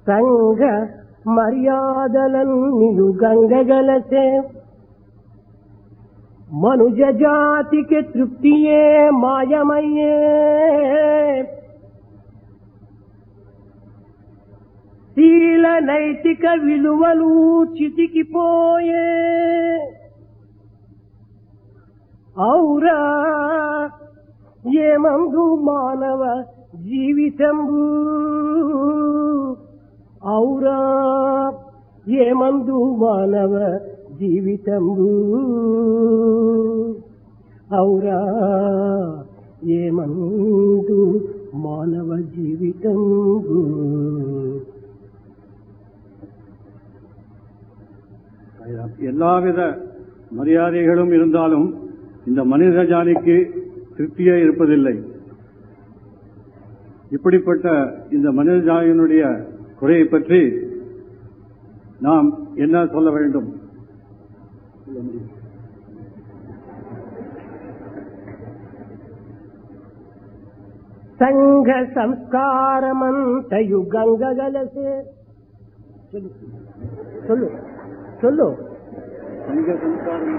సంఘ మర్యాదలన్నీయు గంగగలసే మనుజ జాతికి తృప్తియే మాయమయ్యే శీల నైతిక విలువలు చితికిపోయే ఔరా ఏమందు మానవ జీవితంబు ఔరా ఏమందు మానవ జీవితంబు ఔరా ఏమందు మానవ జీవితంబు. எல்லாவித மரியாதைகளும் இருந்தாலும் இந்த மனித ஜாதிக்கு திருப்தியே இருப்பதில்லை. இப்படிப்பட்ட இந்த மனித ஜாதியினுடைய குறையை பற்றி நாம் என்ன சொல்ல வேண்டும்? సంఘ సంస్కారమంతయు గంగగలసే சொல்லு சொல்லு సంఘ సంస్కారం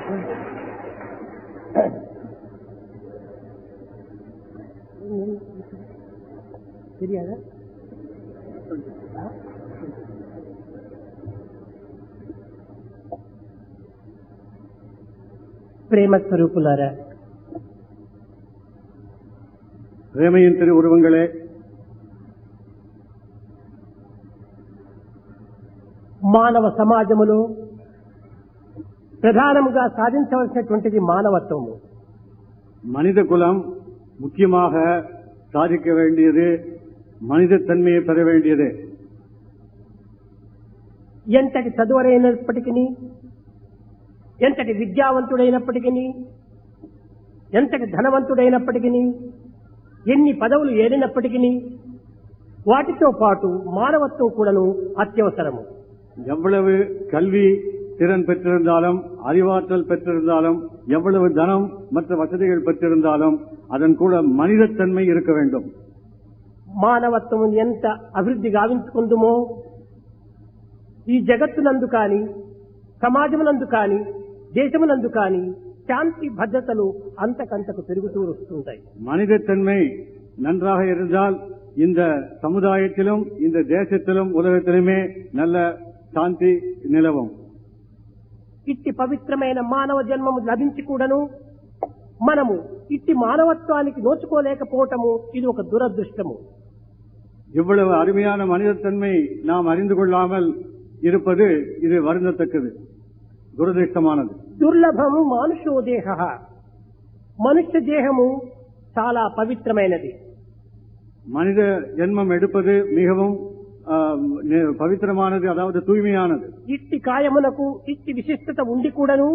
தெரியாத ప్రేమ స్వరూపులారా, ప్రేమயின் திரு உருவங்களே, మానవ సమాజములో ప్రధానముగా సాధించవలసినటువంటిది మానవత్వము. மனித குலம் முக்கியமாக சாதிக்க வேண்டியது மனித தன்மையை பெற வேண்டியது. ఎంతటి చదువరైనప్పటికీ, ఎంతటి విద్యావంతుడైనప్పటికీ, ఎంతటి ధనవంతుడైనప్పటికీ, ఎన్ని పదవులు ఏరినప్పటికీ వాటితో పాటు మానవత్వం కూడాను అత్యవసరము. எவ்வளவு கல்வி திறன் பெற்றிருந்தாலும், அறிவாற்றல் பெற்றிருந்தாலும், எவ்வளவு தனம் மற்ற வசதிகள் பெற்றிருந்தாலும் அதன் கூட மனிதத்தன்மை இருக்க வேண்டும். మానవత్వం ఎంత అభివృద్ధి గావించుకుందుమో ఈ జగత్తునందు కాని, సమాజమునందు కాని, దేశమునందు కాని శాంతి భద్రతలు అంతకంతకు పెరుగుతూ వస్తుంటాయి. மனிதத்தன்மை நன்றாக இருந்தால் இந்த சமுதாயத்திலும், இந்த தேசத்திலும், உலகத்திலுமே நல்ல శాంతి నిలవం. ఇట్టి పవిత్రమైన మానవ జన్మము లభించి కూడాను మనము ఇట్టి మానవత్వానికి నోచుకోలేకపోవటము ఇది ఒక దురదృష్టము. இவ்வளவு அருமையான மனிதத்தன்மை நாம் அறிந்து கொள்ளாமல் இருப்பது இது வருந்தத்தக்கது, దురదృష్టமானது. దుర్లభం మానుషో దేహ, మనుష్య దేహము చాలా పవిత్రమైనది. மனித ஜென்மம் எடுப்பது மிகவும் పవిత్రமானது, அதாவது தூய்மையானது. ఇట్టి కాయమునకు ఇట్టి విశిష్టత ఉండి కూడాను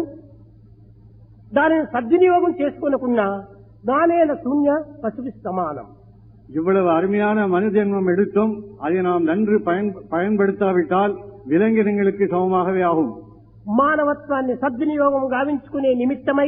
దానిని సద్వినియోగం చేసుకోనకున్నా దానేన శూన్య పశువి సమానం. இவ்வளவு அருமையான மனித ஜென்மம் எடுத்தும் அதை நாம் நன்று பயன்படுத்தாவிட்டால் விலங்கினங்களுக்கு சமமாகவே ஆகும். మానవత్వాన్ని సద్వినియోగం గావించుకునే నిమిత్తమై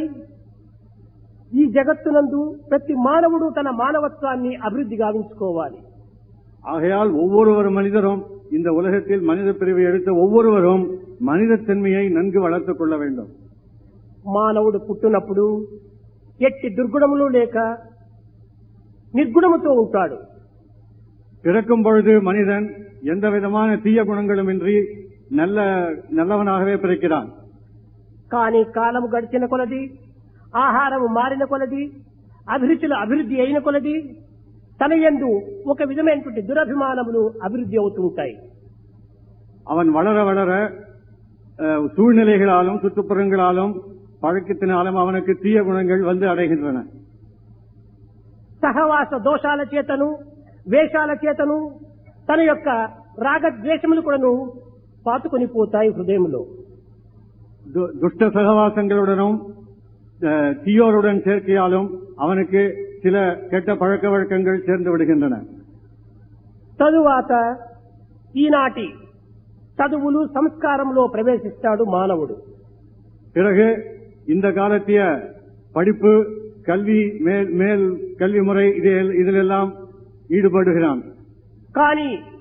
ఈ జగత్తునందు ప్రతి మానవుడు తన మానవత్వాన్ని అభివృద్ధి గావించుకోవాలి. ஆகையால் ஒவ்வொரு மனிதரும், இந்த உலகத்தில் மனித பிரிவை எடுத்த ஒவ்வொருவரும் மனிதத்தன்மையை நன்கு வளர்த்துக் கொள்ள வேண்டும். మానవుడు పుట్టినప్పుడు ఎట్టి దుర్గుణములు లేక నిర్గుణముతో ఉంటాడు. பிறக்கும் பொழுது மனிதன் எந்த விதமான தீய குணங்களும் இன்றி நல்லவனாகவே பிறக்கிறான். కానీ కాలము గడిచిన కొలది, ఆహారము మారిన కొలది, అభిరుచులు అభివృద్ధి అయిన కొలది తన యందు ఒక విధమైనటువంటి దురభిమానములు అభివృద్ధి అవుతుంటాయి. அவன் வளர வளர சூழ்நிலைகளாலும், சுற்றுப்புறங்களாலும், பழக்கத்தினாலும் அவனுக்கு தீய குணங்கள் வந்து அடைகின்றன. సహవాస దోషాల చేతను, వేషాల చేతను తన యొక్క రాగద్వేషములు కూడాను పాతుకొని పోతాయి హృదయంలో. துஷ்ட சகவாசங்களுடனும் தீயோருடன் சேர்க்கையாலும் அவனுக்கு சில கெட்ட பழக்க வழக்கங்கள் சேர்ந்து விடுகின்றன. తరువాత ఈనాటి చదువులు సంస్కారంలో ప్రవేశిస్తాడు మానవుడు. பிறகு இந்த காலத்திய படிப்பு, கல்வி, மேல் கல்வி முறை இதிலெல்லாம் ஈடுபடுகிறான். కానీ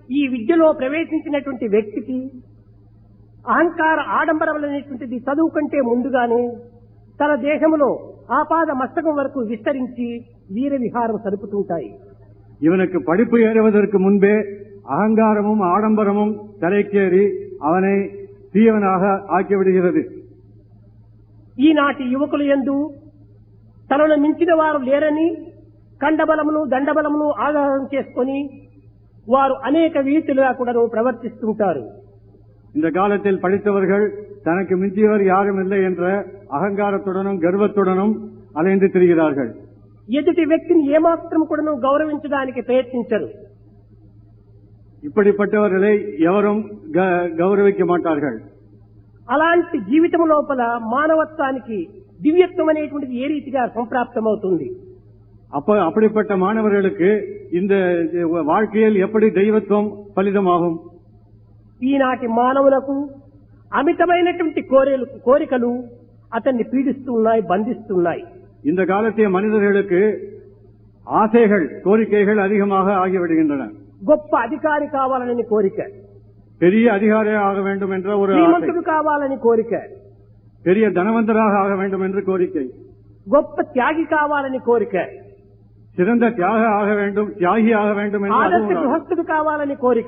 ఈ విద్యలో ప్రవేశించినటువంటి వ్యక్తికి అహంకార ఆడంబరములనేటువంటిది చదువు కంటే ముందుగానే తన దేహంలో ఆపాద మస్తకం వరకు విస్తరించి వీర విహారం సరుపుతుంటాయి. இவனுக்கு படிப்பு ஏறுவதற்கு முன்பே அகங்காரமும் ஆடம்பரமும் தலைக்கேறி அவனை தீவனாக ஆக்கிவிடுகிறது. ఈనాటి యువకులు యందు తనను మించిన వారు లేరని కండబలమును దండబలమును ఆధారం చేసుకొని వారు అనేక రీతిలుగా కూడా ప్రవర్తిస్తుంటారు. இந்த காலத்தில் படித்தவர்கள் தனக்கு மிஞ்சியவர் யாரும் இல்லை என்ற அகங்காரத்துடனும் கர்வத்துடனும் அலைந்து திரிகிறார்கள். ఎదుటి వ్యక్తిని ఏమాత్రం కూడా గౌరవించడానికి ప్రయత్నించరు. இப்படிப்பட்டவர்களை எவரும் கௌரவிக்க மாட்டார்கள். అలాంటి జీవితం లోపల మానవత్వానికి దివ్యత్వం అనేటువంటిది ఏ రీతిగా సంప్రాప్తమవుతుంది? அப்படிப்பட்ட மாணவர்களுக்கு இந்த வாழ்க்கையில் எப்படி தெய்வத்துவம் பலிதமாகும்? ఈనాటి మానవులకు అమితమైనటువంటి కోరికలు అతన్ని పీడిస్తున్నాయి, బంధిస్తున్నాయి. இந்த காலத்திய மனிதர்களுக்கு ஆசைகள், கோரிக்கைகள் அதிகமாக ஆகிவிடுகின்றன. గొప్ప అధికారి కావాలని కోరిక, பெரிய அதிகாரி ஆக வேண்டும் என்ற ஒரு శ్రీమంతుడు కావాలని కోరిక, பெரிய தனவந்தராக ஆக வேண்டும் என்று கோரிக்கை, గొప్ప త్యాగి కావాలని కోరిక, சிறந்த தியாக ஆக வேண்டும், தியாகி ஆக வேண்டும் ఆదర్శ என்று గృహస్థుడు కావాలని కోరిక,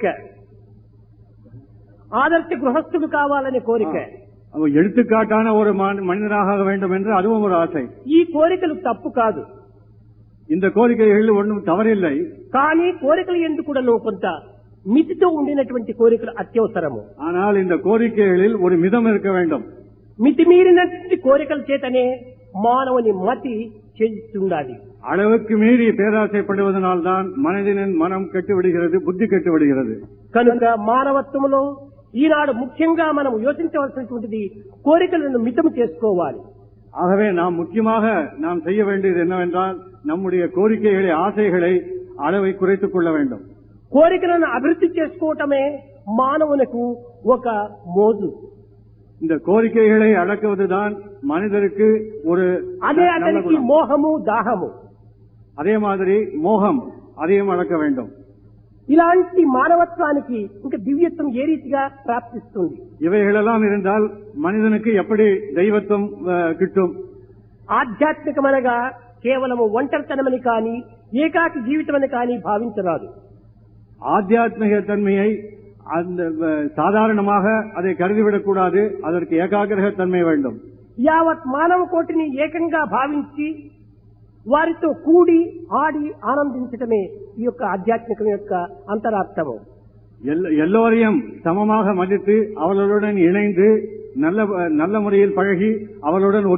ఆదర్శ గృహస్థుడు కావాలని కోరిక, எடுத்துக்காட்டான ஒரு மனிதனாக ஆக வேண்டும் என்று அதுவும் ஒரு ஆசை. ఈ కోరికలు తప్పు కాదు. இந்த கோரிக்கைகள் ஒன்றும் தவறில்லை. కానీ కోరికలు ఎందుకు కూడా కొంత మితితో ఉండినటువంటి కోరికలు అత్యవసరము. ஆனால் இந்த கோரிக்கைகளில் ஒரு மிதம் இருக்க வேண்டும். మితిమీరినటువంటి కోరికల చేతనే మానవుని మతి చెందుతుండాలి. அளவுக்கு மீறி பேராசைப்படுவதனால்தான் மனிதனின் மனம் கெட்டுவிடுகிறது, புத்தி கெட்டுவிடுகிறது. కనుక మానవత్వంలో ఈనాడు ముఖ్యంగా మనం యోచించవలసినటువంటిది కోరికలను మితము చేసుకోవాలి. ஆகவே முக்கியமாக நாம் செய்ய வேண்டியது என்னவென்றால் நம்முடைய கோரிக்கைகளை, ஆசைகளை அளவை குறைத்துக் கொள்ள வேண்டும். కోరికలను అభివృద్ధి చేసుకోవటమే మానవునకు ఒక మోజు. இந்த கோரிக்கைகளை அடக்குவதுதான் மனிதருக்கு ஒரு అదే అతనికి మోహము, దాహము. அதே மாதிரி மோகம், அதையும் அடக்க வேண்டும். ఇలాంటి మానవత్వానికి ఇంకా దివ్యత్వం ఏ రీతిగా ప్రాప్తిస్తుంది? இவைகளெல்லாம் இருந்தால் மனிதனுக்கு எப்படி தெய்வத்துவம் கிட்டும்? ఆధ్యాత్మికమనగా కేవలము ఒంటరితనమని కానీ ఏకాకి జీవితమని కానీ భావించరాదు. ஆத்தியாத்மிக தன்மையை அந்த சாதாரணமாக அதை கருதிவிடக் கூடாது. அதற்கு ஏகாகிரக தன்மை வேண்டும். యావత్ మానవ కోటిని ఏకంగా భావించి వారితో కూడి ఆడి ఆనందించటమే ఈ యొక్క ఆధ్యాత్మికం యొక్క అంతరార్థము. எல்லோரையும் சமமாக மதித்து அவர்களுடன் இணைந்து நல்ல முறையில் பழகி அவர்களுடன்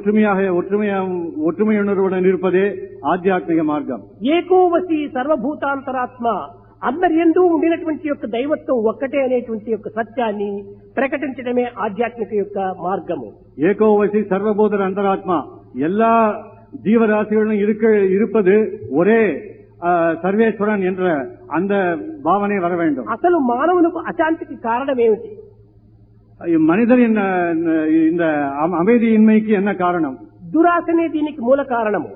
ஒற்றுமையுணர்வுடன் இருப்பதே ఆధ్యాత్మిక మార్గం. ఏకోవసి సర్వభూతాంతరాత్మ, అందరి యందు ఉండినటువంటి యొక్క దైవత్వం ఒక్కటే అనేటువంటి యొక్క సత్యాన్ని ప్రకటించడమే ఆధ్యాత్మిక యొక్క మార్గము. ஏகோவசி சர்வபூத அந்தராத்மா, எல்லா ஜீவராசிகளும் இருப்பது ஒரே சர்வேஸ்வரன் என்ற அந்த பாவனை வர வேண்டும். అసలు మానవునికి అశాంతికి కారణం ఏమిటి? மனிதனின் இந்த அமைதியின்மைக்கு என்ன காரணம்? దురాశనే దీనికి మూల కారణము.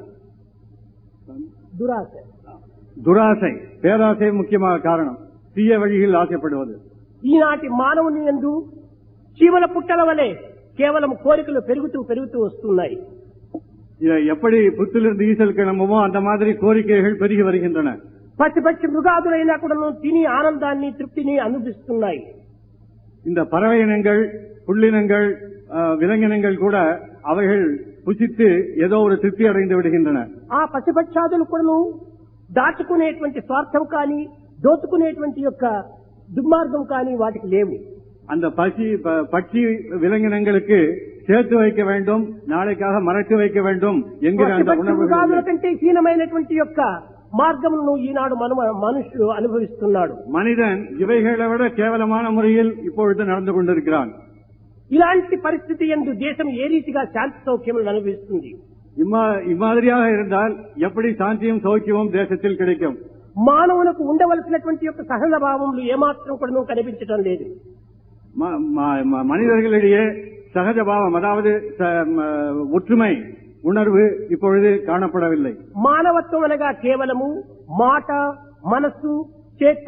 துராசை, பேராசை முக்கியமான காரணம். தீய வழியில் ஆசைப்படுவது. ఈనాటి మానవుని యందు చీమల పుట్టల వలె కేవలం కోరికలు పెరుగుతూ వస్తున్నాయి. எப்படி புத்திலிருந்து ஈசல் கிளம்புமோ அந்த மாதிரி கோரிக்கைகள் பெருகி வருகின்றன. పచ్చి మృగాదులైనా కూడా తిని ఆనందాన్ని, తృప్తిని అనుభవిస్తున్నాయి. இந்த பறவை இனங்கள், புள்ளினங்கள், விலங்கினங்கள் கூட அவைகள் புசித்து ஏதோ ஒரு திருப்தி அடைந்து விடுகின்றன. ఆ పశుపక్షాదులు కూడా దాచుకునేటువంటి స్వార్థం కానీ దోచుకునేటువంటి యొక్క దుర్మార్గం కానీ వాటికి లేవు. அந்த பட்சி விலங்கினங்களுக்கு சேர்த்து வைக்க வேண்டும், நாளைக்காக மறைத்து வைக்க வேண்டும் என்கிற அந்த ఉణర్వు కంటే హీనమైనటువంటి యొక్క మార్గమును ఈనాడు మనుషులు అనుభవిస్తున్నాడు. மனிதன் இவைகளை விட கேவலமான முறையில் இப்பொழுது நடந்து கொண்டிருக்கிறான். ఇలాంటి పరిస్థితి యందు దేశం ఏ రీతిగా శాంతి సౌఖ్యములను అనుభవిస్తుంది? இம்மாதிரியாக இருந்தால் எப்படி சாந்தியும் சௌக்கியமும் தேசத்தில் கிடைக்கும்? మానవులకు ఉండవలసినటువంటి యొక్క సహజ భావములు ఏమాత్రం కూడా కనిపించడం లేదు. மனிதர்களிடையே சகஜ பாவம், அதாவது ஒற்றுமை உணர்வு இப்பொழுது காணப்படவில்லை. మానవత్వం అనగా కేవలము మాట, మనస్సు, చేత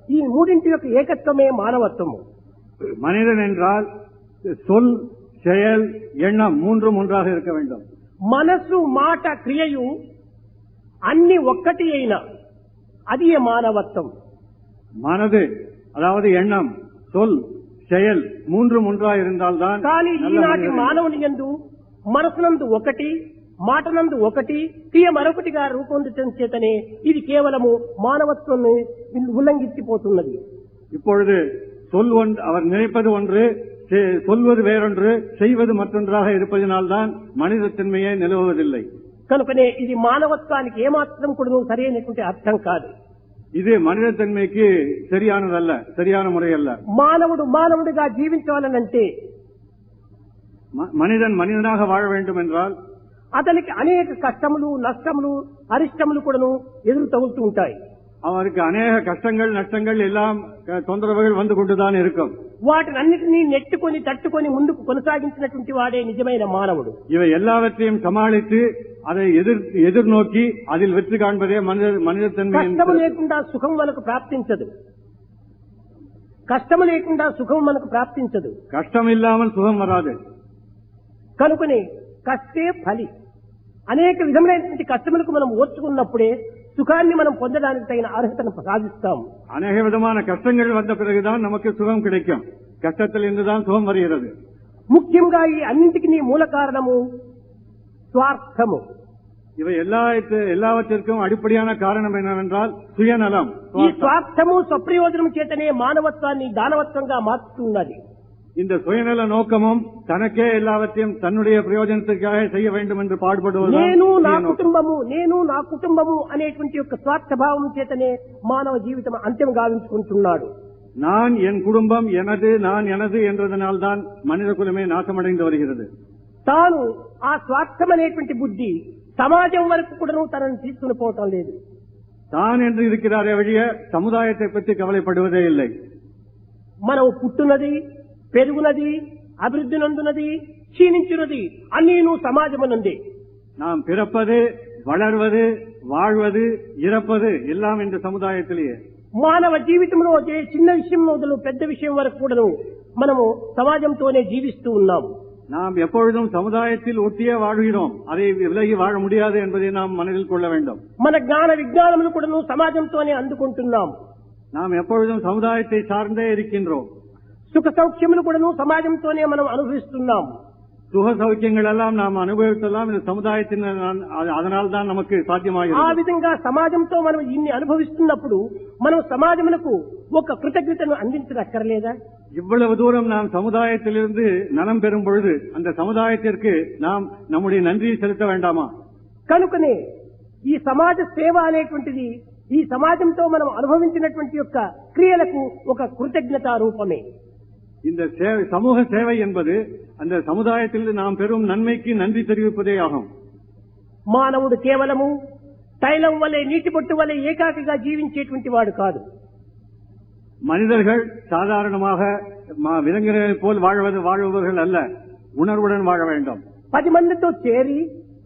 ఈ మూడింటి యొక్క ఏకత్వమే మానవత్వము. மனிதன் என்றால் சொல், செயல், எண்ணம் மூன்றும் ஒன்றாக இருக்க வேண்டும். మనసు, మాట, క్రియయు అన్ని ఒక్కటి అయిన అది మానవత్వం. மனது அதாவது எண்ணம், சொல், செயல் மூன்றும் ஒன்றாக இருந்தால்தான். కానీ ఈనాటి మానవుని యందు మనసునందు ఒకటి, మాటనందు ఒకటి, క్రియ మరొకటిగా రూపొందటం చేతనే ఇది కేవలము మానవత్వం ఉల్లంఘించిపోతున్నది. இப்பொழுது சொல் ஒன்று, அவர் நினைப்பது ஒன்று, சொல்வது வேறொன்று, செய்வது மற்றொன்றாக இருப்பதனால்தான் மனிதத்தன்மையே நிலவுவதில்லை. కనుకనే ఇది మానవత్వానికి ఏమాత్రం కూడా సరైనటువంటి అర్థం కాదు. இது மனிதத்தன்மைக்கு சரியானதல்ல, சரியான முறை அல்ல. మానవుడు మానవుడిగా జీవించాలనంటే, மனிதன் மனிதனாக வாழ வேண்டும் என்றால் అతనికి అనేక కష్టములు, నష్టములు, అరిష్టములు కూడా ఎదురు తగులుతూ ఉంటాయి. அவருக்கு அநேக கஷ்டங்கள், நஷ்டங்கள் எல்லாம் தொந்தரவுகள் வந்து கொண்டுதான் இருக்கும். వాటిని అన్నిటినీ నెట్టుకొని తట్టుకొని ముందుకు కొనసాగించినటువంటి వాడే నిజమైన మానవుడు. இவை எல்லாவற்றையும் சமாளித்து அதை எதிர்நோக்கி அதில் வெற்றி காண்பதே மனிதத்தன்மை. కష్టము లేకుండా సుఖం మనకు ప్రాప్తించదు. కష్టము లేకుండా సుఖం మనకు ప్రాప్తించదు. కష్టం ఇల్లాமல் సుఖం వరాదు. కనుకనే కష్టే ఫలి. అనేక విధములైనటువంటి కష్టములకు మనం ఓర్చుకున్నప్పుడే సుఖాన్ని మనం పొందడానికి తగిన అర్హతను సాధిస్తాం. అనేక విధమైన కష్టங்கள் வந்த பிறகுதான் நமக்கு சுகம் கிடைக்கும். கஷ்டத்தில் இருந்துதான் சுகம் வருகிறது. ముఖ్యంగా ఈ అన్నింటికి మూల కారణము స్వార్థము. இவை எல்லாவற்றிற்கும் அடிப்படையான காரணம் என்னவென்றால் சுயநலம். ఈ స్వార్థము, స్వప్రయోజనం చేతనే మానవత్వాన్ని దానవత్వంగా మార్చుతున్నది. இந்த சுயநல நோக்கமும் தனக்கே எல்லாவற்றையும் தன்னுடைய பிரயோஜனத்திற்காக செய்ய வேண்டும் என்று பாடுபடுவது. నేను నా కుటుంబము అనేటువంటి యొక్క స్వార్థభావం చేతనే మానవ జీవితం అంత్యం గావించుకుంటున్నాడు. நான், என் குடும்பம், எனது, நான் எனது என்றதனால்தான் மனித குலமே நாசமடைந்து வருகிறது. తాను ఆ స్వార్థం అనేటువంటి బుద్ధి సమాజం వరకు కూడా తనను తీసుకుని పోవటం లేదు. தான் என்று இருக்கிறாரே வழிய சமுதாயத்தை பற்றி கவலைப்படுவதே இல்லை. మనం పుట్టున్నది, పెరుగునది, అభివృద్ధి నందునది, క్షీణించున్నది అన్నీను సమాజమనందే. நாம் பிறப்பது, வளர்வது, வாழ்வது, இறப்பது எல்லாம் இந்த சமுதாயத்திலேயே. మానవ జీవితంలో చిన్న విషయం మొదలు పెద్ద విషయం వరకు కూడా మనము సమాజంతోనే జీవిస్తూ ఉన్నాం. நாம் எப்பொழுதும் சமுதாயத்தில் ஒட்டியே வாழ்கிறோம். அதை விலகி வாழ முடியாது என்பதை நாம் மனதில் கொள்ள வேண்டும். మన జ్ఞాన విజ్ఞానములు కూడా సమాజంతోనే అందుకుంటున్నాం. நாம் எப்பொழுதும் சமுதாயத்தை சார்ந்தே இருக்கின்றோம். సుఖ సౌఖ్యములు కూడా సమాజంతోనే మనం అనుభవిస్తున్నాం. சுக சௌக்கியங்கள் எல்லாம் நாம் அனுபவித்தெல்லாம் இந்த சமுதாயத்தின் அதனால் தான் நமக்கு சாத்தியமாகிறது. ఆ విధంగా సమాజంతో మనం ఇన్ని అనుభవిస్తున్నప్పుడు మనం సమాజమునకు ఒక కృతజ్ఞతను అందించక్కర్లేదా? இவ்வளவு தூரம் நாம் சமுதாயத்திலிருந்து நலம் பெறும் பொழுது அந்த சமுதாயத்திற்கு நாம் நம்முடைய நன்றியை செலுத்த வேண்டாமா? కనుకనే ఈ సమాజ సేవ అనేటువంటిది ఈ సమాజంతో మనం అనుభవించినటువంటి యొక్క క్రియలకు ఒక కృతజ్ఞతా రూపమే. இந்த சமூக சேவை என்பது அந்த சமுதாயத்தில் நாம் பெறும் நன்மைக்கு நன்றி தெரிவிப்பதே ஆகும். మానవుడు కేవలము తైలం వలె, నీటి బొట్టు వలె ఏకాకిగా జీవించేటువంటి వాడు కాదు. மனிதர்கள் சாதாரணமாக விலங்குகளைப் போல் வாழ்பவர்கள் அல்ல, உணர்வுடன் வாழ வேண்டும். 10 మందితో చేరి,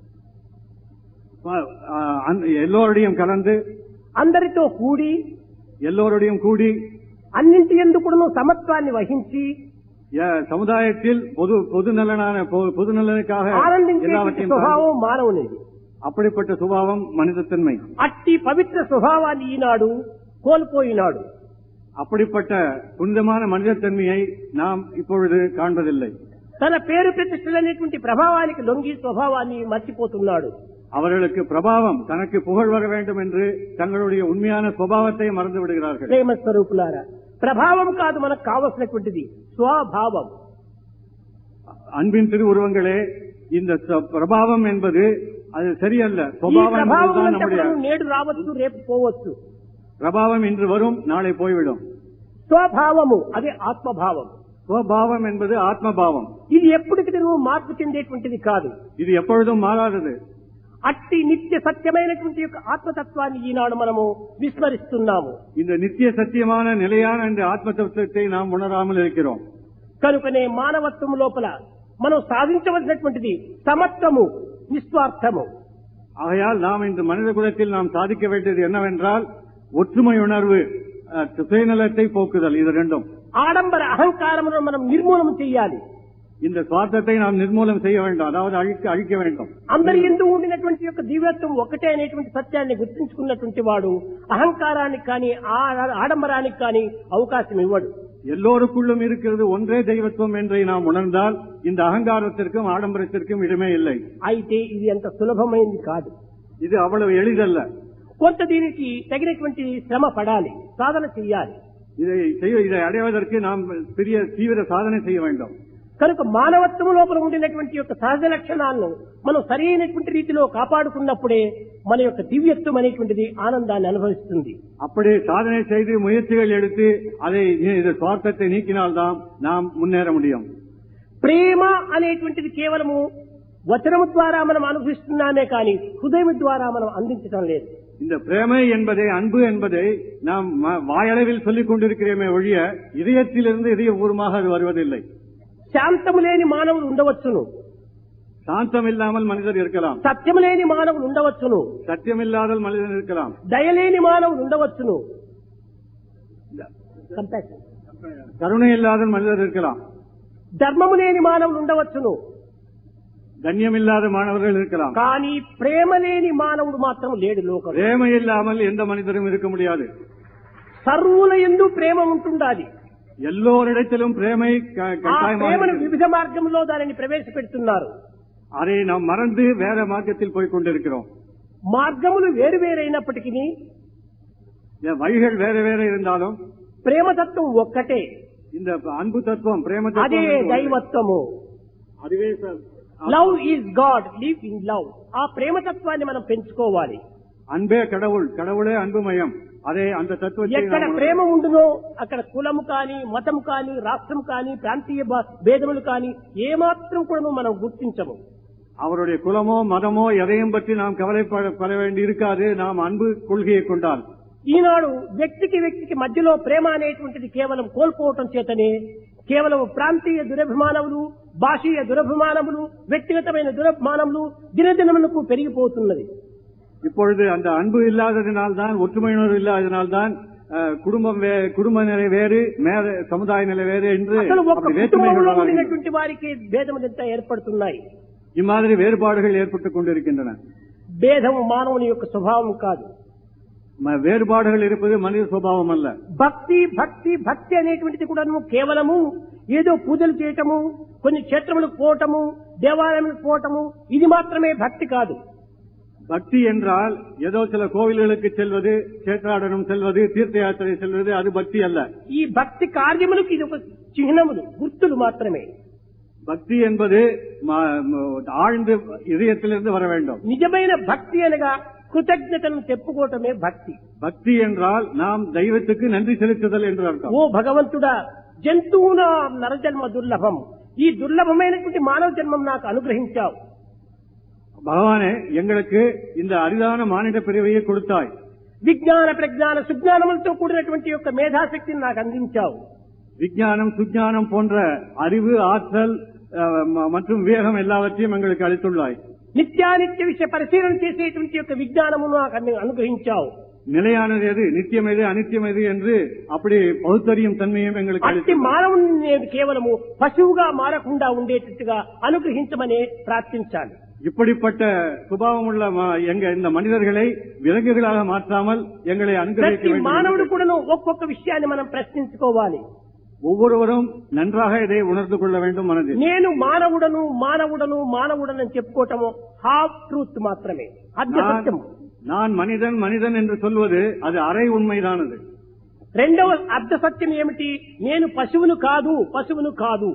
எல்லோருடையும் கலந்து, అందరితో కూడి, எல்லோருடையும் கூடி, అన్నింటి యందు కూడా సమత్వాన్ని వహించి சமுதாயத்தில் பொது நலனுக்காக ఆనందించే స్వభావం మానవునిది. அப்படிப்பட்ட சுபாவம் மனிதத்தன்மை. అట్టి పవిత్ర స్వభావాన్ని ఈనాడు కోల్పోయినాడు. அப்படிப்பட்ட புனிதமான மனிதத்தன்மையை நாம் இப்பொழுது காண்பதில்லை. తన పేరు ప్రతిష్టలనేటువంటి ప్రభావానికి లొంగి స్వభావాన్ని మర్చిపోతున్నాడు. அவர்களுக்கு பிரபாவம், தனக்கு புகழ் வர வேண்டும் என்று தங்களுடைய உண்மையான சுபாவத்தை மறந்து விடுகிறார்கள். ప్రేమ స్వరూపులారా, ప్రభావం కాదు మనకు కావలసినటువంటిది, స్వభావం. அன்பின் திருவுருவங்களே, இந்த பிரபாவம் என்பது அது சரியல்ல. నేడు రావచ్చు, రేపు పోవచ్చు. பிரபாவம் இன்று வரும், நாளை போய்விடும். స్వభావము అదే ఆత్మభావం. ஸ்வபாவம் என்பது ஆத்மபாவம். ఇది ఎప్పటికీ మార్పు చెందేటువంటిది కాదు. ఇది எப்பொழுதும் மாறாதது. అట్టి నిత్య సత్యమైనటువంటి యొక్క ఆత్మతత్వాన్ని ఈనాడు మనము విస్మరిస్తున్నాము. இந்த நித்திய சத்தியமான நிலையான இந்த ஆத்ம தத்துவத்தை நாம் உணராமல் இருக்கிறோம். కనుకనే మానవత్వం లోపల మనం సాధించవలసినటువంటిది సమత్వము, నిస్వార్థము. ஆகையால் நாம் இந்த மனித குலத்தில் நாம் சாதிக்க வேண்டியது என்னவென்றால் ஒற்றுமை உணர்வு, சுயநலத்தை போக்குதல், இது ரெண்டும். ఆడంబర అహంకారమును మనం నిర్మూలన చేయాలి. இந்த சுவார்த்தத்தை நாம் நிர்மூலம் செய்ய வேண்டும், அதாவது அழிக்க வேண்டும். అందరి యందు ఉండినటువంటి యొక్క దివ్యత్వం ఒకటే అనేటువంటి సత్యాన్ని గుర్తించుకున్నటువంటి వాడు అహంకారానికి కానీ ఆడంబరానికి కానీ అవకాశం ఇవ్వడు. எல்லோருக்குள்ளும் இருக்கிறது ஒன்றே தெய்வத்துவம் என்று நாம் உணர்ந்தால் இந்த அகங்காரத்திற்கும் ஆடம்பரத்திற்கும் இடமே இல்லை. అయితే ఇది అంత సులభమైంది కాదు, இது అவ்வளவு ఎளிదல்ல. కొంత దీనికి తగినటువంటి శ్రమ పడాలి, సాధన చేయాలి. இதை அடைவதற்கு நாம் பெரிய தீவிர சாதனை செய்ய வேண்டும். కనుక మానవత్వం లోపల ఉండినటువంటి యొక్క సహజ లక్షణాలను మనం సరైనటువంటి రీతిలో కాపాడుకున్నప్పుడే మన యొక్క దివ్యత్వం అనేటువంటిది ఆనందాన్ని అనుభవిస్తుంది. அப்படி சாதனை செய்து முயற்சிகள் எடுத்து அதை சுவார்த்தத்தை நீக்கினால்தான் நாம் முன்னேற முடியும். ప్రేమ అనేటువంటిది కేవలము వచనము ద్వారా మనం అనుభవిస్తున్నామే కానీ హృదయం ద్వారా మనం అందించడం లేదు. இந்த பிரேமை என்பதை, அன்பு என்பதை நாம் வாயளவில் சொல்லிக் கொண்டிருக்கிறோமே ஒழிய இதயத்திலிருந்து இதயபூர்வமாக அது வருவதில்லை. శాంతము లేని మానవులు ఉండవచ్చును, சாந்தம் இல்லாமல் மனிதர் இருக்கலாம். సత్యము లేని మానవులు ఉండవచ్చును, சத்தியம் இல்லாத மனிதன் இருக்கலாம். దయలేని మానవులు ఉండవచ్చును, கருணை இல்லாத மனிதர் இருக்கலாம். ధర్మము లేని మానవులు ఉండవచ్చును, கண்ணியம் இல்லாத மாணவர்கள் இருக்கலாம். కానీ ప్రేమ లేని మానవుడు మాత్రం లేడు లోకం. பிரேமை இல்லாமல் எந்த மனிதரும் இருக்க முடியாது. సర్వుల యందు ప్రేమ ఉంటుండాలి. எல்லோரிடத்திலும் பிரேமை ప్రేమను వివిధ మార్గంలో దానిని ప్రవేశపెడుతున్నారు. அதை நாம் மறந்து வேற மார்க்கத்தில் போய் கொண்டிருக்கிறோம். మార్గములు వేరు వేరైనప్పటికీ வழிகள் வேற வேற இருந்தாலும் ప్రేమతత్వం ఒక్కటే. இந்த அன்பு தத்துவம், பிரேம అదే தத்துவம், దైవత్వము. அதுவே love is God, live in love. ఆ ప్రేమతత్వాన్ని మనం పెంచుకోవాలి. அன்பே கடவுள், கடவுளே அன்புமயம். అదే అంత తత్వத்தை ఎక్కడ ప్రేమ ఉండునో అక్కడ కులము కానీ, మతం కానీ, రాష్ట్రం కానీ, ప్రాంతీయ భేదములు కానీ ఏమాత్రం కూడా మనం గుర్తించము. அவருடைய குலமோ மதமோ எதையும் பற்றி நாம் கவலைப்பட வேண்டி இருக்காது, நாம் அன்பு கொள்கையை கொண்டால். ఈనాడు వ్యక్తికి వ్యక్తికి మధ్యలో ప్రేమ అనేటువంటిది కేవలం కోల్పోవటం చేతనే కేవలం ప్రాంతీయ దురభిమానములు, భాషీయ దురభిమానములు, వ్యక్తిగతమైన దురభిమానములు దినదినములకు పెరిగిపోతున్నది. இப்பொழுது அந்த அன்பு இல்லாததினால்தான், ஒற்றுமையுணர்வு இல்லாததினால்தான் குடும்ப நிலை வேறு, சமுதாய நிலை வேறு என்று వారికి భేదములంతా ఏర్పడుతున్నాయి. இம்மாதிரி வேறுபாடுகள் ஏற்பட்டுக் கொண்டிருக்கின்றன. భేదము మానవుని యొక్క స్వభావం కాదు. వేறுபாடுகள் இருப்பது మనిషి స్వభావం அல்ல. భక్తి భక్తి భక్తి అనేటువంటిది కూడా కేవలము ఏదో పూజలు చేయటము, కొన్ని క్షేత్రములకు పోవటము, దేవాలయములకు పోవటము, ఇది మాత్రమే భక్తి కాదు. பக்தி என்றால் ஏதோ சில கோவில்களுக்கு செல்வது, கஷேத்ராடனம் செல்வது, தீர்த்த யாத்திரை செல்வது, அது பக்தி அல்ல. ఈ భక్తి కార్యములకు ఇది ఒక చిహ్నములు, గుర్తులు మాత్రమే. பக்தி என்பது ஆழ்ந்த இதயத்திலிருந்து வர வேண்டும். నిజమైన భక్తి అనగా కృతజ్ఞతను చెప్పుకోవటమే భక్తి. பக்தி என்றால் நாம் దైవத்துக்கு நன்றி செலுத்துதல் என்று அர்த்தம். ఓ భగవంతుడా, జంతువున నరజన్మ దుర్లభం, ఈ దుర్లభమైనటువంటి మానవ జన్మం నాకు అనుగ్రహించావు. பகவானே, எங்களுக்கு இந்த அரிதான மானிட பிறவியை கொடுத்தாய். విజ్ఞాన ప్రజ్ఞాన సుజ్ఞానములతో కూడినటువంటి యొక్క మేధాశక్తిని నాకు అందించావు. விஞ்ஞானம் சுஜ்ஞானம் போன்ற அறிவு, ஆற்றல் மற்றும் விவேகம் எல்லாவற்றையும் எங்களுக்கு அளித்துள்ளாய். నిత్యానిత్య విషయ పరిశీలన చేసేటువంటి యొక్క విజ్ఞానమును నాకు అనుగ్రహించావు. நிலையானது எது, நித்தியம் எது, அனித்தியம் எது என்று அப்படி பகுத்தறியும் தன்மையும் எங்களுக்கு అట్టి మానవుని నేను కేవలము పశువుగా మారకుండా ఉండేటట్టుగా అనుగ్రహించమని ప్రార్థించాలి. இப்படிப்பட்ட சுபாவம் உள்ள இந்த மனிதர்களை விலங்குகளாக மாற்றாமல் எங்களை அனுகிரகிக்க வேண்டும். మానవుడు కూడా ఒక్కొక్క విషయాన్ని మనం ప్రశ్నించుకోవాలి. ஒவ்வொருவரும் நன்றாக இதை உணர்ந்து கொள்ள வேண்டும் மனதில். నేను మానవుడను మానవుడను మానవుడని చెప్పుకోవటము హాఫ్ ట్రూత్ మాత్రమే, అర్ధ సత్యం. நான் மனிதன் மனிதன் என்று சொல்வது அது அரை உண்மைதானது. రెండవ అర్ధ సత్యం ఏమిటి? నేను పశువును కాదు, పశువును కాదు.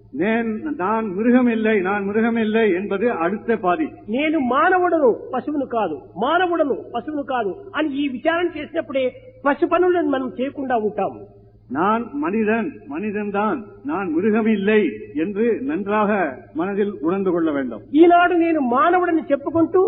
நான் மிருகம் இல்லை, நான் மிருகம் இல்லை என்பது அடுத்த பாதி. నేను మానవుడను పశువును కాదు, మానవుడను పశువును కాదు అని ఈ విచారణ చేసినప్పుడే పశు పనులను మనం చేయకుండా ఉంటాము. நான் மனிதன், மனிதன்தான், நான் மிருகம் இல்லை என்று நன்றாக மனதில் உணர்ந்து கொள்ள வேண்டும். ఈనాడు నేను మానవుడని చెప్పుకుంటూ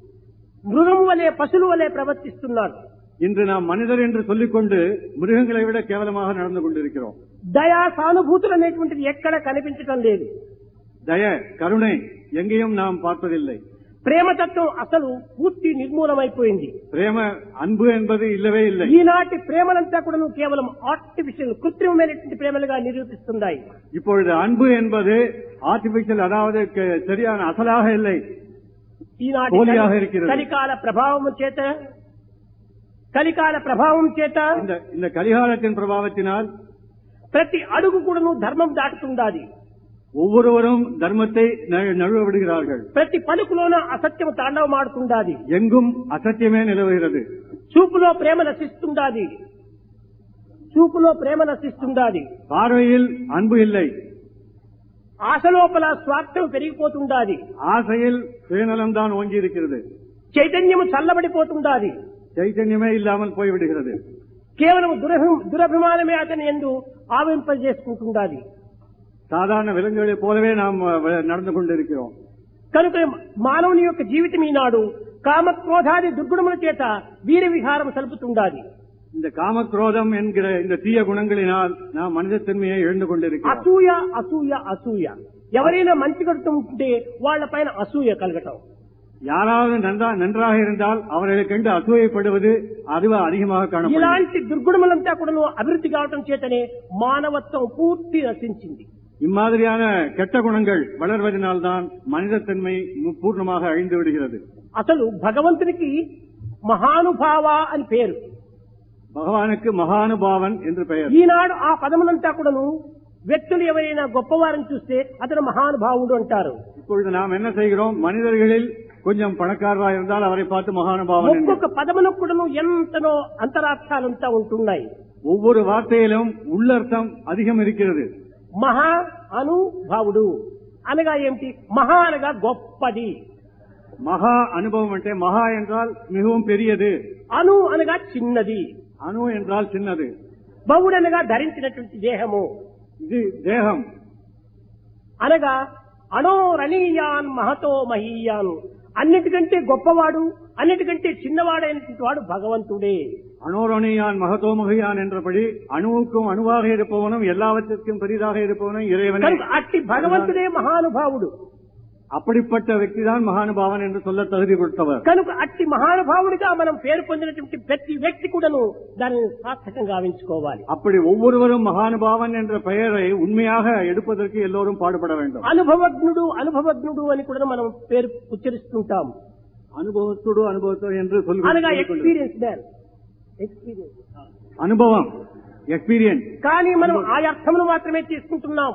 మృగం వలె, పశువుల వలె ప్రవర్తిస్తున్నాను. இன்று நாம் மனிதர் என்று சொல்லிக்கொண்டு மிருகங்களை விட கேவலமாக நடந்து கொண்டிருக்கிறோம். దయా సానుభూతులు అనేటువంటిది ఎక్కడ కనిపించడం లేదు. దయ, కరుణை எங்கேயும் நாம் பார்ப்பதில்லை. ప్రేమతత్వం అసలు పూర్తి నిర్మూలమైపోయింది. ప్రేమ అన్బు என்பது இல்லவே இல்லை. ఈనాటి ప్రేమలంతా కూడా కేవలం ఆర్టిఫిషియల్ కృత్రిమమైనటువంటి ప్రేమలుగా నిరూపిస్తున్నాయి. இப்பொழுது அன்பு என்பது ஆர்டிபிஷியல், அதாவது சரியான அசலாக இல்லை, ఈనాటి పోలియాగా இருக்கிறது. కలికాల ప్రభావం చేత இந்த கலிகாலத்தின் பிரபாவத்தினால் ప్రతి అడుగు కూడాను ధర్మం దాటుతుండాలి. ஒவ்வொருவரும் தர்மத்தை நழுவ விடுகிறார்கள். ప్రతి పలుకులోన అసత్యం తాండవమాడుతుండాలి. எங்கும் అసత్యమే నిలవుகிறது. చూపులో ప్రేమ నశిస్తుండాలి. பார்வையில் அன்பு இல்லை. ఆశలోపల స్వార్థం పెరిగిపోతుండాలి. ஆசையில் சுயநலம் தான் ஓங்கி இருக்கிறது. చైతన్యము చల్లబడిపోతుండాలి. చైతన్యమే இல்லாமல் போய்விடுகிறது. కేవలం దురభిమానమే అతని యందు ఆవింపజేసుకుంటుండాలి. సాధారణ విలంగుల పోలవే நாம் நடந்து கொண்டிருக்கிறோம். కనుక మానవుని యొక్క జీవితం ఈనాడు కామక్రోధాది దుర్గుణముల చేత వీర విహారం సలుపుతుండాలి. இந்த காமக்ரோதம் என்கிற இந்த தீய குணங்களினால் நாம் மனிதத்தன்மையை இழந்து கொண்டிருக்கிறோம். అసూయ ఎవరైనా మంచి కడుతుంటే వాళ్ల పైన అసూయ కలగటం, யாராவது நன்றாக இருந்தால் அவர்களை கண்டு அசூயப்படுவது அதுவா அதிகமாக காணப்படும். ఇలాంటి దుర్గుణములంతా కూడా అభివృద్ధి కావటం చేతనే మానవత్వం పూర్తి నశించింది. இம்மாதிரியான கெட்ட குணங்கள் வளர்வதனால்தான் மனிதத்தன்மை பூர்ணமாக அழிந்து விடுகிறது. అసలు భగవంతునికి మహానుభావ అని పేరు. భగవాனுக்கு మహానుభావన్ என்று பெயர். ఈనాడు ఆ పదములంతా కూడాను వ్యక్తులు ఎవరైనా గొప్పవారిని చూస్తే అతను మహానుభావుడు అంటారు. இப்பொழுது நாம் என்ன செய்கிறோம்? மனிதர்களில் கொஞ்சம் பணக்காரராக இருந்தால் அவரை பார்த்து மகானுபாவன். ఒక్కొక్క పదములకు కూడాను ఎంతనో అంతరార్థాలంతా ఉంటున్నాయి. ஒவ்வொரு வார்த்தையிலும் உள்ளர்த்தம் அதிகம் இருக்கிறது. మహా అనుభావుడు అనగా ఏమిటి? మహా అనగా గొప్పది. மகா அனுபவம் అంటే மகா என்றால் மிகவும் பெரியது, అను అనగా చిన్నది, அணு என்றால் சின்னது, బహుడు అనగా ధరించినటువంటి దేహము, இது தேகம் అనగా అణోరణీయాన్ మహతో మహీయాన్, అన్నిటికంటే గొప్పవాడు అన్నిటికంటే చిన్నవాడైనటువంటి వాడు భగవంతుడే. அணோரணியான் மகதோமகையான் என்றபடி அணுவுக்கும் அணுவாக இருப்பவனும் எல்லாவற்றிற்கும் பெரிதாக இருப்பவனும் இறைவனே. అట్టి భగవంతుడే మహానుభావుడు. அப்படிப்பட்ட వ్యక్తిதான் మహానుభావన్ என்று சொல்ல தகுதி கொடுத்தவர். కనుక అట్టి మహానుభావుడిగా మనం పేరు పొందినటువంటి ప్రతి వ్యక్తి కూడాను దానిని సార్థకంగా గావించుకోవాలి. அப்படி ஒவ்வொருவரும் மகானுபாவன் என்ற பெயரை உண்மையாக எடுப்பதற்கு எல்லோரும் பாடுபட வேண்டும். అనుభవజ్ఞుడు అని కూడా మనం పేరు ఉచ్చరిస్తుంటాం. అనుభవస్తుడు என்று అనగా ఎక్స్పీరియన్స్ అనుభవం, ఎక్స్పీరియన్స్. కానీ మనం ఆ అర్థమును మాత్రమే తీసుకుంటున్నాం.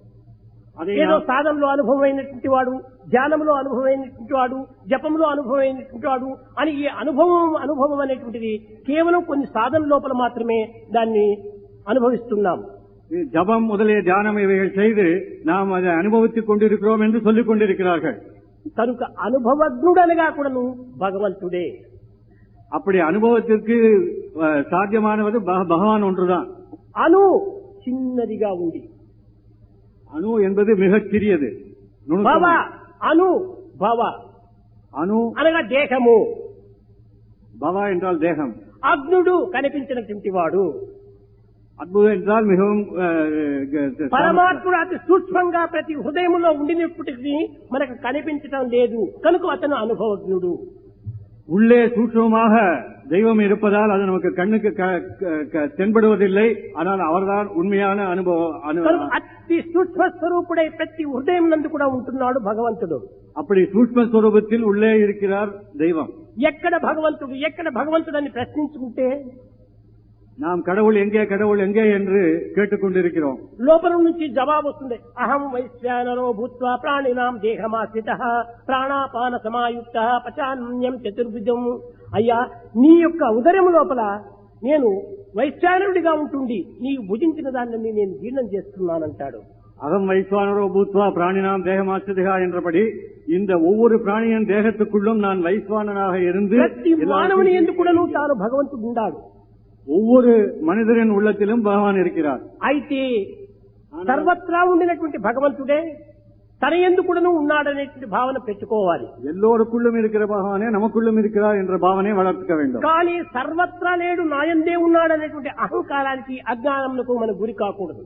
ఏదో సాధనలో అనుభవమైనటువంటి వాడు, ధ్యానంలో అనుభవమైనటువంటి వాడు, జపంలో అనుభవమైనటువంటి వాడు అని ఈ అనుభవం అనేటువంటిది కేవలం కొన్ని సాధన లోపల మాత్రమే దాన్ని అనుభవిస్తున్నాం. ஜபம் முதலிய தியானம் இவைகள் செய்து நாம் அதை அனுபவித்துக் கொண்டிருக்கிறோம் என்று சொல்லிக் கொண்டிருக்கிறார்கள். కనుక అనుభవజ్ఞుడనగా కూడాను భగవంతుడే. அப்படி அனுபவத்திற்கு சாத்தியமானது பகவான் ஒன்றுதான். అను చిన్నదిగా ఉంది, அணு என்பது மிகச் சிறியது. భవ అను భవ அணு అనగా దేహము, பவ என்றால் தேகம். అగ్నుడు కనిపించినటువంటి వాడు, అద్భుతం என்றால் மிகவும் పరమాత్ముడు అతి సూక్ష్మంగా ప్రతి హృదయంలో ఉండినప్పటికీ మనకు కనిపించడం లేదు కనుక అతను అనుభవజ్ఞుడు. உள்ளே சூட்சமாக தெய்வம் இருப்பதால் அது நமக்கு கண்ணுக்கு தென்படுவதில்லை. ஆனால் அவர்தான் உண்மையான அனுபவம். అతి సూక్ష్మ స్వరూపుడై ప్రతి హృదయం నందు కూడా ఉంటున్నాడు భగవంతుడు. அப்படி சூட்சம ஸ்வரூபத்தில் உள்ளே இருக்கிறார் தெய்வம். ఎక్కడ భగవంతుడు అని ప్రశ్నించుకుంటే நாம் கடவுள் எங்கே என்று கேட்டுக்கொண்டிருக்கிறோம். లోపల నుంచి జవాబు వస్తుంది. అహం వైశ్వానరో భూత్వా ప్రాణినాం దేహమాశ్రితః ప్రాణాపాన సమాయుక్తః పచాన్యం చతుర్భుజం. అయ్యా, నీ యొక్క ఉదరం లోపల నేను వైశ్వానరుడిగా ఉంటుండి నీవు భుజించిన దాన్ని నేను జీర్ణం చేస్తున్నానంటాడు. அகம் வைஸ்வானரோ பூத்வா பிராணினாம் தேகமாசிரிதா என்றபடி இந்த ஒவ்வொரு பிராணியின் தேகத்துக்குள்ளும் நான் வைஸ்வானனாக இருந்து మానవుని ఎందుకు కూడా తాను భగవంతుడు ఉన్నాడు. ஒவ்வொரு மனிதரின் உள்ளத்திலும் பகவான் இருக்கிறார். అయితే సర్వత్రా ఉండినటువంటి భగవంతుడే తన యందు కూడాను ఉన్నాడనేటువంటి భావన పెట్టుకోవాలి. எல்லோருக்குள்ளும் இருக்கிற பகவானே நமக்குள்ளும் இருக்கிறார் என்ற భావனை வளர்த்துக்க வேண்டும். కానీ సర్వత్రా లేడు నాయందే ఉన్నాడనేటువంటి అహంకారానికి అజ్ఞానమునకు మనం గురి కాకూడదు.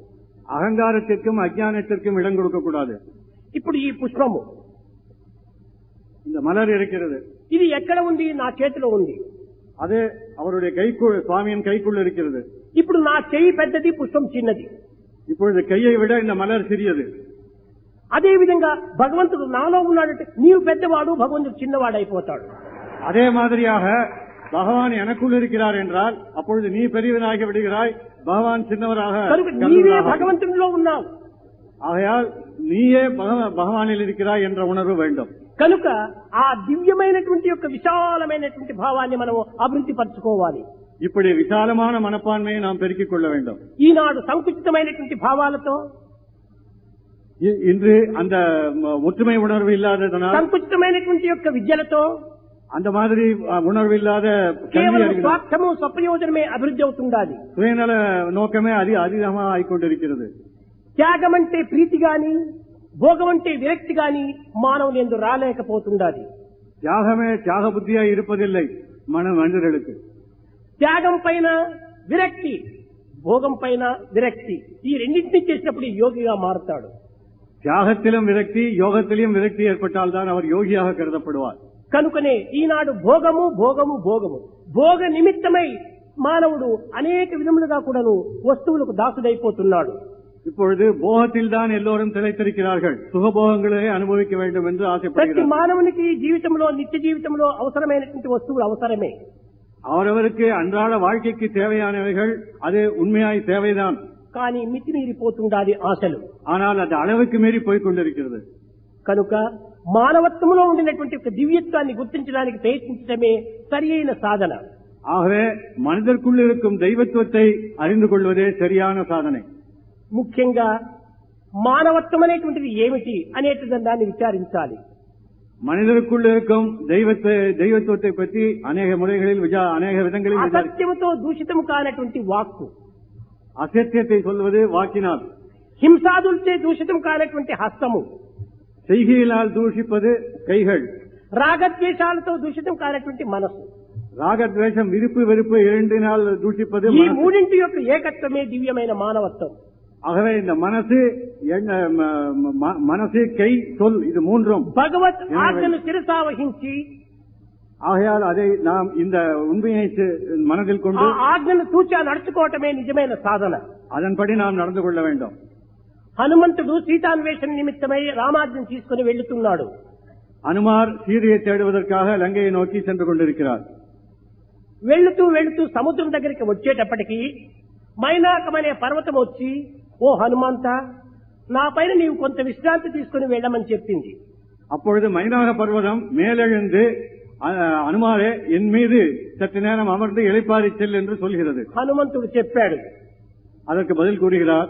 அகங்காரத்திற்கும் அஜ்ஞானத்திற்கும் இடம் கொடுக்க கூடாது. ఇప్పుడు ఈ పుష్పము இந்த மலர் இருக்கிறது. ఇది ఎక్కడ ఉంది? నా చేతిలో ఉంది. அது அவருடைய கைக்குள், சுவாமியின் கைக்குள் இருக்கிறது. ఇప్పుడు నా చెయ్యి పెద్దది, పుష్పం చిన్నది. இப்பொழுது கையை விட இந்த மலர் சிறியது. అదే విధంగా భగవంతుడు నాలో ఉన్నాడంటే నీవు పెద్దవాడు, భగవంతుడు చిన్నవాడు అయిపోతాడు. அதே மாதிரியாக பகவான் எனக்குள் இருக்கிறார் என்றால் அப்பொழுது நீ பெரியவனாகி விடுகிறாய், பகவான் சின்னவராக. నీవే భగవంతుడిలో ఉన్నావు. ஆகையால் நீயே பகவானில் இருக்கிறாய் என்ற உணர்வு வேண்டும். కనుక ఆ దివ్యమైనటువంటి యొక్క విశాలమైనటువంటి భావాన్ని మనం అభివృద్ధి పరచుకోవాలి. இப்படி விசாலமான மனப்பான்மையை நாம் பெருக்கிக் கொள்ள வேண்டும். ఈనాడు సంకుచితమైనటువంటి భావాలతో, இன்று அந்த ஒற்றுமை உணர்வு இல்லாததனால், సంకుచితమైనటువంటి యొక్క విద్యలతో, அந்த மாதிரி உணர்வு இல்லாத కేవలం స్వార్థము స్వప్రయోజనమే అభివృద్ధి అవుతుండాలి. சுயநல நோக்கமே அதிகமாக ஆகிக்கொண்டிருக்கிறது. త్యాగం అంటే ప్రీతి గాని, భోగం అంటే విరక్తి గాని మానవుని యందు రాలేకపోతుండాలి. தியாகமே தியாக புத்தியா இருப்பதில்லை மனிதர்களுக்கு. త్యాగం పైన విరక్తి, భోగం పైన విరక్తి, ఈ రెండింటినీ చేసినప్పుడు యోగిగా మారుతాడు. தியாகத்திலும் விரக்தி, யோகத்திலும் விரக்தி ஏற்பட்டால் தான் அவர் யோகியாக கருதப்படுவார். కనుకనే ఈనాడు భోగము భోగము భోగము భోగ నిమిత్తమై మానవుడు అనేక విధములుగా కూడాను వస్తువులకు దాసుడైపోతున్నాడు. இப்பொழுது போகத்தில் தான் எல்லோரும் திளைத்திருக்கிறார்கள், சுகபோகங்களே அனுபவிக்க வேண்டும் என்று ప్రతి ஆசைப்படுகிறார். మానవునికి జీవితంలో, నిత్య జీవితంలో అవసరమైనటువంటి వస్తువులు అవసరమే. அவரவருக்கு அன்றாட வாழ்க்கைக்கு தேவையானவைகள் அது உண்மையாய் தேவைதான். కానీ మితిమీరిపోతుండాలి ఆశలు. ஆனால் அது அளவுக்கு மீறி போய்க் கொண்டிருக்கிறது. కనుక మానవత్వంలో ఉండినటువంటి ఒక దివ్యత్వాన్ని గుర్తించడానికి ప్రయత్నించడమే సరి అయిన సాధన. ஆகவே மனிதருக்குள் இருக்கும் தெய்வத்துவத்தை அறிந்து கொள்வதே சரியான சாதனை. ముఖ్యంగా మానవత్వం అనేటువంటిది ఏమిటి అనేటువంటి దాన్ని విచారించాలి. மனிதருக்குள் இருக்கும் தெய்வத்துவத்தை பற்றி அநேக முறைகளில் அநேக விதங்களில் అసత్యముతో దూషితం కానటువంటి వాక్కు, அசத்தியத்தை சொல்வது வாக்கினால், హింసాదులతో దూషితం కానటువంటి హస్తము, செய்கையினால் தூஷிப்பது கைகள், రాగద్వేషాలతో దూషితం కానటువంటి మనసు, ராகத்வேஷம் விருப்பு வெறுப்பு இரண்டினால் தூஷிப்பது ఈ మూడింటి యొక్క ఏకత్వమే దివ్యమైన మానవత్వం. ஆகவே இந்த மனசு கை சொல் இது மூன்றும் భగవత్ ఆజ్ఞను శిరసావహించి, ஆகையால் அதை நாம் இந்த உண்மையை மனதில் கொண்டு ఆ ఆజ్ఞను తూచా నడుచుకోవటమే నిజమైన సాధన. அதன்படி நாம் நடந்து கொள்ள வேண்டும். హనుమంతుడు సీతాన్వేషణ నిమిత్తమై రామాజ్ఞను తీసుకుని వెళ్తున్నాడు. அனுமார் சீதையை தேடுவதற்காக லங்கையை நோக்கி சென்று கொண்டிருக்கிறார். వెళ్తూ వెళ్తూ సముద్రం దగ్గరికి వచ్చేటప్పటికి మైనాకమనే పర్వతం వచ్చి, ఓ హనుమంత, నా పైన నీవు కొంత విశ్రాంతి తీసుకుని వెళ్ళమని చెప్పింది. அப்பொழுது மைனாக பர்வதம் மேலெழுந்து அனுமாரே என் மீது சற்று நேரம் அமர்ந்து இளைப்பாரி செல் என்று சொல்கிறது. హనుమంతుడు చెప్పాడు, அதற்கு பதில் கூறுகிறார்,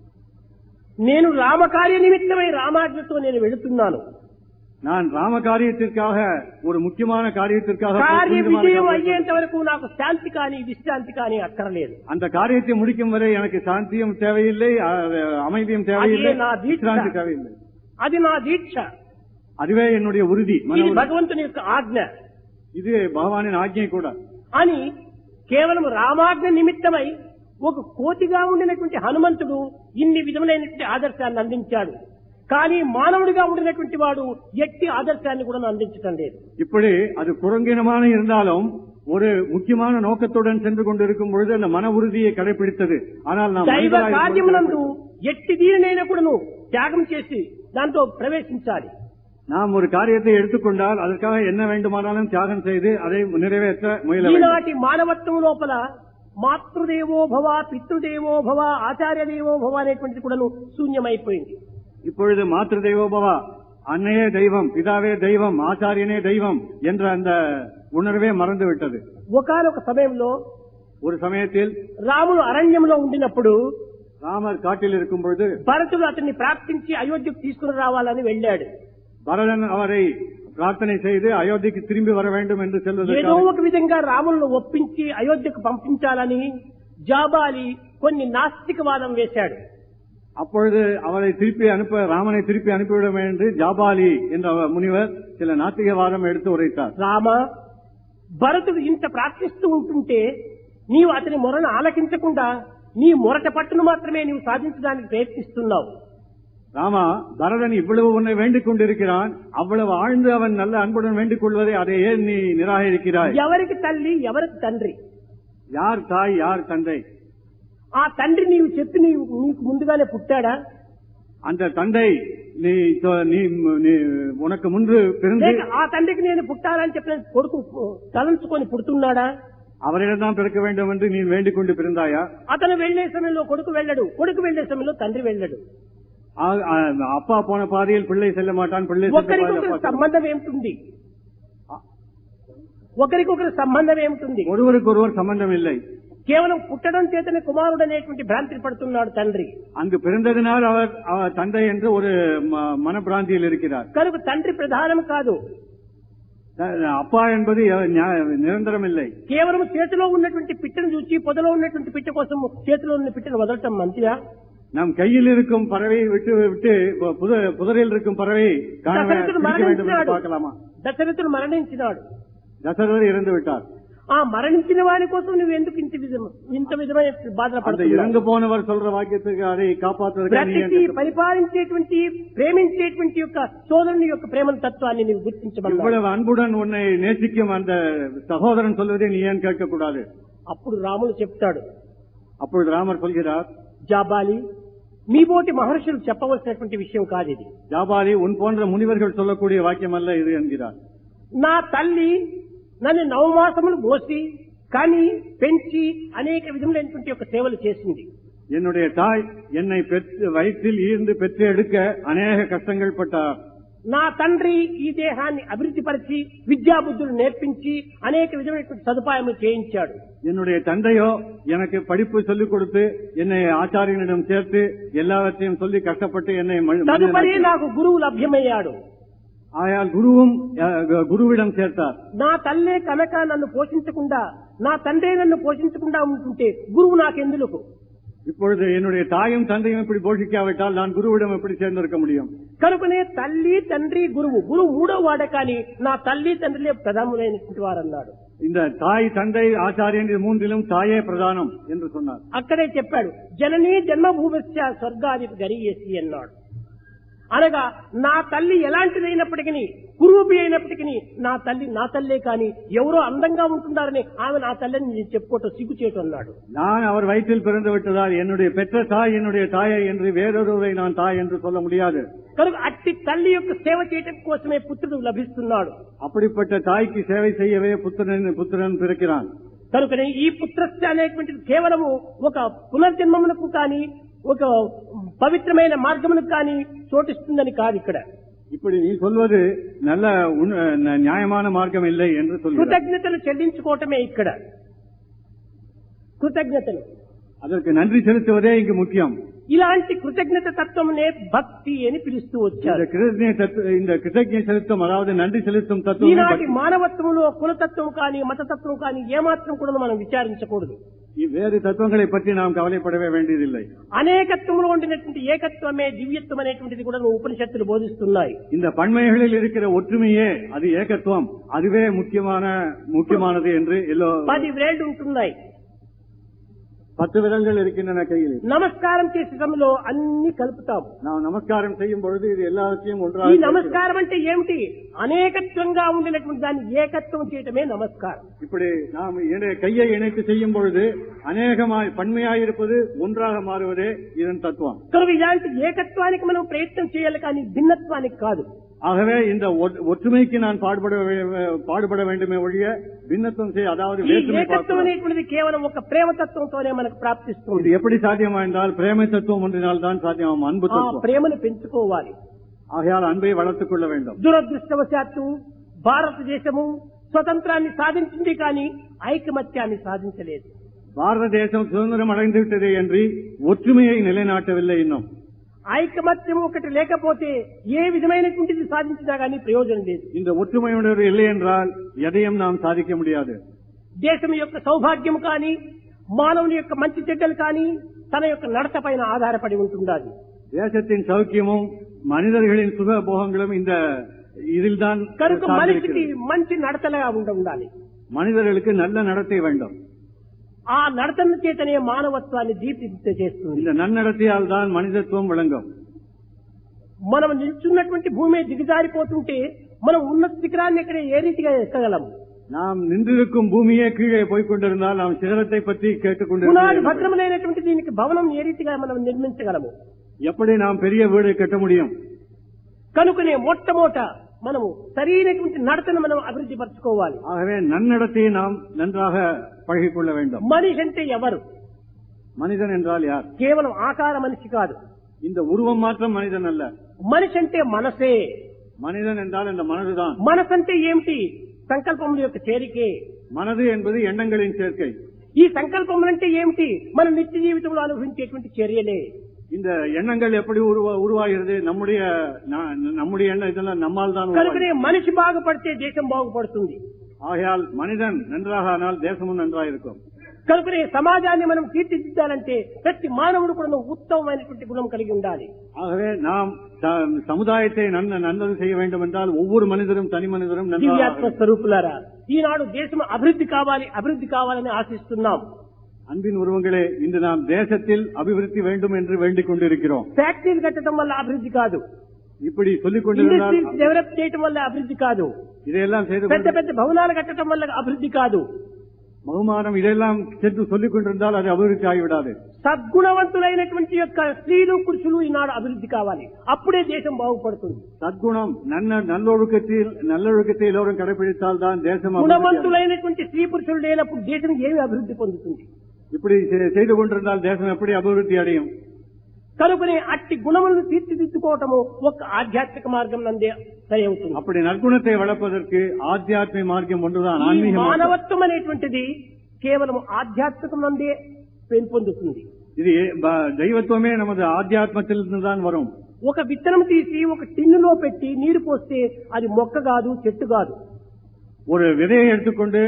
నేను రామకార్య నిమిత్తమై రామాజ్ఞతో నేను వెళుతున్నాను. நான் ராம காரியத்திற்காக, ஒரு முக்கியமான காரியத்திற்காக, కార్య విజయం అయ్యేంత వరకు నాకు శాంతి కానీ విశ్రాంతి కానీ అక్కర్లేదు. அந்த காரியத்தை முடிக்கும் வரை எனக்கு சாந்தியும் தேவையில்லை, அமைதியும் தேவையில்லை, விశ్రాంతి தேவையில்லை. అది నా దీక్ష, அதுவே என்னுடைய உறுதி. ఇది భగవంతుని యొక్క ఆజ్ఞ, இது பகவானின் ஆజ్ఞை கூட అని కేవలం రామాజ్ఞ నిమిత్తమై ఒక కోతిగా ఉండినటువంటి హనుమంతుడు ఇన్ని విధములైనటువంటి ఆదర్శాన్ని అందించాడు. కానీ మానవుడిగా ఉండినటువంటి వాడు ఎట్టి ఆదర్శాన్ని కూడా అందించటం లేదు. இப்படி அது குரங்கினமான இருந்தாலும் ஒரு முக்கியமான நோக்கத்துடன் சென்று கொண்டிருக்கும் பொழுது அந்த மன உறுதியை கடைபிடித்தது. ஆனால் நாம் దైవ కార్యమునందు ఎట్టి దీనినైనా కూడాను త్యాగం చేసి దాంతో ప్రవేశించాలి. நாம் ஒரு காரியத்தை எடுத்துக்கொண்டால் அதற்காக என்ன வேண்டுமானாலும் தியாகம் செய்து அதை நிறைவேற்ற முயல வேண்டும். ఈనాటి మానవత్వం లోపల మాతృదేవో భవ, పితృదేవో భవ, ఆచార్య దేవో భవ అనేటువంటిది కూడాను శూన్యమైపోయింది. இப்பொழுது மாத்ரு தெய்வோபவா, அன்னையே தெய்வம், பிதாவே தெய்வம், ஆச்சாரியனே தெய்வம் என்ற அந்த உணர்வே மறந்து விட்டது. ఒకానొక సమయంలో, ஒரு சமயத்தில் రాముడు అరణ్యంలో ఉండినప్పుడు ராமர் காட்டில் இருக்கும் பொழுது భరతుడు అతన్ని ప్రార్థించి అయోధ్యకు తీసుకుని రావాలని వెళ్ళాడు. பரதன் அவரை பிரார்த்தனை செய்து அயோத்திக்கு திரும்பி வர வேண்டும் என்று ఏదో செல்வதற்காக ఒక విధంగా రాములను ఒప్పించి అయోధ్యకు పంపించాలని జాబాలి కొన్ని నాస్తికవాదం వేశాడు. அப்பொழுது அவரை திருப்பி ராமனை திருப்பி அனுப்பிவிட வேண்டும் என்று ஜாபாலி என்ற முனிவர் சில நாத்திகவாதம் எடுத்து உரைத்தார். రామ, భరతుడు ఇంత ప్రార్థిస్తూ ఉంటుంటే నీవు అతని మొరను ఆలకించకుండా నీ మొరట పట్టును మాత్రమే నీవు సాధించడానికి ప్రయత్నిస్తున్నావు. ராமா, பரதன் இவ்வளவு உன்னை வேண்டிக் கொண்டிருக்கிறான், அவ்வளவு ஆழ்ந்து அவன் நல்ல அன்புடன் வேண்டிக் கொள்வதை அதை ஏன் நீ நிராகரிக்கிறாய்? ఎవరికి తల్లి ఎవరికి తండ్రి? யார் தாய் யார் தந்தை? ఆ తండ్రి నీవు చెప్పి నీకు ముందుగానే పుట్టాడా? அந்த தந்தை நீ உனக்கு முன்பு பிறந்து ఆ తండ్రికి నేను పుట్టాలని చెప్పిన కొడుకు తలంచుకొని పుడుతున్నాడా? அவரிடம் பிறக்க வேண்டும் என்று நீ வேண்டிக் கொண்டு பிறந்தாயா? అతను వెళ్లే సమయంలో కొడుకు వెళ్ళడు, కొడుకు వెళ్లే సమయంలో తండ్రి వెళ్ళడు. அப்பா போன பாதையில் பிள்ளை செல்ல மாட்டான், பிள்ளை ఒకరికొకరు సంబంధం ఏమిటి? ఒకరికొకరు సంబంధం ఏమిటి? ஒருவருக்கொருவர் சம்பந்தம் இல்லை. కేవలం పుట్టడం చేతనే కుమారుడు అనేటువంటి భ్రాంతి పడుతున్నాడు తండ్రి. அங்கு பிறந்ததினால் அவர் தந்தை என்று ஒரு மனப்பிராந்தியில் இருக்கிறார். కనుక తండ్రి ప్రధానం కాదు, அப்பா என்பது நிரந்தரம் இல்லை. కేవలం చేతిలో ఉన్నటువంటి పిట్టను చూసి పొదలో ఉన్నటువంటి పిట్ట కోసం చేతిలో ఉన్న పిట్టను వదలటం మంచిదా? நம் கையில் இருக்கும் பறவை விட்டு விட்டு புதரில் இருக்கும் பறவை பார்க்கலாமா? దశరథుడు మరణించినాడు. தசரதர் இறந்து விட்டார். ఆ మరణించిన వారి కోసం నువ్వు ఎందుకు ఇంత విధమైన బాధలు పడుతున్నావు? ఇరంగు పోనవారు சொல்ற వాక్యத்துக்கு அதை కాపాడుతూ పరిపాలించేటువంటి ప్రేమించేటువంటి యొక్క సోదరుని యొక్క ప్రేమ తత్వాన్ని నీవు గుర్తించమని. இவ்வளவு அன்புடன் உன்னை நேசிக்கும் அந்த சகோதரன் சொல்வதை நீ ஏன் கேட்க கூடாது? అప్పుడు రాముడు చెప్తాడు. அப்பொழுது ராமர் சொல்கிறார், జాబాలి, మీ పోటీ మహర్షులు చెప్పవలసినటువంటి విషయం కాదు ఇది. ஜாபாலி, உன் போன்ற முனிவர்கள் சொல்லக்கூடிய வாக்கியம் அல்ல இது என்கிறார். నా తల్లి నన్ను 9 మాసములు మోసి కానీ పెంచి అనేక విధములైనటువంటి యొక్క సేవలు చేసింది. என்னுடைய தாய் என்னை வயிற்றில் ஈர்ந்து பெற்று எடுக்க அநேக கஷ்டங்கள் பட்டார். నా తండ్రి ఈ దేహాన్ని అభివృద్ధి పరిచి విద్యాబుద్ధులు నేర్పించి అనేక విధమైనటువంటి సదుపాయములు చేయించాడు. என்னுடைய தந்தையோ எனக்கு படிப்பு சொல்லிக் கொடுத்து என்னை ஆச்சாரியனிடம் சேர்த்து எல்லாவற்றையும் சொல்லி கஷ்டப்பட்டு என்னை తదుపరి నాకు గురువు లభ్యమయ్యాడు. ஆயால் குருவும் குருவிடம் சேர்த்தார். నా తల్లే కనుక నన్ను పోషించకుండా, నా తండ్రి నన్ను పోషించకుండా ఉంటుంటే గురువు నాకెందుకు? இப்பொழுது என்னுடைய தாயும் தந்தையும் இப்படி போஷிக்காவிட்டால் நான் குருவிடம் எப்படி சேர்ந்திருக்க முடியும்? కనుకనే తల్లి తండ్రి గురువు, గురువు మూడో వాడే కానీ నా తల్లి తండ్రిలే ప్రధానమైనటువంటి వారన్నాడు. இந்த தாய் தந்தை ஆச்சாரியன் மூன்றிலும் தாயே பிரதானம் என்று சொன்னார். అక్కడే చెప్పాడు, జననీ జన్మభూమిశ్చ స్వర్గాది గరీయసి అన్నాడు. అనగా నా తల్లి ఎలాంటిదైనప్పటికీ, కురూపి అయినప్పటికీ నా తల్లి నా తల్లే కానీ ఎవరో అందంగా ఉంటున్నారని ఆమె నా తల్లిని చెప్పుకోవటం సిగ్గుచేటు అన్నాడు. நான் அவர் வயிற்றில் பிறந்து விட்டதால் என்னுடைய பெற்ற தாய் என்னுடைய தாயை என்று வேறொருவரை நான் தாய் என்று சொல்ல முடியாது. కనుక అట్టి తల్లి యొక్క సేవ చేయటం కోసమే పుత్రుడు లభిస్తున్నాడు. அப்படிப்பட்ட தாய்க்கு சேவை செய்யவே புத்திரன் பிறக்கிறான். కనుకనే ఈ పుత్రస్య అనేటువంటిది కేవలము ఒక పునర్జన్మమునకు కానీ ఒక పవిత్రమైన మార్గమునకు కానీ చోటిస్తుందని కాదు. ఇక్కడ இப்படி நீ சொல்வது நல்ல நியாயமான మార్గం இல்லை என்று சொல்கிறார். కృతజ్ఞతలు చెల్లించుకోవటమే ఇక్కడ. కృతజ్ఞతలు, அதற்கு நன்றி செலுத்துவதே இங்கு முக்கியம். ఇలాంటి కృతజ్ఞత తత్వమునే భక్తి అని పిలుస్తూ వచ్చారు. இந்த கிருத்தజ్ఞ செலுத்தும், అதாவது నன்றి செலுத்தும் తత్వం. ఈనాటి మానవత్వంలో కులతత్వం కానీ మతతత్వం కానీ ఏమాత్రం కూడా మనం విచారించకూడదు. வேறு தத்துவங்களை பற்றி நாம் கவலைப்படவே வேண்டியதில்லை. అనేకత్వంలో ఉండినటువంటి ఏకత్వమే దివ్యత్వం అనేటువంటిది కూడా ఉపనిషత్తులు బోధిస్తున్నాయి. இந்த பன்மைகளில் இருக்கிற ஒற்றுமையே அது ஏகத்துவம், அதுவே முக்கியமானது என்று 10 వేళ్లు ఉంటున్నాయి, 10 விரல்கள் இருக்கின்றன கையில். நமஸ்காரம் చేసే సమయంలో అన్ని కలుపుతాం. நாம் நமஸ்காரம் செய்யும் பொழுது இது எல்லாத்தையும் ఈ ஒன்றாக. నమస్కారం అంటే ఏమిటి? అనేకత్వంగా ఉండినటువంటి దాన్ని ఏకత్వం చేయటమే నమస్కారం. இப்படி நாம் கையை இணைத்து செய்யும் பொழுது அநேகமாய் பன்மையாயிருப்பது ஒன்றாக மாறுவதே இதன் தத்துவம். కనుక ఇలాంటి ఏకత్వానికి మనం ప్రయత్నం చేయాలి కానీ భిన్నత్వానికి కాదు. ஆகவே இந்த ஒற்றுமைக்கு நான் பாடுபட வேண்டுமே ஒழிய பின்னத்துவம் செய்ய, அதாவது ఏకత్వం అనేటువంటిది కేవలం ఒక ప్రేమ తత్వంతోనే మనకు ప్రాప్తిస్తుంది. இது எப்படி சாத்தியமா என்றால் பிரேம தத்துவம் ஒன்றினால் தான் சாத்தியம். அன்பு தத்துவம், ప్రేమను పెంచుకోవాలి. ஆகையால் அன்பை வளர்த்துக் கொள்ள வேண்டும். దురదృష్టవశాత్తు భారతదేశము స్వతంత్రాన్ని సాధించింది కానీ ఐకమత్యాన్ని సాధించలేదు. பாரத தேசம் சுதந்திரம் அடைந்து விட்டதே என்று ஒற்றுமையை நிலைநாட்டவில்லை. இன்னும் ఐకమత్యం ఒకటి లేకపోతే ఏ విధమైనటువంటిది సాధించినా కానీ ప్రయోజనం లేదు. இந்த ஒற்றுமையுணர்வு இல்லை என்றால் எதையும் நாம் சாதிக்க முடியாது. దేశం యొక్క సౌభాగ్యం కానీ మానవుని యొక్క మంచి చెడ్డలు కానీ తన యొక్క నడత పైన ఆధారపడి ఉంటుండాలి. தேசத்தின் சௌக்கியமும் மனிதர்களின் சுக போகங்களும் இந்த இதில்தான். కనుక మనిషికి మంచి నడతగా ఉండాలి. மனிதர்களுக்கு நல்ல நடத்தை வேண்டும். ఆ నడతన చేతనే మానవత్వాన్ని దీప్తిత చేస్తుంది. இந்த நன்னடத்தையால் தான் மனிதத்துவம் விளங்கும். మనం నిల్చున్నటువంటి భూమి దిగజారిపోతుంటే మనం ఉన్నత శిఖరాన్ని ఎక్కడ ఏ రీతిగా ఎక్కగలం? நாம் நின்றிருக்கும் பூமியே கீழே போய்கொண்டிருந்தால் நாம் சிகரத்தை பற்றி పునాది கேட்டுக்கொண்டிருக்கிறோம். భద్రమైనటువంటి దీనికి భవనం ఏ రీతిగా మనం నిర్మించగలము? எப்படி நாம் பெரிய வீடு கட்ட முடியும்? కనుకనే మొట్టమొదట మనము సరైనటువంటి నడతను మనం అభివృద్ధి పరచుకోవాలి. ஆகவே நன்னடத்தையை நாம் நன்றாக பழகிக்கொள்ள வேண்டும். మనిషి అంటే ఎవరు? மனிதன் என்றால் யார்? కేవలం ఆకార మనిషి కాదు. இந்த உருவம் மாற்றம் மனிதன் அல்ல. మనిషి అంటే మనసే. மனிதன் என்றால் இந்த மனதுதான். మనసు అంటే ఏమిటి? సంకల్పముల యొక్క చేరికే. மனது என்பது எண்ணங்களின் சேர்க்கை. ఈ సంకల్పములు అంటే ఏమిటి? మన నిత్య జీవితంలో అనుభవించేటువంటి చర్యలే. இந்த எண்ணங்கள் எப்படி உருவாகிறது? நம்முடைய எண்ணம் இதெல்லாம் நம்மால் தான். కనుకనే మనిషి బాగుపడితే దేశం బాగుపడుతుంది. ஆகையால் மனிதன் நன்றாக ஆனால் தேசமும் நன்றாக இருக்கும். కనుకనే సమాజాన్ని మనం తీర్చిదిద్దాలంటే ప్రతి మానవుడు కూడా ఉత్తమమైనటువంటి గుణం కలిగి ఉండాలి. ஆகவே நாம் சமுதாயத்தை நல்லது செய்ய வேண்டும் என்றால் ஒவ்வொரு மனிதரும் தனி மனிதரும் దివ్యాత్మ స్వరూపులారా, ఈనాడు దేశం అభివృద్ధి కావాలని ఆశిస్తున్నాం. அன்பின் உருவங்களே, இன்று நாம் தேசத்தில் அபிவிருத்தி வேண்டும் என்று வேண்டிக் கொண்டிருக்கிறோம். ఫ్యాక్టరీలు కట్టడం వల్ల అభివృద్ధి కాదు. இப்படி சொல்லிக் கொண்டிருந்தால் ఇండస్ట్రీస్ డెవలప్ చేయడం వల్ల అభివృద్ధి కాదు. இதையெல்லாம் செய்து పెద్ద పెద్ద భవనాలు కట్టడం వల్ల అభివృద్ధి కాదు. బహుమానం இதெல்லாம் சென்று சொல்லிக் கொண்டிருந்தால் அது అభివృద్ధి ஆகிவிடாது. సద్గుణవంతులైనటువంటి యొక్క స్త్రీలు పురుషులు ఈనాడు అభివృద్ధి కావాలి. అప్పుడే దేశం బాగుపడుతుంది. సద్గుణం நல்லொழுக்கத்தை எல்லோரும் கடைபிடித்தால் தான் தேசம். గుణవంతులైనటువంటి స్త్రీ పురుషులు లేనప్పుడు దేశం ఏమి అభివృద్ధి పొందుతుంది? இப்படி செய்து கொண்டிருந்தால் தேசம் எப்படி அபிவிருத்தி அடையும்? కనుకనే అట్టి గుణములను తీర్చిదిద్దుకోవటము ఒక ఆధ్యాత్మిక మార్గం నందే సరి అవుతుంది. அப்படி நற்குணத்தை வளர்ப்பதற்கு ஆத்தியாத்மிக மார்க்கம் ஒன்றுதான். మానవత్వం అనేటువంటిది కేవలం ఆధ్యాత్మికం నందే పెంపొందుతుంది. ఇది దైవత్వమే நமது ఆధ్యాత్మத்திலிருந்து தான் வரும். ఒక విత్తనం తీసి ఒక టిన్నులో పెట్టి నీరు పోస్తే అది మొక్క కాదు, చెట్టు కాదు. ஒரு விதையை எடுத்துக்கொண்டு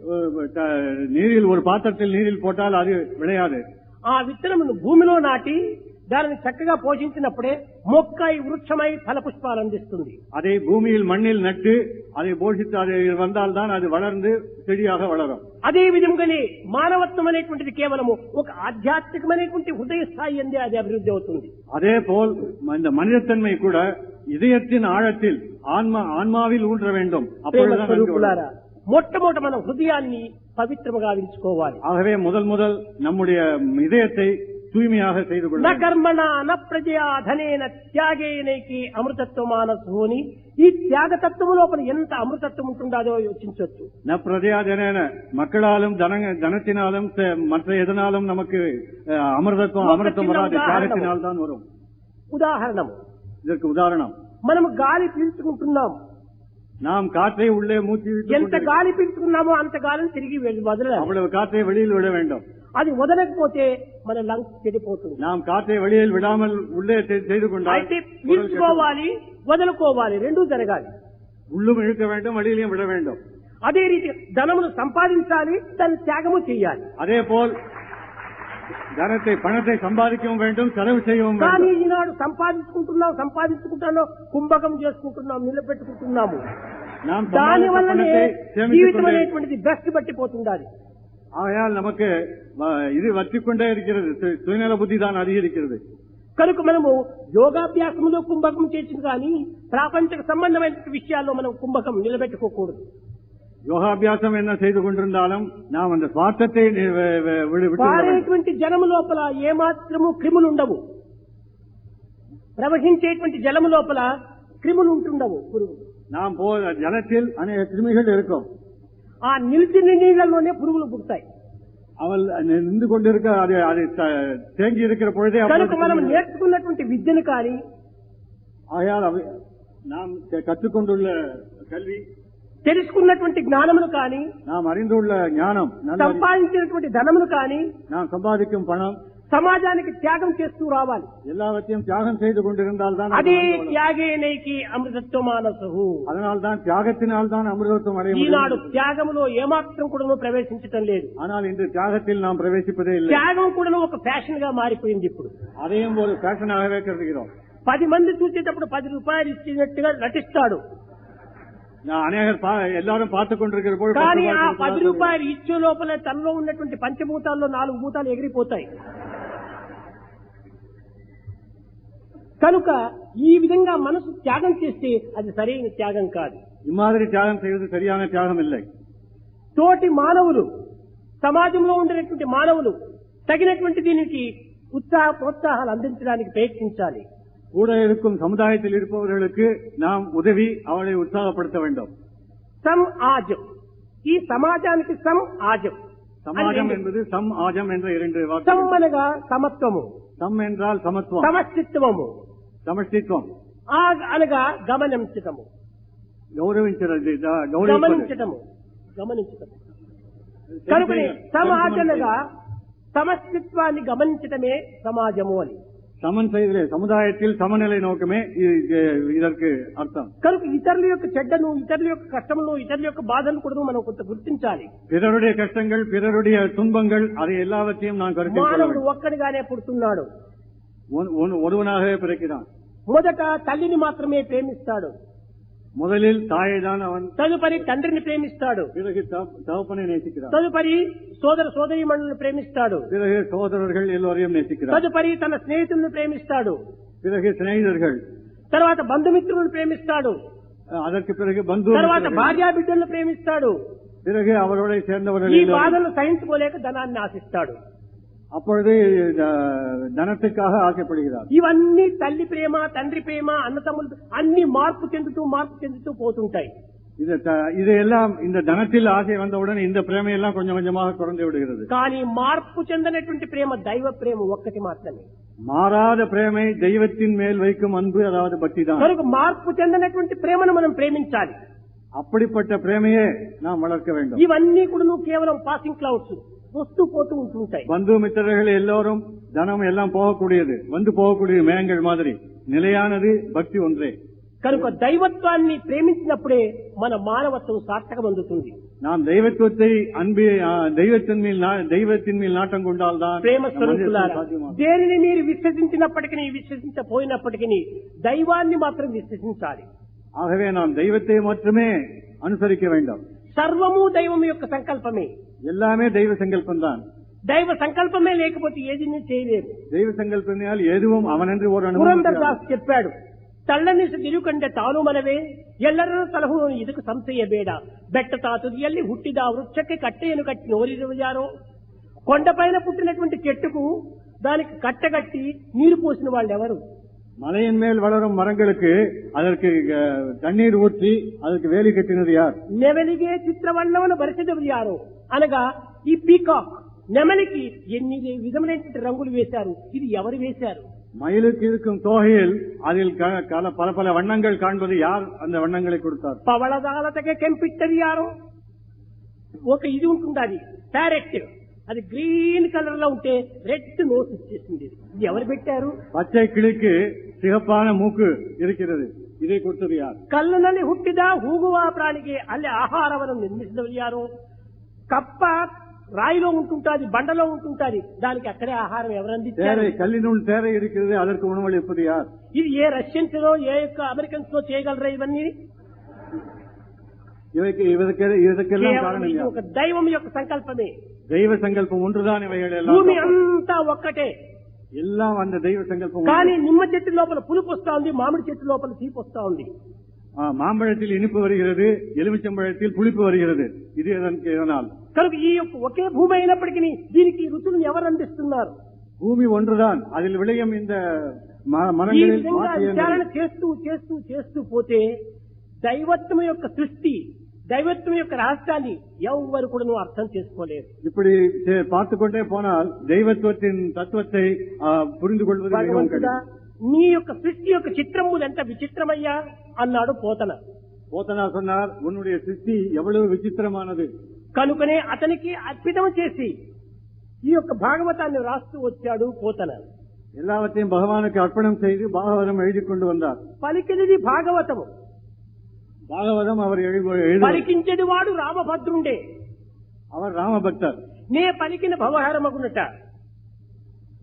நீரில் ஒரு பாத்திரத்தில் நீரில் போட்டால் அது விளையாது. ఆ విత్తనమును భూమిలో నాటి దానిని చక్కగా పోషించినప్పుడే మొక్కై వృక్షమై ఫలపుష్పాలు అందిస్తుంది. அதை பூமியில் மண்ணில் நட்டு அதை போஷித்து அது வந்தால் தான் அது வளர்ந்து செடியாக வளரும். అదే విధంగానే మానవత్వం అనేటువంటిది కేవలము ఒక ఆధ్యాత్మికమైనటువంటి హృదయ స్థాయి అందే అది అభివృద్ధి అవుతుంది. அதே போல் இந்த மனிதத்தன்மை கூட இதயத்தின் ஆழத்தில் ஆன்மாவில் ஊன்ற வேண்டும். அப்பொழுதுதான் మొట్టమొదట మనం హృదయాన్ని పవిత్రముగా ఉంచుకోవాలి. ஆகவே முதல் நம்முடைய இதயத்தை தூய்மையாக செய்து கொள்ள. కర్మణ న ప్రజయా ధనేన త్యాగేనైకి అమృతత్వమానసోని. ఈ త్యాగతత్వము లోపల ఎంత అమృతత్వం ఉంటుందో యోచించవచ్చు. ந பிரஜயா ஜனேன, மக்களாலும் தனத்தினாலும் மற்ற எதனாலும் நமக்கு அமிர்தம் வராது, தியாகத்தினால் தான் வரும். ఉదాహరణం, இதற்கு உதாரணம், మనము గాలి పీల్చుకుంటున్నాం. நாம் காற்றை உள்ளே மூச்சு ఎంత గాలి పీల్చుకున్నామో అంత గాలిని తిరిగి వదలాలి. அவ்வளவு காற்றை வெளியில் விட வேண்டும். అది వదలకపోతే మన లంగ్స్ చెడిపోతుంది. நாம் காற்றை வெளியில் விடாமல் உள்ளே செய்து கொண்டால் అయితే పీల్చుకోవాలి, వదులుకోవాలి, రెండూ జరగాలి. உள்ளும் இழுக்க வேண்டும், வெளியிலையும் விட வேண்டும். అదే రీతి ధనమును సంపాదించాలి, దాన్ని త్యాగము చేయాలి. அதே போல் பணத்தை சம்பாதிக்கவும் வேண்டும், செலவு செய்யவும் வேண்டும். కానీ ఈనాడు సంపాదించుకుంటున్నాం, కుంభకం చేసుకుంటున్నాం, నిలబెట్టుకుంటున్నాము. దాని వల్లనే జీవితం అనేటువంటిది బెస్ట్ పట్టిపోతుంది. ஆகையால் நமக்கு இது வற்றிக்கொண்டே இருக்கிறது, சுயநல புத்தி தான் அதிகரிக்கிறது. కనుక మనము యోగాభ్యాసంలో కుంభకం చేసింది కానీ ప్రాపంచిక సంబంధమైన విషయాల్లో మనం కుంభకం నిలబెట్టుకోకూడదు. యోగాభ్యాసం என்ன செய்து கொண்டிருந்தாலும் நாம் அந்த స్వార్థத்தை పారేటువంటి జలము లోపల ఏమాత్రము క్రిములు ఉండవు. ప్రవహించేటువంటి జలము లోపల క్రిములు ఉంటుండవు, పురుగులు. நாம் ஜலத்தில் అనేక கிருமிகள் இருக்கும். ఆ నిలిచిన నీళ్లలోనే పురుగులు పుడతాయి. அவள் நின்று கொண்டிருக்க அது தேங்கி இருக்கிற பொழுதே కనుక మనం నేర్చుకున్నటువంటి విద్యను కానీ, ஆகையால் நாம் கற்றுக்கொண்டுள்ள கல்வி, తెలుసుకున్నటువంటి జ్ఞానమును కానీ, நாம் அறிந்துள்ள ஞானம், సంపాదించినటువంటి ధనమును కానీ, நாம் சம்பாதிக்கும் பணம் సమాజానికి త్యాగం చేస్తూ రావాలి. எல்லாவற்றையும் தியாகம் செய்து கொண்டிருந்தால் தான் అదే త్యాగేనైకి అమృతత్వమానసహు. அதனால் தான் தியாகத்தினால் தான் அமிர்தத்துவம் அடைய முடியும். ఈనాడు త్యాగములో ఏమాత్రం కూడా ప్రవేశించటం లేదు. ஆனால் இன்று தியாகத்தில் நாம் பிரவேசிப்பதே இல்லை. త్యాగం కూడా ఒక ఫ్యాషన్ గా మారిపోయింది. ఇప్పుడు அதையும் ஒரு ஃபேஷனாகவே கருதுகிறோம். 10 మంది చూసేటప్పుడు 10 రూపాయలు ఇచ్చినట్టుగా నటిస్తాడు. అనేకర్ எல்லாரும் பார்த்துக் கொண்டிருக்கிற போது కానీ ఆ 10 రూపాయలు ఇచ్చే లోపల తనలో ఉన్నటువంటి పంచభూతాల్లో 4 భూతాలు ఎగిరిపోతాయి. కనుక ఈ విధంగా మనసు త్యాగం చేస్తే అది సరైన త్యాగం కాదు. இம்மாதிரி தியாகம் செய்வது சரியான தியாகம் இல்லை. తోటి మానవులు, సమాజంలో ఉండేటువంటి మానవులు తగినటువంటి దీనికి ఉత్సాహ ప్రోత్సాహాలు అందించడానికి ప్రయత్నించాలి. கூட இருக்கும் சமுதாயத்தில் இருப்பவர்களுக்கு நாம் உதவி அவளை உற்சாகப்படுத்த வேண்டும். சம் ஆஜம், ఈ సమాజానికి సం ఆజం. சமாஜம் என்பது சம் ஆஜம் என்ற இரண்டு సం வார்த்தைகள். అనగా సమత్వము, சம் என்றால் சமத்துவம், సమష్టిత్వము, சமஷ்டித்துவம், ఆగ్ అనగా గమనించటము, గమనించటము. కనుకనే సమాజనగా సమష్టిత్వాన్ని గమనించటమే సమాజము అని. சமன் செய்தலே சமுதாயத்தில் சமநிலை நோக்கமே இதற்கு அர்த்தம். కనుక ఇతరుల యొక్క చెడ్డను, ఇతరుల యొక్క కష్టమును, ఇతరుల యొక్క బాధను కూడా మనం కొంత గుర్తించాలి. பிறருடைய கஷ்டங்கள், பிறருடைய துன்பங்கள், அதை எல்லாவற்றையும் நான் கருத்தில் கொள்ள మానవుడు வேண்டும். ఒక్కడిగానే పుడుతున్నాడు. ஒருவனாகவே பிறக்கிறான். మొదట తల్లిని మాత్రమే ప్రేమిస్తాడు, முதலில் தாயை தான் அவன், తదుపరి తండ్రిని ప్రేమిస్తాడు, பிறகு தகப்பனை நேசிக்கிறான், తదుపరి సోదర సోదరీమణులను ప్రేమిస్తాడు, பிறகு சகோதரர்கள் எல்லோரையும் நேசிக்கிறான், తదుపరి తన స్నేహితులను ప్రేమిస్తాడు, பிறகு சிநேகிதர்கள், తర్వాత బంధుమిత్రులను ప్రేమిస్తాడు, அதற்கு பிறகு பந்து, తర్వాత భార్యా బిడ్డలను ప్రేమిస్తాడు. பிறகு அவரோட ఈ சேர்ந்தவர்கள் బాధలను సహించుకోలేక ధనాన్ని ఆశిస్తాడు. அப்பொழுது தனத்துக்காக ஆசைப்படுகிறார். ఇవన్నీ తల్లి ప్రేమ, తండ్రి ప్రేమ, అన్నతమ్ములు అన్ని మార్పు చెందుతూ పోతుంటాయి. இதையெல்லாம் இந்த தனத்தில் ஆசை வந்தவுடன் இந்த பிரேமையெல்லாம் கொஞ்சம் கொஞ்சமாக குறைந்து விடுகிறது. కానీ మార్పు చెందనటువంటి ప్రేమ దైవ ప్రేమ ఒక్కటి మాత్రమే. மாறாத பிரேமை தெய்வத்தின் மேல் வைக்கும் அன்பு, அதாவது பக்தி தான். కనుక మార్పు చెందనటువంటి ప్రేమను మనం ప్రేమించాలి. அப்படிப்பட்ட பிரேமையே நாம் வளர்க்க வேண்டும். ఇవన్నీ కూడా కేవలం పాసింగ్ క్లౌడ్స్, వస్తూ పోతూ ఉంటుంటాయి. பந்து மித்திரர்கள் எல்லோரும் தனம் எல்லாம் போகக்கூடியது, வந்து போகக்கூடிய மேகங்கள் மாதிரி. நிலையானது பக்தி ஒன்றே. కనుక దైవత్వాన్ని ప్రేమించినప్పుడే మన మానవత్వం సార్థకమందుతుంది. நாம் தெய்வத்துவத்தை அன்பு தெய்வத்தின் மேல் நாட்டம் கொண்டால்தான் ప్రేమ స్వరూపులారా, దేనిని మీరు విశ్వసించినప్పటికీ, విశ్వసించపోయినప్పటికీ దైవాన్ని మాత్రం విశ్వసించాలి. ஆகவே நாம் தெய்வத்தை மட்டுமே அனுசரிக்க வேண்டும். సర్వము దైవం యొక్క సంకల్పమే. எல்லாமே தெய்வ சங்கல்பம் தான். దైవ సంకల్పమే లేకపోతే ఏది చేయలేము. தெய்வ சங்கல்பத்தினால் எதுவும் அவனென்று ஒரு పురందర్ దాస్ చెప్పాడు, ತಳ್ಳನಿಸ ತಿರುಕಂಡೆ ತಾನು ಮನವೇ, ಎಲ್ಲರೂ ಸಲಹು ಇದಕ್ಕೆ ಸಂಶಯ ಬೇಡ. ಬೆಟ್ಟ ತಾತುದಿಯಲ್ಲಿ ಹುಟ್ಟಿದ ವೃಕ್ಷಕ್ಕೆ ಕಟ್ಟೆಯನ್ನು ಕಟ್ಟಿ ನೋರಿರುವ ಯಾರೋ, కొండపైన పుట్టినటువంటి చెట్టుకు దానికి కట్టగట్టి నీరు పోసిన వాళ్ళు ఎవరు? மலையின் மேல் வளரும் மரங்களுக்கு அதற்கு தண்ணீர் ஊற்றி அதற்கு வேலி கட்டினது யார்? నెమలిగే చిత్రవర్ణమును భరిచదవి యారో అనగా ఈ పీకాక్ నెమలికి ఎన్ని విధములైన రంగులు వేశారు, ఇది ఎవరు వేశారు? மயிலுக்கு இருக்கும் தோகையில் அதில் பல பல வண்ணங்கள் காண்பது யார்? அந்த வண்ணங்களை கொடுத்தார். పవళదాలతకే కెంపిట్టది యారో. ఒక ఇది ఉంటుంది, అది ప్యారెట్, అది గ్రీన్ కలర్ లో ఉంటే రెడ్ నోస్ ఇచ్చేసింది. ఇది ఎవరు పెట్టారు? பச்சை கிளிக்கு சிகப்பான மூக்கு இருக்கிறது, இதை கொடுத்தது யார்? ಕಲ್ಲಿನಲ್ಲಿ ಹುಟ್ಟಿದ ಹೂಗುವ ಪ್ರಾಣಿಗೆ ಅಲ್ಲಿ ಆಹಾರವನ್ನು ನಿರ್ಮಿಸಿದವರು ಯಾರು? కప్ప రాయిలో ఉంటుంటాది, బండలో ఉంటుంటాది, దానికి అక్కడే ఆహారం ఎవరు అందించారు? కల్లినుండి తేర இருக்கிறது, அதற்கு உணவளிப்பது யார்? ఇది ఏ రష్యన్స్ లో, ఏ యొక్క అమెరికన్స్ లో చేయగలరా? ఇవన్నీ இதற்கெல்லாம் காரணம் ఒక దైవం యొక్క సంకల్పమే. தெய்வ சங்கல்பம் ஒன்றுதான் இவைகள் எல்லாம். భూమి అంతా ఒక్కటే, எல்லாம் அந்த தெய்வ சங்கல்பம். కానీ నిమ్మ చెట్టు లోపల పులుపు వస్తా ఉంది, మామిడి చెట్టు లోపల తీపి వస్తా ఉంది. மாம்பழத்தில் இனிப்பு வருகிறது, எலுமிச்சம்பழத்தில் புளிப்பு வருகிறது. இது எதனால்? కనుక ఈ యొక్క ఒకే భూమి అయినప్పటికీ దీనికి రుచులను ఎవరు అందిస్తున్నారు? பூமி ஒன்றுதான், அதில் விளையும் இந்த మరங்களில் విచారణ చేస్తూ చేస్తూ చేస్తూ పోతే దైవత్వం యొక్క సృష్టి, దైవత్వం యొక్క రహస్యాన్ని ఎవరు కూడా అర్థం చేసుకోలేరు. இப்படி பார்த்துக்கொண்டே போனால் தெய்வத்துவத்தின் தத்துவத்தை புரிந்து கொள்வது மிகவும் கடினம். నీ యొక్క సృష్టి యొక్క చిత్రము ఎంత విచిత్రమయ్యా అన్నాడు పోతన. పోతన சொன்னார், உன்னுடைய சிருஷ்டி எவ்வளவு விசித்திரமானது. కనుకనే అతనికి అర్పితం చేసి ఈ యొక్క భాగవతాన్ని రాస్తూ వచ్చాడు పోతన. எல்லாவற்றையும் பகவானுக்கு அர்ப்பணம் செய்து பாகவதம் எழுதி கொண்டு வந்தார். పలికినది భాగవతము, భాగవతం அவர் పలికించేది వాడు రామభద్రుండే. அவர் ராமபக்தர். నే పలికిన భవహరమగునట.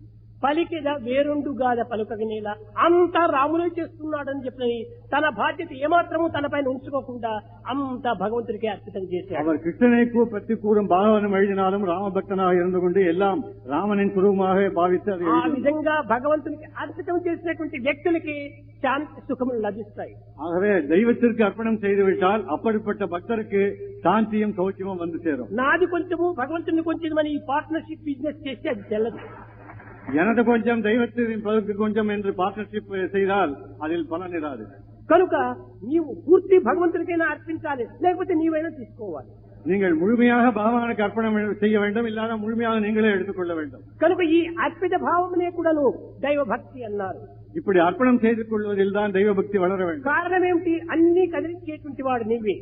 పలికిద వేరుండుగాద పలుకగనేల అంతా రాములే చేస్తున్నాడని చెప్పి తన బాధ్యత ఏమాత్రము తన పైన ఉంచుకోకుండా అంతా భగవంతుడికి అర్పితం చేశారు. அவர் கிருஷ்ணனை பற்றி கூறும் பாகவனம் எழுதினாலும் ராமபக்தனாக இருந்து கொண்டு எல்லாம் ராமனின் சுரூபமாக பாவித்து ఆ విధంగా భగవంతునికి అర్పితం చేసినటువంటి వ్యక్తులకి శాంతి సుఖములు లభిస్తాయి. ஆகவே தெய்வத்திற்கு அர்ப்பணம் செய்துவிட்டால் அப்படிப்பட்ட பக்தருக்கு சாந்தியும் சௌக்கியமும் வந்து சேரும். నాది కొంచెము భగవంతుని కొంచెం అని ఈ పార్ట్నర్షిప్ బిజినెస్ చేస్తే అది చెల్లదు. எனது கொஞ்சம் தெய்வத்தின் பகுதிக்கு கொஞ்சம் என்று பார்ட்னர்ஷிப் செய்தால் அதில் பலன் இராது. కనుక నీవు పూర్తి భగవంతుడికైనా అర్పించాలి, లేకపోతే నీవైనా తీసుకోవాలి. நீங்கள் முழுமையாக பகவானுக்கு அர்ப்பணம் செய்ய வேண்டும், இல்லாத முழுமையாக நீங்களே எடுத்துக்கொள்ள வேண்டும். కనుక ఈ అర్పిత భావమునే కూడాను దైవ భక్తి అన్నారు. இப்படி அர்ப்பணம் செய்து கொள்வதில் தான் தெய்வ பக்தி வளர வேண்டும். కారణం ఏమిటి? అన్ని కదిలించేటువంటి వాడు నీవే,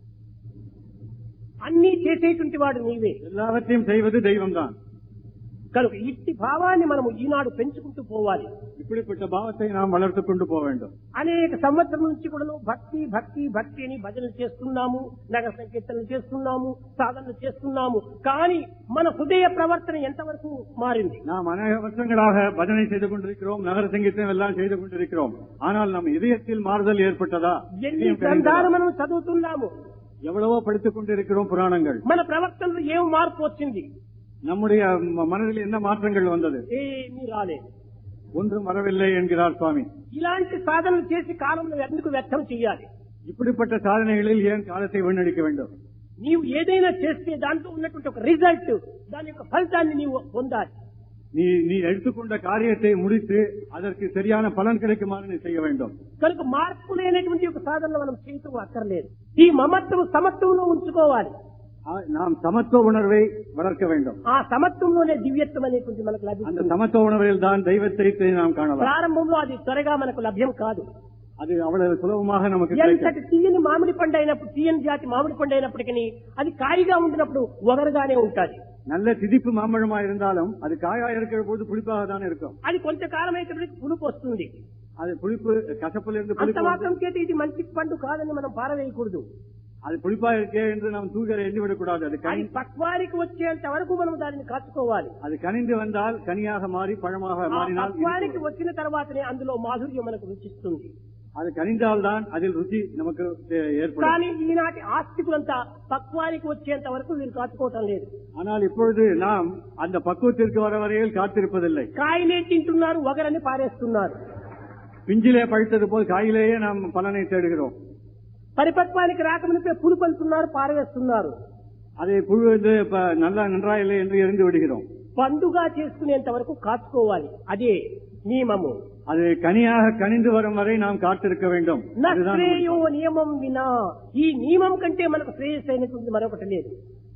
అన్ని చేసేటువంటి వాడు నీవే, எல்லாவற்றையும் செய்வது தெய்வம் தான். కనుక ఇట్టి భావాన్ని మనము ఈనాడు పెంచుకుంటూ పోవాలి. இப்படிப்பட்ட பாவத்தை நாம் வளர்த்துக் கொண்டு போக வேண்டும். అనేక సంవత్సరం నుంచి కూడా భక్తి భక్తి భక్తి అని భజనలు చేస్తున్నాము, నగర సంకీర్తనలు చేస్తున్నాము, సాధనలు చేస్తున్నాము. కానీ మన హృదయ ప్రవర్తన ఎంతవరకు మారింది? நாம் அநேக வருஷங்களாக பஜனை செய்து கொண்டிருக்கிறோம், நகர சங்கீதம் எல்லாம் செய்து கொண்டிருக்கிறோம். ஆனால் நம் இதயத்தில் மாறுதல் ஏற்பட்டதா? ఎన్ని గ్రంథాలు మనం చదువుతున్నాము, எவ்வளவோ படித்துக் கொண்டிருக்கிறோம் புராணங்கள். మన ప్రవర్తనలో ఏం మార్పు వచ్చింది? நம்முடைய மனதில் என்ன மாற்றங்கள் வந்தது? ఏమీ రాలేదు, ஒன்றும் வரவில்லை என்கிறார் சுவாமி. ఇలాంటి సాధనలు చేసి కాలంలో ఎందుకు వ్యర్థం చేయాలి? இப்படிப்பட்ட சாதனைகளில் ஏன் காலத்தை வீணடிக்க வேண்டும்? నీవు ఏదైనా చేస్తే దాంట్లో ఉన్నటువంటి ఒక రిజల్ట్, దాని యొక్క ఫలితాన్ని నీవు పొందాలి. நீ எடுத்துக்கொண்ட காரியத்தை முடித்து அதற்கு சரியான பலன் கிடைக்குமாறு நீ செய்ய வேண்டும். కనుక మార్పు లేనటువంటి ఒక సాధనలు మనం చేయటం అక్కర్లేదు. ఈ మమత్వం సమత్వంలో ఉంచుకోవాలి. நாம் சமத்துவ உணர்வை வளர்க்க வேண்டும். ఆ సమత్వంలోనే దివ్యత్వం అనేటువంటి మనకు లభిస్తుంది. அந்த சமத்துவ உணர்வில் தான் தெய்வத்தை நாம் காணலாம். ప్రారంభంలో అది త్వరగా మనకు లభ్యం కాదు. அது అவ்வளவு సులభமாக நமக்கு ఎంతటి తీయని మామిడి పండు అయినప్పుడు, తీయని జాతి మామిడి పండు అయినప్పటికీ అది కాయిగా ఉండినప్పుడు ఒగరుగానే ఉంటుంది. நல்ல திதிப்பு மாம்பழமா இருந்தாலும் அது காயா இருக்கிற போது புளிப்பாக தான் இருக்கும். అది కొంతకాలం అయితే పులుపు వస్తుంది. அது புளிப்பு கசப்பிலிருந்து అంత మాత్రం చేతి ఇది మంచి పండు కాదని మనం పారవేయకూడదు. அது புளிப்பா இருக்கே என்று நாம் தூக்கி எண்ணிவிடக் கூடாது. அது పక్వానికి వచ్చేంత వరకు మనం దానిని కాచుకోవాలి. அது కనింది வந்தால் కనిயாக మారి పழமாக మారిனால், పక్వానికి వచ్చిన తర్వాతనే అందులో మాధుర్యం మనకు రుచిస్తుంది. அது கனிந்தால் தான் அதில் ருచి நமக்கு ஏற்படும். కానీ ఈనాటి ఆస్తికులంతా పక్వానికి వచ్చేంత వరకు వీరు కాచుకోవటం లేదు. ஆனால் இப்பொழுது நாம் அந்த பக்குவத்திற்கு வர வரையில் காத்திருப்பதில்லை. కాయలే తింటున్నారు, వగరని పారేస్తున్నారు. பிஞ்சிலே பழுத்தது போல் காயிலேயே நாம் பலனை தேடுகிறோம். పరిపక్వానికి రాకమునిపే పులు పలుతున్నారు, పారవేస్తున్నారు. அதை புழு நன்றா இல்லை என்று எரிந்து விடுகிறோம். పండుగా చేసుకునేంత వరకు కాచుకోవాలి. అదే నియమము. அது கனியாக கனிந்து வரும் வரை நாம் காத்திருக்க வேண்டும். నశ్రేయో నియమం వినా, ఈ నియమం కంటే మనకు శ్రేయస్ అయినటువంటి మరొకటి లేదు.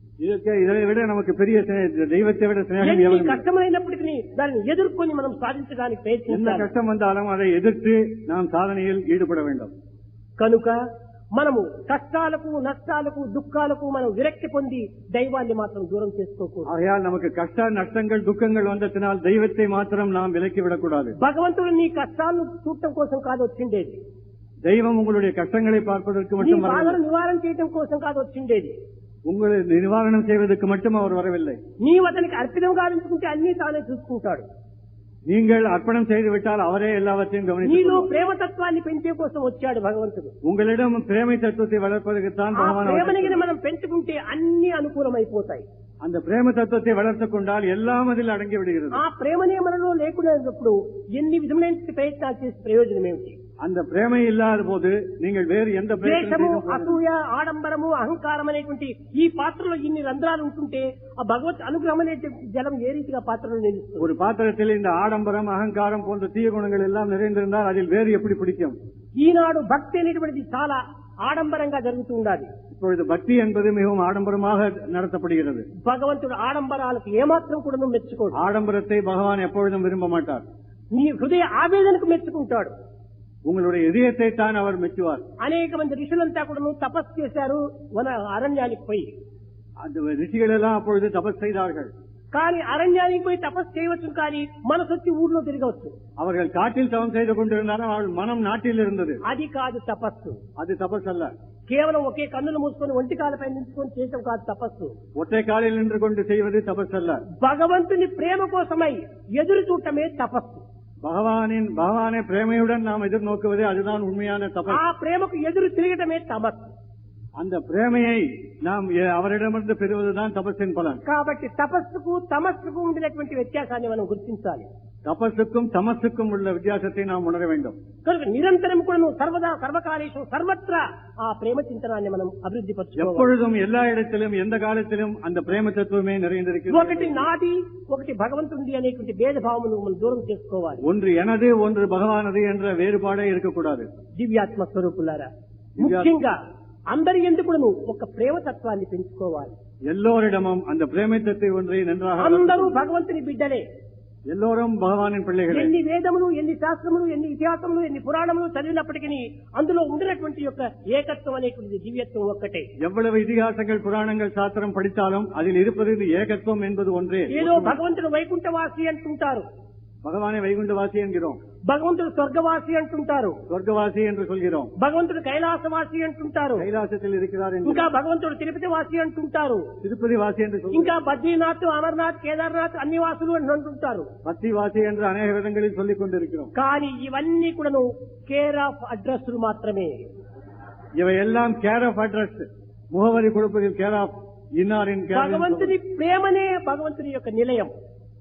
இதை விட நமக்கு பெரிய தெய்வத்தை விட ஸ்நேகம் కష్టమైనప్పటికీ దానిని ఎదుర్కొని మనం సాధించడానికి ప్రయత్నించాలి. என்ன கஷ்டம் வந்தாலும் அதை எதிர்த்து நாம் சாதனையில் ஈடுபட வேண்டும். కనుక మనము కష్టాలకు, నష్టాలకు, దుఃఖాలకు మనం విరక్తి పొంది దైవాన్ని మాత్రం దూరం చేసుకోకూడదు. ஆகையால் நமக்கு கஷ்ட நஷ்டங்கள் துக்கங்கள் வந்ததினால் தெய்வத்தை மாத்திரம் நாம் விலக்கி விடக்கூடாது. భగవంతుడు నీ కష్టాలను చూడటం కోసం కాదు వచ్చిండేది. தெய்வம் உங்களுடைய கஷ்டங்களை பார்ப்பதற்கு மட்டும் బాధను నివారణ చేయడం కోసం కాదు వచ్చిండేది. உங்களை நிவாரணம் செய்வதற்கு மட்டும் அவர் வரவில்லை. నీవు అతనికి అర్పితం గావించుకుంటే అన్ని తానే చూసుకుంటాడు. நீங்கள் அர்ப்பணம் செய்து விட்டால் அவரே எல்லாவற்றையும் கவனித்து నీలో ప్రేమతత్వాన్ని పెంచే కోసం వచ్చాడు భగవంతుడు. உங்களிடம் பிரேமை தத்துவத்தை வளர்ப்பதற்குத்தான் பகவான். ప్రేమని మనం పెంచుకుంటే అన్ని అనుకూలమైపోతాయి. அந்த பிரேம தத்துவத்தை வளர்த்துக் கொண்டால் எல்லாம் அதில் அடங்கி விடுகிறது. ఆ ప్రేమనే మనలో లేకున్నప్పుడు ఎన్ని విధమైన ప్రయత్నాలు చేసే ప్రయోజనం ఏమిటి? அந்த பிரேமை இல்லாத போது நீங்கள் வேறு எந்த ద్వేషము, అసూయ, ఆడంబరము, అహంకారం అనేటువంటి ఈ పాత్రలో ఇన్ని రంధ్రాలు ఉంటుంటే ఆ భగవత్ అనుగ్రహం అనే జలం ఏ రీతిగా పాత్రలో నిలుస్తుంది? ஒரு பாத்திரத்தில் இந்த ஆடம்பரம், அகங்காரம் போன்ற தீய குணங்கள் எல்லாம் நிறைந்திருந்தால் அதில் வேறு எப்படி பிடிக்கும்? ఈనాడు భక్తి అనేటువంటిది చాలా ఆడంబరంగా జరుగుతూ ఉండాలి. இப்பொழுது பக்தி என்பது மிகவும் ஆடம்பரமாக நடத்தப்படுகிறது. భగవంతుడు ఆడంబరాలకు ఏమాత్రం కూడా మెచ్చుకోడు. ஆடம்பரத்தை பகவான் எப்பொழுதும் விரும்ப மாட்டார். నీ హృదయ ఆవేదనకు మెచ్చుకుంటాడు. உங்களுடைய இதயத்தை தான் அவர் மெச்சுவார். అనేక మంది ఋషులంతా కూడా తపస్సు చేశారు వన అరణ్యానికి పోయి. அந்த ரிஷிகள் எல்லாம் அப்பொழுது தபஸ் செய்தார்கள். కానీ అరణ్యానికి పోయి తపస్సు చేయవచ్చు, కానీ మనసు వచ్చి ఊర్లో తిరగవచ్చు. அவர்கள் காட்டில் தவம் செய்து கொண்டிருந்தாலும் அவர்கள் மனம் நாட்டில் இருந்தது. అది కాదు తపస్సు. அது தபஸ் அல்ல. కేవలం ఒకే కన్నులు మూసుకొని ఒంటి కాలపై నిలుచుకొని చేయటం కాదు తపస్సు. ஒற்றை காலில் நின்று கொண்டு செய்வது தபசல்ல. భగవంతుని ప్రేమ కోసమై ఎదురు చూడటమే తపస్సు. பகவானை பிரேமையுடன் நாம் எதிர்நோக்குவதே அதுதான் உண்மையான தபஸ். ఆ ప్రేమకు ఎదురు తిరగటమే తపస్సు. அந்த பிரேமையை நாம் அவரிடமிருந்து பெறுவதுதான் தபஸின் பலன். కాబట్టి తపస్సుకు తమస్సుకు ఉండినటువంటి వ్యత్యాసాన్ని మనం గుర్తించాలి. தபஸுக்கும் தமசுக்கும் உள்ள வித்தியாசத்தை நாம் உணர வேண்டும். కనుక నిరంతరం కూడా సర్వదా సర్వకాలేషు సర్వత్రా ఆ ప్రేమ చింతనాన్ని మనం అభివృద్ధి పరచుకోవాలి. எப்பொழுதும் எல்லா இடத்திலும் எந்த காலத்திலும் அந்த பிரேம தத்துவமே நிறைந்திருக்கிறது. ఒకటి నాది ఒకటి భగవంతుడి అనేటువంటి భేదభావమును మనం దూరం చేసుకోవాలి. ஒன்று எனது ஒன்று பகவானது என்ற வேறுபாடே இருக்கக்கூடாது. దివ్యాత్మ స్వరూపులారా, ముఖ్యంగా అందరి ఎందుకును ఒక ప్రేమ తత్వాన్ని పెంచుకోవాలి. எல்லோரிடமும் அந்த பிரேமை தத்துவ ஒன்றை நன்றாக అందరూ భగవంతుని బిడ్డలే. எல்லோரும் பகவானின் பிள்ளைகள். ఎన్ని వేదములు, ఎన్ని శాస్త్రములు, ఎన్ని ఇతిహాసములు, ఎన్ని పురాణములు చదివినప్పటికీ అందులో ఉండినటువంటి యొక్క ఏకత్వం అనేటువంటి దివ్యత్వం ఒక్కటే. எவ்வளவு இதிகாசங்கள் புராணங்கள் சாஸ்திரம் படித்தாலும் அதில் இருப்பது ஏகத்துவம் என்பது ஒன்றே. ఏదో భగవంతుడు వైకుంఠవాసి అంటుంటారు, பகவானை வைகுண்டவாசி என்கிறோம். భగవంతుడు స్వర్గవాసి అంటుంటారు, சொர்க்கவாசி என்று சொல்கிறோம். భగవంతుడు కైలాసవాసి అంటుంటారు, கைலாசத்தில் இருக்கிறார் ఇంకా భగవంతుడు తిరుపతి వాసి అంటుంటారు, திருப்பதி வாசி என்று சொல்கிறோம். ఇంకా బద్రీనాథ్, అమర్నాథ్, కేదార్నాథ్ అన్ని వాసులు అని అంటుంటారు. பத்தி வாசி என்று அநேக விதங்களில் சொல்லிக் கொண்டிருக்கிறோம். కానీ ఇవన్నీ కూడాను కేర్ ఆఫ్ అడ్రస్ మాత్రమే. இவை எல்லாம் கேர் ஆஃப் அட்ரஸ், முகவரி கொடுப்பதில் கேர் ஆஃப் இன்னாரின். భగవంతుని ప్రేమనే భగవంతుని యొక్క నిలయం.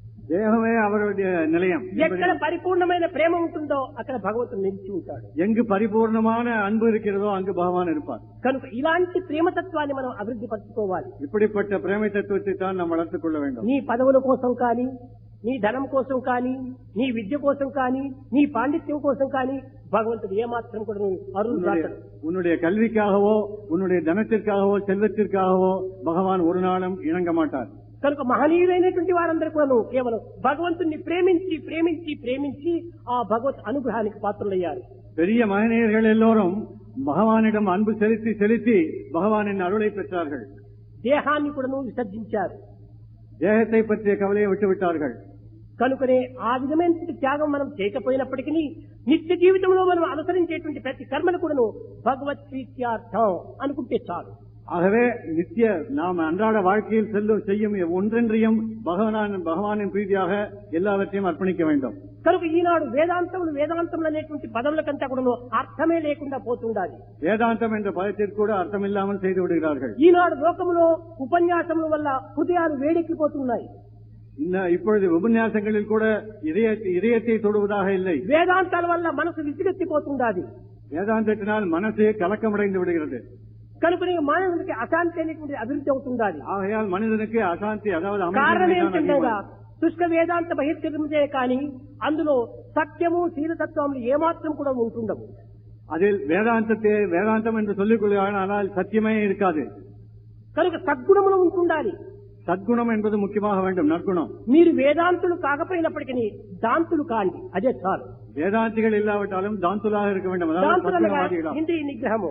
தேகமே அவருடைய நிலையம். ఎక్కడ పరిపూర్ణమైన ప్రేమ ఉంటుందో అక్కడ భగవంతుడు నిలిచి ఉంటాడు. எங்கு பரிபூர்ணமான அன்பு இருக்கிறதோ அங்கு பகவான் இருப்பார். కనుక ఇలాంటి ప్రేమతత్వాన్ని మనం అభివృద్ధి పరచుకోవాలి. இப்படிப்பட்ட பிரேமை தத்துவத்தை தான் நாம் வளர்த்துக் கொள்ள வேண்டும். నీ పదవుల కోసం కానీ, నీ ధనం కోసం కానీ, నీ విద్య కోసం కానీ, నీ పాండిత్యం కోసం కానీ భగవంతుడు ఏమాత్రం కూడా అరుణ్ రాడు. உன்னுடைய கல்விக்காகவோ உன்னுடைய தனத்திற்காகவோ செல்வத்திற்காகவோ பகவான் ஒரு நாளும் இணங்க மாட்டார். కనుక మహనీయులైనటువంటి వారందరూ కూడా కేవలం భగవంతుని ప్రేమించి ప్రేమించి ప్రేమించి ఆ భగవత్ అనుగ్రహానికి పాత్రులయ్యారు. பெரிய மகனீயர்கள் எல்லோரும் பகவானிடம் அன்பு செலுத்தி செலுத்தி பகவானின் அருளை பெற்றார்கள். దేహాన్ని కూడా విసర్జించారు, தேகத்தை பற்றிய கவலையை விட்டுவிட்டார்கள். కనుకనే ఆ విధమైనటువంటి త్యాగం మనం చేయకపోయినప్పటికీ నిత్య జీవితంలో మనం అనుసరించేటువంటి ప్రతి కర్మను కూడా భగవత్ ప్రీత్యార్థం అనుకుంటే చాలు. ஆகவே நித்திய நாம் அன்றாட வாழ்க்கையில் செய்யும் ஒன்றென்றையும் பகவானின் பிரீதியாக எல்லாவற்றையும் அர்ப்பணிக்க வேண்டும். కనుక ఈనాడు వేదాంతములు అనేటువంటి పదవులకంతా కూడా అర్థమే లేకుండా పోతుండాలి. வேதாந்தம் என்ற பதத்திற்கு கூட அர்த்தமில்லாமல் செய்து விடுகிறார்கள். ఈనాడు లోకములో ఉపన్యాసముల వల్ల హృదయాలు వేడెక్కిపోతున్నాయి. இப்பொழுது உபன்யாசங்களில் கூட இதயத்தை தொடுவதாக இல்லை. వేదాంతాల వల్ల మనసు విసిగెత్తిపోతుండాలి. வேதாந்தத்தினால் மனசு கலக்கமடைந்து விடுகிறது. కనుకనే మానవునికి అశాంతి అనేటువంటి అభివృద్ధి అవుతుండాలి. ஆகையால் మనిషికి అశాంతి, అதாவது కారణం ఏంటంటే శుష్క వేదాంత బహిర్గతమే కానీ అందులో సత్యము శీలతత్వములు ఏమాత్రం కూడా ఉంటుండవు. அதில் வேதாந்தம் என்று சொல்லிக் கொள்கிறார்கள், ஆனால் சத்தியமே இருக்காது. కనుక సద్గుణములు ఉంటుండాలి. సద్గుణం என்பது ముఖ్యமாக வேண்டும், நற்குணம். మీరు వేదాంతులు కాకపోయినప్పటికీ దాంతులు కాండి, అదే చాలు. வேதாந்திகள் இல்லாவிட்டாலும் தாந்துலாக இருக்க வேண்டும். ఇంద్రియ నిగ్రహము,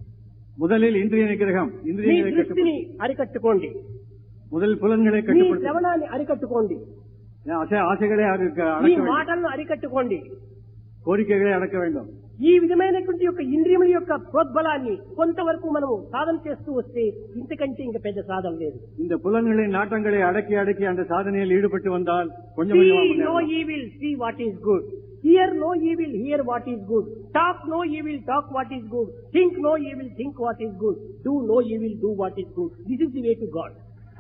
முதலில் இந்திரிய நிகிரகம், దృష్టిని అరికట్టుకోండి. முதல் புலன்களை கட்டுப்படுத்த, శ్రవణాన్ని అరికట్టుకోండి. ஆசைகளை మాటలను అరికట్టుకోండి, కోరికகளை అడక வேண்டும். ఈ విధమైనటువంటి యొక్క ఇంద్రియముల యొక్క ప్రోద్బలాన్ని కొంతవరకు మనము సాధన చేస్తూ వస్తే ఇంతకంటే ఇంకా పెద్ద సాధన లేదు. இந்த புலன்களின் நாட்டங்களை அடக்கி அடக்கி அந்த சாதனையில் ஈடுபட்டு வந்தால் கொஞ்சம் no evil, see what is good. Hear no evil, hear what is good. Talk no evil, talk what is good. Think no evil, think what is good. Do no evil, do what is good. This is the way to God.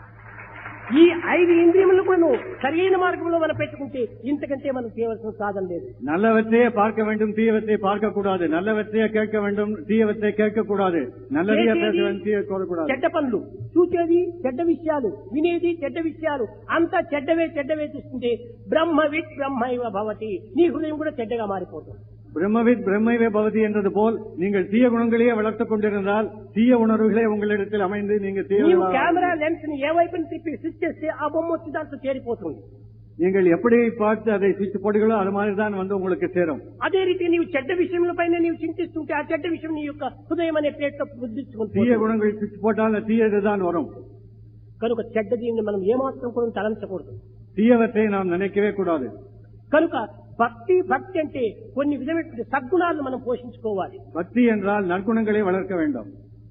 ఈ 5 ఇంద్రియములను కూడా సరైన మార్గంలో మనం పెట్టుకుంటే ఇంతకంటే మనం చేయవలసిన సాధన లేదు. நல்லவற்றையே பார்க்க வேண்டும், தீயவற்றை பார்க்க கூடாது. நல்லவற்றையே கேட்க வேண்டும், தீயவற்றை கேட்க கூடாது. நல்லதையே பேச வேண்டும், தீய கூடாது. చెడ్డ పనులు, చూసేది చెడ్డ విషయాలు, వినేది చెడ్డ విషయాలు, అంతా చెడ్డవే చూస్తుంటే బ్రహ్మవిత్ బ్రహ్మైవ భవతి, నీ హృదయం కూడా చెడ్డగా మారిపోతుంది. பிரம்மவித் பிரம்மைவே பவதி என்றது போல் நீங்கள் தீய குணங்களையே வளர்த்துக் கொண்டிருந்தால் தீய உணர்வுகளே உங்களிடத்தில் அமைந்து நீங்க கேமரா லென்ஸ் ఏ వైపుని తిప్పి స్విచ్ చేస్తే ఆ బొమ్మ వచ్చి దాంట్లో చేరిపోతుంది. நீங்கள் எப்படி பார்த்து அதை சுவிட்ச் போடுகளோ அது மாதிரி தான் வந்து உங்களுக்கு சேரும். అదే రీతి నీవు చెడ్డ విషయంపైన నీవు చింతిస్తుంటే ఆ చెడ్డ విషయం నీ యొక్క హృదయం అనే ప్లేట్లో బుద్ధించుకుంటుంది. தீய குணங்கள் சுவிட்ச் போட்டால் தீயதுதான் வரும். కనుక చెడ్డది మనం ఏమాత్రం కూడా తలంచకూడదు, தீயவற்றை நாம் நினைக்கவே கூடாது. కనుక భక్తి అంటే కొన్ని విధమైనటువంటి సద్గుణాలను మనం పోషించుకోవాలి. பக்தி என்றால் நற்குணங்களை வளர்க்க வேண்டும்.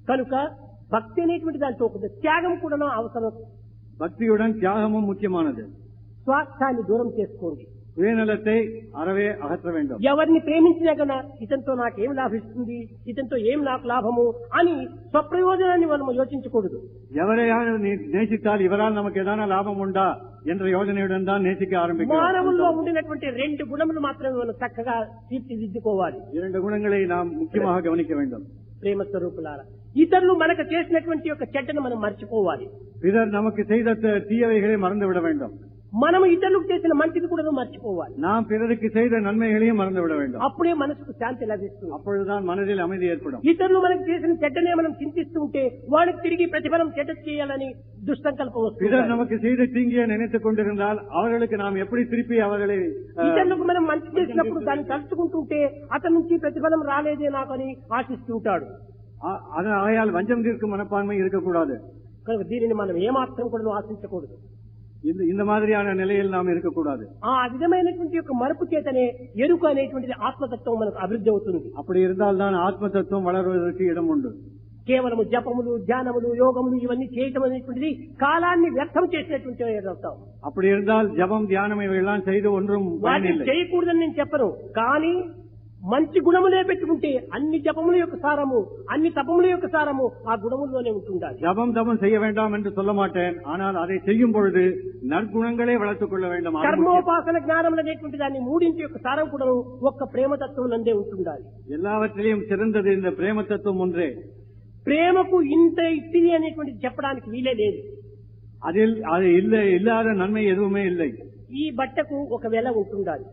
కనుక భక్తి అనేటువంటి దాంట్లో ఒక త్యాగం కూడా అవసరం. பக்தியுடன் தியாகமும் முக்கியமானது. స్వార్థాన్ని దూరం చేసుకోండి. சுயநலத்தை அறவே அகற்ற வேண்டும். ఎవరిని ప్రేమించినా కన్నా ఇతనితో నాకేం లాభిస్తుంది, ఇతనితో ఏం నాకు లాభము అని స్వప్రయోజనాన్ని మనం యోచించకూడదు. ఎవరైనా நேசித்தால் இவரால் நமக்கு ஏதான லாபம் உண்டா என்ற யோஜனையுடன் தான் நேசிக்க ஆரம்பிக்கும். మానవుల్లో ఉండినటువంటి 2 గుణములు మాత్రమే మనం చక్కగా తీర్చిదిద్దుకోవాలి. 2 குணங்களை நாம் முக்கியமாக கவனிக்க வேண்டும். ప్రేమ స్వరూపులారా, ఇతరులు మనకు చేసినటువంటి యొక్క చెడ్డను మనం మర్చిపోవాలి. பிறர் நமக்கு செய்த தீயவைகளை மறந்து விட வேண்டும். మనము ఇతరులకు చేసిన మంచిది కూడా మర్చిపోవాలి. நாம் பிறருக்கு செய்த நன்மைகளையும் மறந்து விட வேண்டும். అప్పుడే మనసుకు శాంతి లభిస్తుంది. அப்பொழுதுதான் மனதில் அமைதி ஏற்படும். ఇతరులు మనకు చేసిన చెడ్డనే మనం చింతిస్తూ ఉంటే వాళ్ళకి తిరిగి ప్రతిఫలం చెడ్డ చేయాలని దుస్సంకల్పం వస్తుంది. பிறர் நமக்கு செய்த தீங்கியை நினைத்துக் கொண்டிருந்தால் அவர்களுக்கு நாம் எப்படி திருப்பி அவர்களை ఇతరులకు మనం మంచి చేసినప్పుడు దాన్ని తలుచుకుంటుంటే అతని నుంచి ప్రతిఫలం రాలేదే నాకు అని ఆశిస్తుంటాడు. ஆகையால் வஞ்சம் தீர்க்கும் மனப்பான்மை இருக்கக்கூடாது. కనుక దీనిని మనం ఏమాత్రం కూడా ఆశించకూడదు. இந்த மாதிரியான நிலையில் நாம் இருக்கக்கூடாது. ఆ విధమైనటువంటి యొక్క మరపు చేతనే ఎరుక అనేటువంటిది ఆత్మతత్వం మనకు అభివృద్ధి అవుతుంది. அப்படி இருந்தால் தான் ஆத்ம தத்துவம் வளர்வதற்கு இடம் உண்டு. కేవలం జపములు, ధ్యానములు, యోగములు ఇవన్నీ చేయటం అనేటువంటిది కాలాన్ని వ్యర్థం చేసినటువంటి అవుతాం. அப்படி இருந்தால் ஜபம், தியானம் இவையெல்லாம் செய்து ஒன்றும் பயனில்லை. చేయకూడదని నేను చెప్పను, కానీ మంచి గుణములే పెట్టుకుంటే అన్ని జపముల యొక్క సారము, అన్ని తపముల యొక్క సారము ఆ గుణముల్లోనే ఉంటుండాలి. ஜபம் தபம் செய்ய வேண்டாம் என்று சொல்ல மாட்டேன், ஆனால் அதை செய்யும் பொழுது நற்குணங்களே வளர்த்துக் கொள்ள வேண்டும். కర్మోపాసన జ్ఞానములు అనేటువంటి దాన్ని మూడింటి యొక్క సారం కూడా ఒక్క ప్రేమతత్వం నందే ఉంటుండాలి. எல்லாவற்றிலையும் சிறந்தது இந்த பிரேம தத்துவம் ஒன்றே. ప్రేమకు ఇంత ఇట్టిది అనేటువంటి చెప్పడానికి వీలే లేదు. அதில் அது இல்லாத நன்மை எதுவுமே இல்லை. ఈ బట్టకు ఒక వెల ఉంటుండాలి.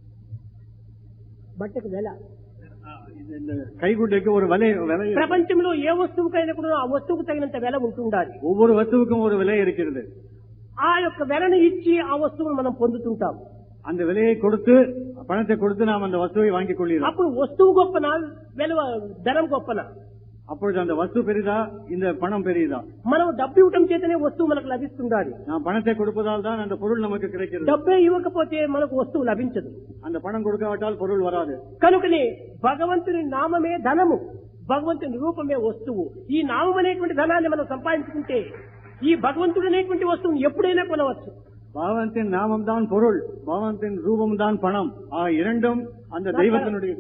బట్టకు వెల, கைகுட்டைக்கு ஒரு விலை. ప్రపంచంలో ఏ వస్తువుకైనా కూడా ఆ వస్తువుకు తగినంత వెల ఉంటుండాలి. ஒவ்வொரு வஸ்துவுக்கும் ஒரு விலை இருக்கிறது. ఆ యొక్క వెలను ఇచ్చి ఆ వస్తువును మనం పొందుతుంటాం. அந்த விலையை கொடுத்து, பணத்தை கொடுத்து நாம் அந்த வஸ்துவை வாங்கிக் கொள்கிறோம். అప్పుడు వస్తువు గొప్పనా, వెల ధనం గొప్పనా? அப்பொழுது அந்த வஸ்து பெரிதா, இந்த பணம் பெரியதா? మనం డబ్బు ఇవ్వటం చేతనే వస్తువు మనకు లభిస్తుండాలి. நாம் பணத்தை கொடுப்பதால் தான் அந்த பொருள் நமக்கு கிடைக்கிறது. డబ్బే ఇవ్వకపోతే మనకు వస్తువు లభించదు. அந்த பணம் கொடுக்காவிட்டால் பொருள் வராது. కనుకనే భగవంతుని నామమే ధనము, భగవంతుని రూపమే వస్తువు. ఈ నామం అనేటువంటి ధనాన్ని మనం సంపాదించుకుంటే ఈ భగవంతుడు అనేటువంటి వస్తువుని ఎప్పుడైనా కొనవచ్చు. பகவந்தின் நாமம் தான் பொருள், பகவந்தின் ரூபம் தான் பணம். இரண்டும் அந்த தெய்வத்தினுடையது.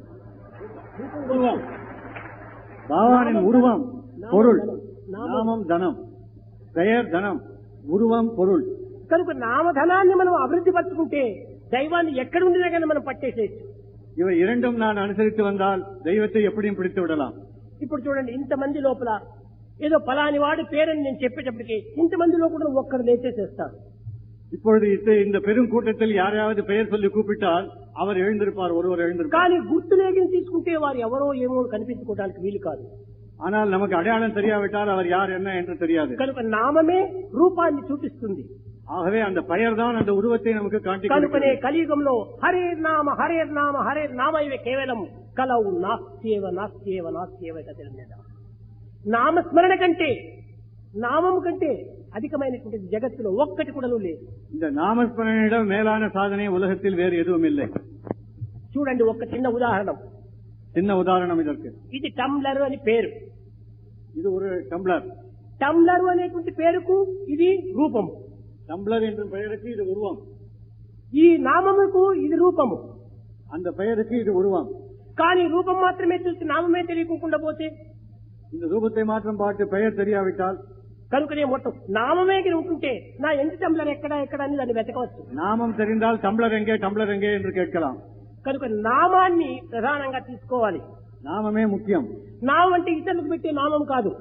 பகவானின் உருவம் பொருள், நாமம் தனம், பெயர் தனம், உருவம் பொருள். కనుక నామధనాన్ని మనం అభివృద్ధి పరుచుకుంటే దైవాన్ని ఎక్కడ ఉండినా కానీ మనం పట్టేసేయచ్చు. இவை இரண்டும் நான் அனுசரித்து வந்தால் தெய்வத்தை எப்படியும் பிடித்து விடலாம். ఇప్పుడు చూడండి, ఇంతమంది లోపల ఏదో పలాని వాడి పేరని నేను చెప్పేటప్పటికి ఇంతమందిలో కూడా ఒక్కరు లేచేసేస్తారు. இப்பொழுது இந்த பெரும் கூட்டத்தில் யாரையாவது பெயர் சொல்லி கூப்பிட்டால் அவர் எழுந்திருப்பார், ஒருவர் எழுந்திருப்பார். కానీ గుర్తు లేని తీసుకుంటే వారు ఎవరో ఏమో కనిపించుకోవడానికి వీలు కాదు. ஆனால் நமக்கு அடையாளம் தெரியாவிட்டால் அவர் யார் என்ன என்று தெரியாது. కనుక నామమే రూపాన్ని చూపిస్తుంది. ஆகவே அந்த பெயர் தான் அந்த உருவத்தை நமக்கு காண்பிக்கும். కనుకనే కలియుగంలో హరే నామ హరే నామ హరే నామ ఇవే కేవలం కలవు నాస్త్యేవ నాస్త్యేవ నాస్త్యేవ కథ. నామస్మరణ కంటే, నామం కంటే அதிகమైనటువంటి జగత్తులో ఒక్కటి కూడా లేదు. இந்த நாமஸ்மரணையிட மேலான சாதனை உலகத்தில் வேறு எதுவும் இல்லை. చూడండి, ఒక చిన్న ఉదాహరణ. சின்ன உதாரணம் இதற்கு. ఇది టంబ్లర్ అని పేరు. இது ஒரு டம்ளர். టంబ్లర్ అనేటువంటి పేరుకు ఇది రూపము. டம்ளர் என்ற பெயருக்கு இது உருவம். ఈ నామముకు ఇది రూపము. அந்த பெயருக்கு இது உருவம். కానీ రూపం మాత్రమే తెలిసి నామమే తెలియకుండా పోతే, இந்த ரூபத்தை மாற்றம் பார்த்து பெயர் தெரியாவிட்டால், కనుకనే మొత్తం నామమే ఉంటుంటే నా ఎంత టంబ్లర్ ఎక్కడ అని దాన్ని వెతకవచ్చు. நாமம் தெரிந்தால் டம்ளர் எங்கே என்று கேட்கலாம். కనుక నామాన్ని ప్రధానంగా తీసుకోవాలి. నామమే ముఖ్యం. నామం అంటే ఇతరులకు పెట్టే నామం కాదు,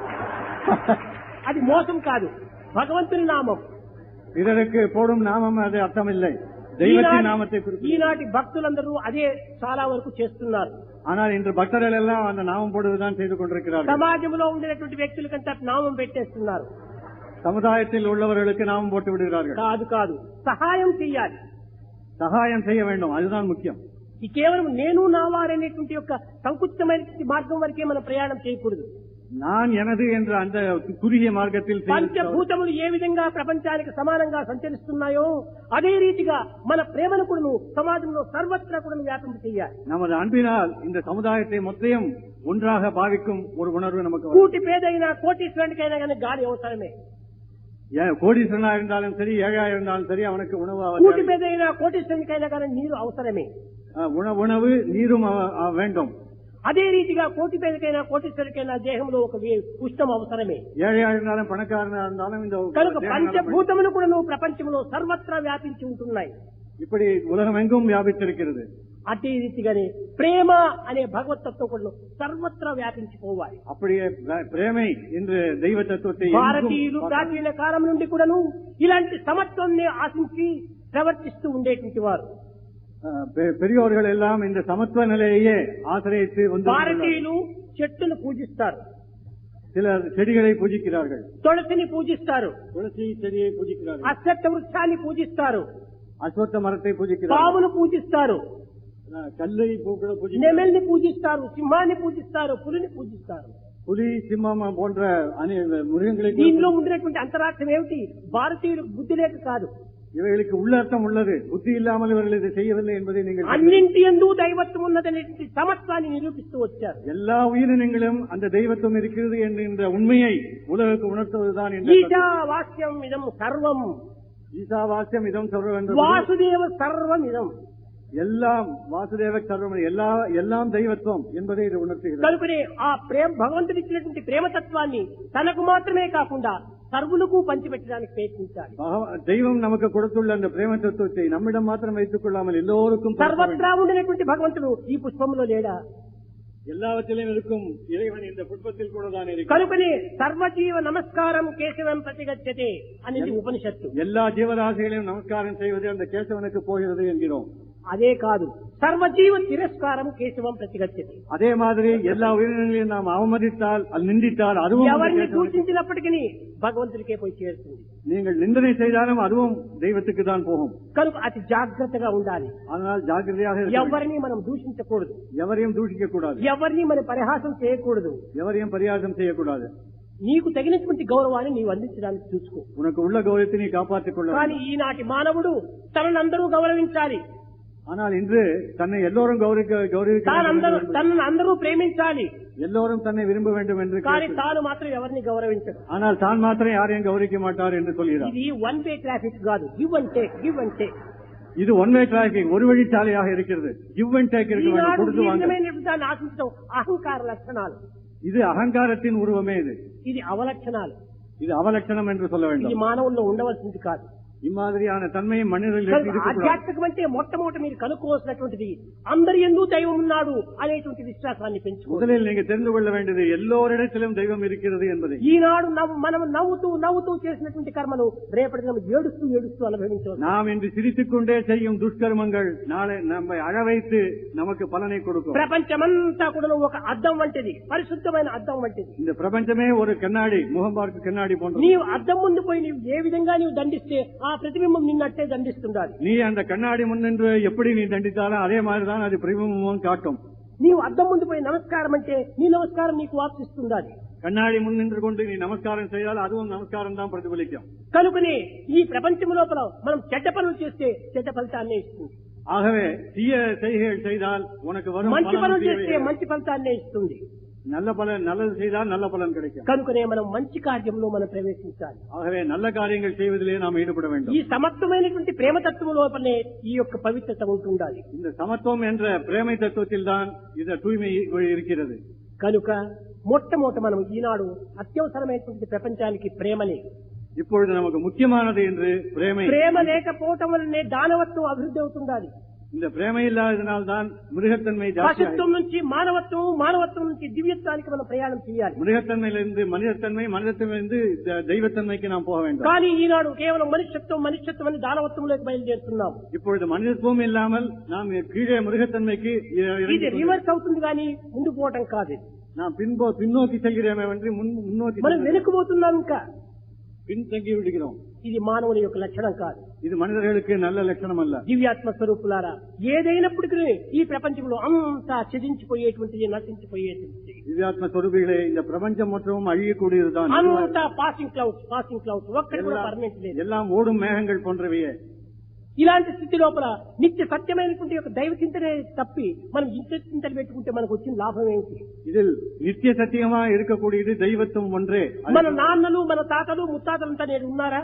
అది మోసం కాదు. భగవంతుని నామం, பிறருக்கு போடும் நாமம் அது அர்த்தமில்லை. தெய்வத்தின் நாமத்தை ఈనాటి భక్తులందరూ అదే చాలా వరకు చేస్తున్నారు. ஆனால் இன்று பக்தர்கள் எல்லாம் அந்த நாமம் போடுவதுதான் செய்து கொண்டிருக்கிறார்கள். సమాజంలో ఉండేటువంటి వ్యక్తులకంతా నామం పెట్టేస్తున్నారు. சமுதாயத்தில் உள்ளவர்களுக்கு நாமம் போட்டு விடுகிறார்கள். కాదు, సహాయం చెయ్యాలి. సహాయం செய்ய வேண்டும், அதுதான் முக்கியம். ఈ కేవలం నేను నా వారనేటువంటి యొక్క సంకుచితమైన మార్గం వరకే మనం ప్రయాణం చేయకూడదు. நான் எனது என்ற அந்த குறுகிய మార్గத்தில் పంచభూతములు ఏ విధంగా ప్రపంచానికి సమానంగా సంచరిస్తున్నాయో అదే రీతిగా మన ప్రేమను కూడా సమాజంలో సర్వత్రా కూడా వ్యాపింప చేయాలి. நமது அன்பினால் இந்த சமுதாயத்தை மொத்தம் ஒன்றாக பாவிக்கும் ஒரு உணர்வு நமக்கு. கூட்டி பேதைனா கோட்டீஸ்வரனுக்கైనా కానీ గాలి అవసరమే. கோடீஸ்வரனா இருந்தாலும் சரி, ஏழா இருந்தாலும் சரி, அவனுக்கு உணவு அவசியம். கூட்டி பேதைனா కోటీశ్వరునికైనా కానీ నీరు అవసరమే. உணவு நீரும் வேண்டும். అదే రీతిగా కోటి పేదకైనా కోటీశ్వరుడికైనా దేహంలో ఒక ఉష్ణం అవసరమే. ఏழைగా இருந்தாலும் పణకారనా இருந்தாலும் இந்த కనుక పంచభూతములు కూడా ప్రపంచంలో సర్వత్రా వ్యాపించి ఉంటున్నాయి. இப்படி உலகம் எங்கும் வியாபித்திருக்கிறது. అదే రీతిగానే ప్రేమ అనే భగవతత్వం కూడా సర్వత్రా వ్యాపించిపోవాలి. அப்படியே ప్రేமை என்று దైవ తత్వத்தை భారతీయులు ప్రాచీన కాలం నుండి కూడాను ఇలాంటి సమత్వాన్ని ఆశించి ప్రవర్తిస్తూ ఉండేటువంటి వారు. பெரியோர்கள் எல்லாம் இந்த சமத்துவ நிலையே ஆசிரியத்து வந்து భారతీయులు చెట్టును పూజిస్తారు, சிலர் செடிகளை பூஜிக்கிறார்கள், తులసిని పూజిస్తారు, துளசி செடியை பூஜிக்கிறார்கள், అశ్వత్థ వృక్షాన్ని పూజిస్తారు, அஸ்வத்த மரத்தை பூஜிக்கிறார்கள், పామును పూజిస్తారు, கல்லை பூக்களை பூஜிக்கிறார்கள், నెమలిని పూజిస్తారు, సింహాన్ని పూజిస్తారు, పులిని పూజిస్తారు. புலி, சிம்மம் போன்ற மிருகங்களை. దీనిలో ఉండేటువంటి అంతరార్థం ఏమిటి? భారతీయులకు బుద్ధి లేక కాదు, இவைகளுக்கு உள்ளர்த்தம் உள்ளது. புத்தி இல்லாமல் இவர்கள் இதை செய்யவில்லை என்பதை நீங்கள் అన్నింటి యందు దైవత్వం ఉన్నదనే సమత్వాన్ని నిరూపిస్తూ వచ్చారు. எல்லா உயிரினங்களும் அந்த தெய்வத்துவம் இருக்கிறது என்கின்ற உண்மையை உலகுக்கு உணர்த்துவதுதான். ఈశావాస్యం ఇదం సర్వం, ஈசாவாஸ்யம் இதம் சர்வம், వాసుదేవ సర్వం ఇదం, எல்லாம் வாசுதேவ சர்வம், எல்லாம் தெய்வத்துவம் என்பதை இது உணர்த்துகிறது. కనుకనే ఆ భగవంతుడు ఇచ్చినటువంటి ప్రేమతత్వాన్ని తనకు మాత్రమే కాకుండా సర్వులకు పంచిపెట్టడానికి ప్రయత్నించాలి. தெய்வம் நமக்கு கொடுத்துள்ள அந்த பிரேம தத்துவத்தை நம்மிடம் மாத்திரம் வைத்துக் கொள்ளாமல் எல்லோருக்கும். సర్వత్రా ఉండినటువంటి భగవంతుడు ఈ పుష్పంలో లేడా? எல்லாவற்றிலும் இருக்கும் இறைவன் இந்த புஷ்பத்தில் கூட தான் இருக்கிறார். కనుకనే సర్వజీవ నమస్కారం కేశవం ప్రతిగచ్చతే అనేది ఉపనిషత్తు. எல்லா ஜீவராசிகளையும் நமஸ்காரம் செய்வது அந்த கேசவனுக்கு போகிறது என்கிறோம். అదే కాదు, సర్వజీవ తిరస్కారం కేశవం ప్రతిగచ్చతి. அதே மாதிரி எல்லா உயிரினங்களையும் நாம் அவமதித்தால், நிந்தித்தால் அதுவும் ఎవరిని దూషించినప్పటికీ భగవంతుడికే పోయి చేరుతుంది. நீங்கள் நிந்தனை செய்தாலும் அதுவும் தெய்வத்துக்கு தான் போகும். కనుక అతి జాగ్రత్తగా ఉండాలి. அதனால் ஜாக்கிரதையாக ఎవరిని మనం దూషించకూడదు, எவரையும் தூஷிக்க கூடாது, ఎవరిని మనం పరిహాసం చేయకూడదు, எவரையும் பரியாசம் செய்யக்கூடாது. నీకు తగినటువంటి గౌరవాన్ని నీవు అందించడానికి చూసుకో. உனக்கு உள்ள கௌரவத்தை நீ காப்பாற்றிக் கொள்ள. కానీ ఈనాటి మానవుడు తననందరూ గౌరవించాలి, ஆனால் இன்று தன்னை எல்லோரும் తనను అందరూ ప్రేమించాలి, எல்லோரும் தன்னை விரும்ப வேண்டும் என்று, కానీ తాను మాత్రం ఎవరిని గౌరవించడు. ஆனால் தான் மாத்திரம் யாரையும் கௌரவிக்க மாட்டார் என்று சொல்கிறார். ఇది వన్ వే ట్రాఫిక్ కాదు, give and take, give and take. இது ஒன் வே டிராபிக், ஒரு வழிச்சாலையாக இருக்கிறது. கிவ் அண்ட் டேக் இருக்க வேண்டும், கொடுத்து வாங்க. ఆశించడం అహంకార లక్షణాలు. இது అహంకారத்தின் உருவமே. ఇది అవలక్షణాలు, இது அவலட்சணம் என்று சொல்ல வேண்டும். ఇది మానవుల్లో ఉండవలసింది కాదు. இம்மாதிரியான தன்மையை மனிதர்கள். ఆధ్యాత్మికం అంటే మొట్టమొదటి మీరు కనుక్కోవాల్సినటువంటిది అందరి యందు దైవం ఉన్నాడు అనేటువంటి విశ్వాసాన్ని పెంచుకోవాలి. முதலில் நீங்க தெரிந்து கொள்ள வேண்டியது எல்லோரிடத்திலும் தெய்வம் இருக்கிறது என்பதை. ఈనాడు మనం నవ్వుతూ చేసినటువంటి కర్మను రేపటి దినం ఏడుస్తూ అనుభవించవచ్చు. நாம் இன்று சிரித்துக் கொண்டே செய்யும் துஷ்கர்மங்கள் நாளை நம்மை அழ வைத்து நமக்கு பலனை கொடுக்கும். ప్రపంచమంతా కూడా ఒక అద్దం వంటిది, పరిశుద్ధమైన అద్దం వంటిది. இந்த பிரபஞ்சமே ஒரு கண்ணாடி, முகம் பார்க்க கண்ணாடி போன்றது. నీవు అద్దం ముందు పోయి నీవు ఏ విధంగా నీవు దండిస్తే ఆ ప్రతిబింబం నిన్నట్టే దండిస్తుండాలి. நீ அந்த கண்ணாடி முன்னின்று எப்படி நீ தண்டித்தாலும் அதே மாதிரிதான் அது பிரதிபிம்பம் காட்டும். నీవు అద్దం ముందు పోయి నమస్కారం అంటే నీ నమస్కారం నీకు వాపసిస్తుండాలి. கண்ணாடி முன் நின்று கொண்டு நீ நமஸ்காரம் செய்தால் அதுவும் நமஸ்காரம் தான் பிரதிபலிக்கும். కనుకనే ఈ ప్రపంచం లోపల మనం చెడ్డ పనులు చేస్తే చెడ్డ ఫలితాన్నే ఇస్తుంది. ஆகவே தீய செய்கைகள் செய்தால் உனக்கு வரும் మంచి పనులు చేస్తే మంచి ఫలితాన్నే ఇస్తుంది. நல்ல பலன், நல்லது செய்தால் நல்ல பலன் கிடைக்கும். కనుకనే మనం మంచి కార్యంలో మనం ప్రవేశించాలి. ஆகவே நல்ல காரியங்கள் செய்வதிலே நாம் ஈடுபட வேண்டும். ఈ సమత్వమైనటువంటి ప్రేమతత్వం లోపలనే ఈ యొక్క పవిత్రత ఉంటుండాలి. இந்த சமத்துவம் என்ற பிரேமை தத்துவத்தில் தான் இந்த தூய்மை இருக்கிறது. కనుక మొట్టమొదట మనం ఈనాడు అత్యవసరమైనటువంటి ప్రపంచానికి ప్రేమనే. இப்பொழுது நமக்கு முக்கியமானது என்று ప్రేమ లేకపోవటం వల్లనే దానవత్వం అభివృద్ధి అవుతుండాలి. இந்த பிரேமை இல்லாததனால் தான் மிருகத்தன்மை పశుత్వం నుంచి మానవత్వం, మానవత్వం నుంచి దివ్యత్వానికి మనం ప్రయాణం చేయాలి. மிருகத்தன்மையிலிருந்து மனிதத்தன்மை, மனிதத்தன்மையிலிருந்து தெய்வத்தன்மைக்கு நாம் போக வேண்டும். కానీ ఈనాడు కేవలం మనుష్యత్వం అని దానవత్వంలోకి బయలుదేరుతున్నాం. இப்பொழுது మనిషత్వం இல்லாமல் நாம் கீழே మిருகத்தன்மைக்கு ఇది రివర్స్ అవుతుంది కానీ ముందు పోవటం కాదు. நாம் பின்னோக்கி செல்கிறோமே என்று முன்னோக்கி మనం వెనుకపోతున్నాం, ఇంకా பின்தங்கி விடுகிறோம். ఇది మానవుని యొక్క లక్షణం కాదు. இது மனிதர்களுக்கு நல்ல லட்சணம் அல்ல. దివ్యాత్మ స్వరూపులారా, ఏదైనప్పటికీ ఈ ప్రపంచంలో అంతా చెదించిపోయేటువంటిది, నశించిపోయేటువంటిది. திவ்யாத்ம சொரூபிகளே, இந்த பிரபஞ்சம் மொத்தமும் அழியக்கூடியதுதான். అంతా పాసింగ్ క్లౌడ్స్ ఒక్కటి కూడా పర్మనెంట్ లేదు. எல்லாம் ஓடும் மேகங்கள் போன்றவையே. ఇలాంటి స్థితి లోపల నిత్య సత్యమైనటువంటి యొక్క దైవ చింతనే తప్పి మనం ఇంత చింతలు పెట్టుకుంటే మనకు వచ్చిన లాభం ఏమిటి? இதில் நித்திய சத்தியமா இருக்கக்கூடியது தெய்வத்துவம் ஒன்றே. మన నాన్నలు, మన తాతలు, ముత్తాతలంతా నేడు ఉన్నారా?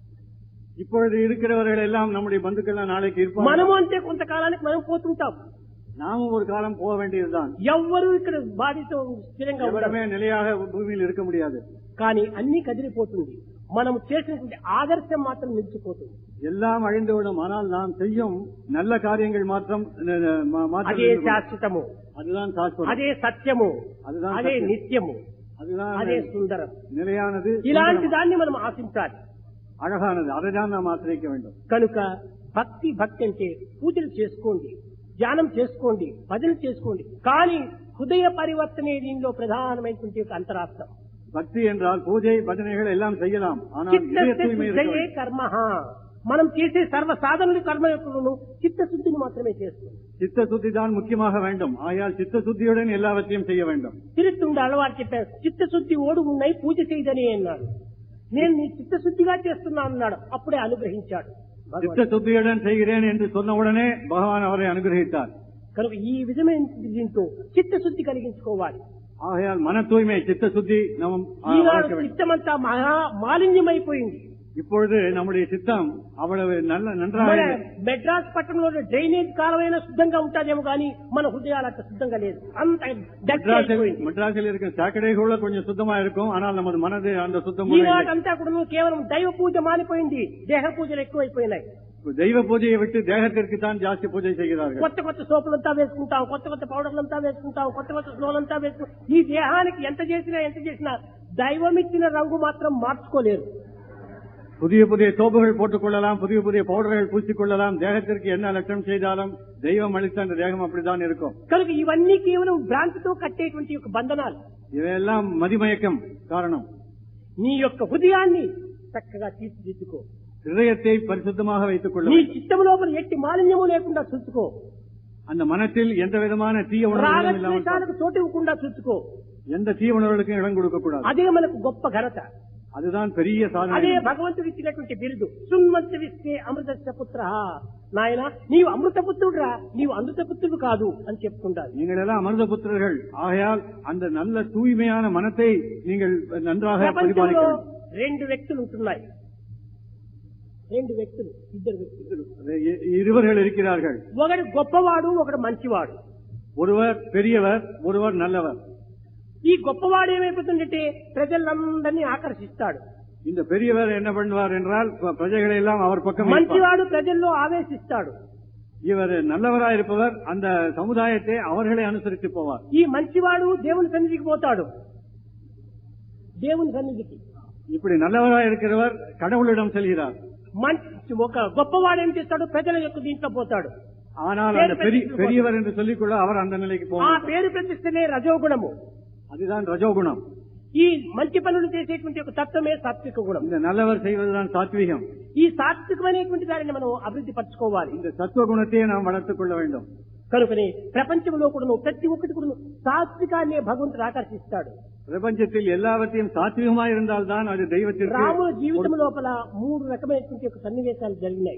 இப்பொழுது இருக்கிறவர்கள் எல்லாம் நம்முடைய பந்துக்கள் நாளைக்கு இருப்பாங்க. మనము అంటే కొంతకాలానికి మనం పోతుంటాం. நாமும் ஒரு காலம் போக வேண்டியதுதான். ఎవ్వరూ ఇక్కడ బాధితో స్థిరంగా ఎవరమే நிலையாக பூமியில் இருக்க முடியாது. కానీ అన్ని కదిలిపోతుంది. మనం చేసినటువంటి ఆదర్శం మాత్రం నిలిచిపోతుంది. எல்லாம் அழிந்துவிடும். ஆனால் நாம் செய்யும் நல்ல காரியங்கள் மாத்திரம் అదే శాశ్వతము, அதுதான் சாஸ்வதம், అదే సత్యము, அதுதான் అదే சத்தியம், నిత్యము, அதுதான் అదే సుందరం. நிலையானது, ఇలాంటి దాన్ని మనం ఆశించాలి. அழகானது. அதைதான் நாம் ஆசிரிக்க வேண்டும். కనుక భక్తి అంటే పూజలు చేసుకోండి, ధ్యానం చేసుకోండి, భజన చేసుకోండి, కానీ హృదయ పరివర్తనే దీనిలో ప్రధానమైనటువంటి ఒక అంతరార్థం. பக்தி என்றால் பூஜை பஜனைகள் எல்லாம் செய்யலாம். ஆனால் இதய தூய்மை இருக்க வேண்டும். కర్మ మనం చేసే సర్వ సాధనలు కర్మ యొక్క చిత్తశుద్ధిని మాత్రమే చేస్తుంది. சித்தசுத்தி தான் முக்கியமாக வேண்டும். ஆகையால் சித்தசுத்தியுடன் எல்லாவற்றையும் செய்ய வேண்டும். తిరుగుతుండే అలవాటు చెప్పారు, చిత్తశుద్ధి ఓడు ఉన్నాయి, పూజ చేయదని అన్నాడు. నేను నీ చిత్తశుద్ధిగా చేస్తున్నా అన్నాడు. అప్పుడే అనుగ్రహించాడు. சித்தசுத்தியுடன் செய்கிறேன் என்று சொன்ன உடனே பகவான் அவரை அனுகிரகித்தார். కనుక ఈ విధమైన దీంతో చిత్తశుద్ధి కలిగించుకోవాలి. ஆகையால் மன தூய்மை, சித்தசுத்தி நம் చిత్తమంతా మహా మాలిన్యమైపోయింది. இப்பொழுது நம்முடைய சித்தம் அவ்வளவு நன்றாக. మెడ్రాస్ పట్టణంలో డ్రైనేజ్ కాలమైనా శుద్ధంగా ఉంటాదేమో కానీ మన హృదయాలు అంత శుద్ధంగా లేదు. అంత மெட்ராஸில் இருக்கிற சாக்கடை கூட கொஞ்சம் சுத்தமா இருக்கும். ஆனால் நமது மனது அந்த சுத்தம் అంతా కూడా కేవలం దైవ పూజ మానిపోయింది, దేహ పూజలు ఎక్కువైపోయినాయి. தெய்வ பூஜையை விட்டு தேகத்திற்கு தான் ஜாஸ்தி பூஜை செய்கிறார்கள். కొత్త కొత్త సోపులంతా వేసుకుంటాం, కొత్త కొత్త పౌడర్లంతా వేసుకుంటాం, కొత్త కొత్త స్లోలంతా వేసుకుంటాం. ఈ దేహానికి ఎంత చేసినా దైవం ఇచ్చిన రంగు మాత్రం మార్చుకోలేరు. புதிய புதிய சோப்புகள் போட்டுக் கொள்ளலாம், புதிய புதிய பவுடர்கள் பூசிக் கொள்ளலாம். தேகத்திற்கு என்ன லட்சணம் செய்தாலும் தெய்வம் அளித்த அந்த தேகம் அப்படித்தான் இருக்கும். కనుక ఇవన్నీ కేవలం భ్రాంతితో కట్టేటువంటి యొక్క బంధనాలు. ఇవెல்லாம் మదిమయకం కారణం. నీ యొక్క హృదయాన్ని చక్కగా తీర్చిదిద్దుకో. హృదయத்தை பரிசுத்தமாக வைத்துக் கொள்ள. నీ చిత్తం లోపల ఎట్టి మాలిన్యము లేకుండా చూసుకో. அந்த மனத்தில் எந்த விதமான தீய உணர்வுகளும் இல்லாமல் చోటు ఇవ్వకుండా చూసుకో. எந்த தீய உணர்வுகளுக்கும் இடம் கொடுக்க கூடாது. అదే మనకు గొప్ప ఘనత. அதுதான் பெரிய சாதனை. అదే భగవంతుడు ఇచ్చినటువంటి బిరుదు. సున్మంతవిస్తే అమృతస్య పుత్ర. నాయన నీవు అమృత పుత్రుడురా, నీవు అమృత పుత్రుడు కాదు అని చెప్తుంటారు. நீங்கள் எல்லாம் அமிர்த புத்திரர்கள். ஆகையால் அந்த நல்ல தூய்மையான மனத்தை நீங்கள் நன்றாக பரிபாலிக்க வேண்டும். రెండు వ్యక్తులు ఉంటున్నాయి. ఇద్దరు వ్యక్తులు, இருவர்கள் இருக்கிறார்கள். ఒకడు గొప్పవాడు, ఒకడు మంచివాడు. ஒருவர் பெரியவர், ஒருவர் நல்லவர். ఈ గొప్పవాడు ఏమైపోతుందంటే ప్రజలందరినీ ఆకర్షిస్తాడు. இந்த பெரியவர் என்ன பண்ணுவார் என்றால் பிரஜைகளை எல்லாம் அவர் பக்கம். మంచివాడు ప్రజల్లో ఆవేశిస్తాడు. இவர் நல்லவராக இருப்பவர் அந்த சமுதாயத்தை அவர்களை அனுசரித்து போவார். ఈ మంచివాడు దేవుని సన్నిధికి పోతాడు. దేవుని సన్నిధికి. இப்படி நல்லவராக இருக்கிறவர் கடவுளிடம் செல்கிறார். ఒక గొప్పవాడు ఏం చేస్తాడు, ప్రజల యొక్క దీంట్లో పోతాడు. ஆனால் அந்த பெரியவர் என்று சொல்லிக்கொள்ள அவர் அந்த நிலைக்கு போவார். ఆ పేరు ప్రతిష్టనే రజోగుణము. அதுதான் ரஜோகுணம். ఈ మంచి పనులు చేసేటువంటి ఒక తత్వమే సాత్విక గుణం. இந்த நல்லவர் செய்வதுதான் சாத்வீகம். ఈ సాత్వికమైనటువంటి దానిని మనం అభివృద్ధి పరచుకోవాలి. இந்த சத்துவ குணத்தையே நாம் வளர்த்துக் கொள்ள வேண்டும். కనుకనే ప్రపంచంలో కూడా ప్రతి ఒక్కటి కూడా సాత్వికాన్ని భగవంతుడు ఆకర్షిస్తాడు. ప్రపంచத்தில் எல்லாவற்றையும் சாத்வீகமாக இருந்தால் தான் அது தெய்வத்திற்கு. రాముల జీవితం లోపల 3 రకమైనటువంటి సన్నివేశాలు జరిగినాయి.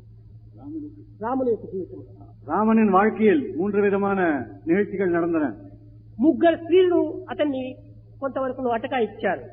రాముల యొక్క జీవితం, ராமனின் வாழ்க்கையில் 3 விதமான நிகழ்ச்சிகள் நடந்தன. ముగ్గురు స్త్రీలు అతన్ని కొంతవరకు అటకా ఇచ్చారు.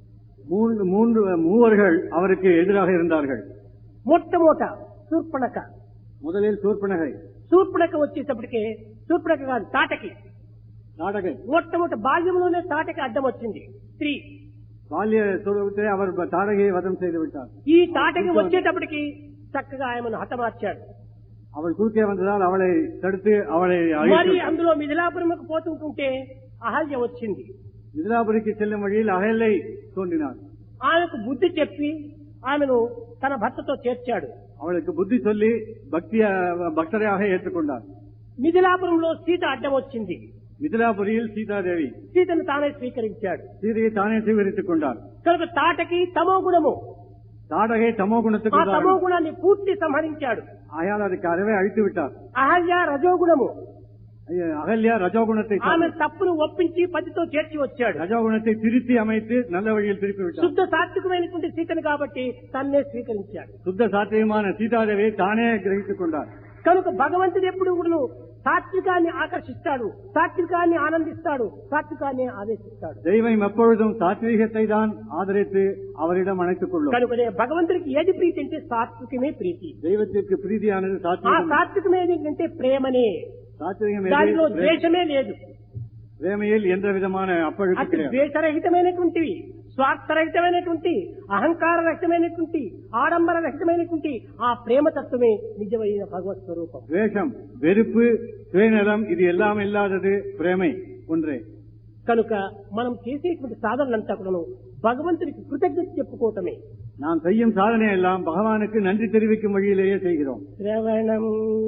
மூவர்கள் அவருக்கு எதிராக இருந்தார்கள். మొట్టమొదట శూర్పణఖ. முதலில் சூர்பனகை. శూర్పణఖ వచ్చేటప్పటికే, శూర్పణఖ కాదు తాటకి. మొట్టమొదటి బాల్యంలోనే తాటకి అడ్డం వచ్చింది స్త్రీ. బాల్య స్వరూపతే அவர் தாடகையை வதம் செய்து விட்டார். ఈ తాటకి వచ్చేటప్పటికి చక్కగా ఆయనను హతమార్చాడు. அவள் குறுக்கே வந்ததால் அவளை தடுத்து அவளை మరి అందులో మిథిలాపురంకు పోతుంటే అహల్య వచ్చింది. మిథిలాపురికి செல்லும் வழியில் అహల్యై தோன்றினார். ఆమెకు బుద్ధి చెప్పి ఆమెను తన భర్తతో చేర్చాడు. அவளுக்கு புத்தி சொல்லி பக்தரையாக ஏற்றுக்கொண்டார். మిథిలాపురంలో సీత అడ్డం వచ్చింది. మిథిలాపురిயில் సీతాదేవి సీతను తానే స్వీకరించాడు. సీతயை தானே స్వీకరించుకున్నాడు. కనుక తాటకి తమో గుణము, தாடகை தமோ ఆ குணத்துக்கு తమో உதாரணம். గుణాన్ని పూర్తి సంహరించాడు. ஆயால் அதுக்கு அறவே அழித்து விட்டார். అహల్య రజోగుణము, அகல்யா ரஜோகுணத்தை ఆమె తప్పును ఒప్పించి పతితో చేర్చి వచ్చాడు. ரஜோகுணத்தை திருத்தி அமைத்து நல்ல வழியில் திருப்பி விட்டார். శుద్ధ సాత్వికమైనటువంటి సీతను కాబట్టి తన్నే స్వీకరించాడు. சுத்த சாத்தியமான சீதாதேவியை தானே கிரகித்துக் கொண்டார். కనుక భగవంతుడు ఎప్పుడు కూడా సాత్వికాన్ని ఆకర్షిస్తాడు, సాత్వికాన్ని ఆనందిస్తాడు, సాత్వికాన్ని ఆదేశిస్తాడు. தெய்வம் எப்பொழுதும் சாத்வீகத்தை தான் ஆதரித்து அவரிடம் அணைத்துக் கொள்ளும். కనుకనే భగవంతుడికి ఏది ప్రీతి అంటే సాత్వికమే ప్రీతి. தெய்வத்திற்கு பிரீதியானது ఆ சாத்வீகம். సాత్వికమే ఏంటంటే ప్రేమనే, சாத்வீகம் దానిలో ద్వేషమే లేదు. பிரேமையில் எந்த విధமான அப்பழுக்கு అతి கிடையாது. ద్వేషరహితమైనటువంటి, స్వార్థరహితమైనటువంటి, అహంకార రహితమైనటువంటి, ఆడంబర రహితమైనటువంటి ఆ ప్రేమ తత్వమే నిజమైన భగవత్ స్వరూపం. ద్వేషం, వెறுப்பு, சுயநலம் இது எல்லாம் இல்லாதது பிரேமை ஒன்றே. కనుక మనం చేసేటువంటి సాధనలంతా కూడా భగవంతుడికి కృతజ్ఞత చెప్పుకోవటమే. நாம் செய்யும் சாதனை எல்லாம் பகவானுக்கு நன்றி தெரிவிக்கும் வழியிலேயே செய்கிறோம். శ్రవణం,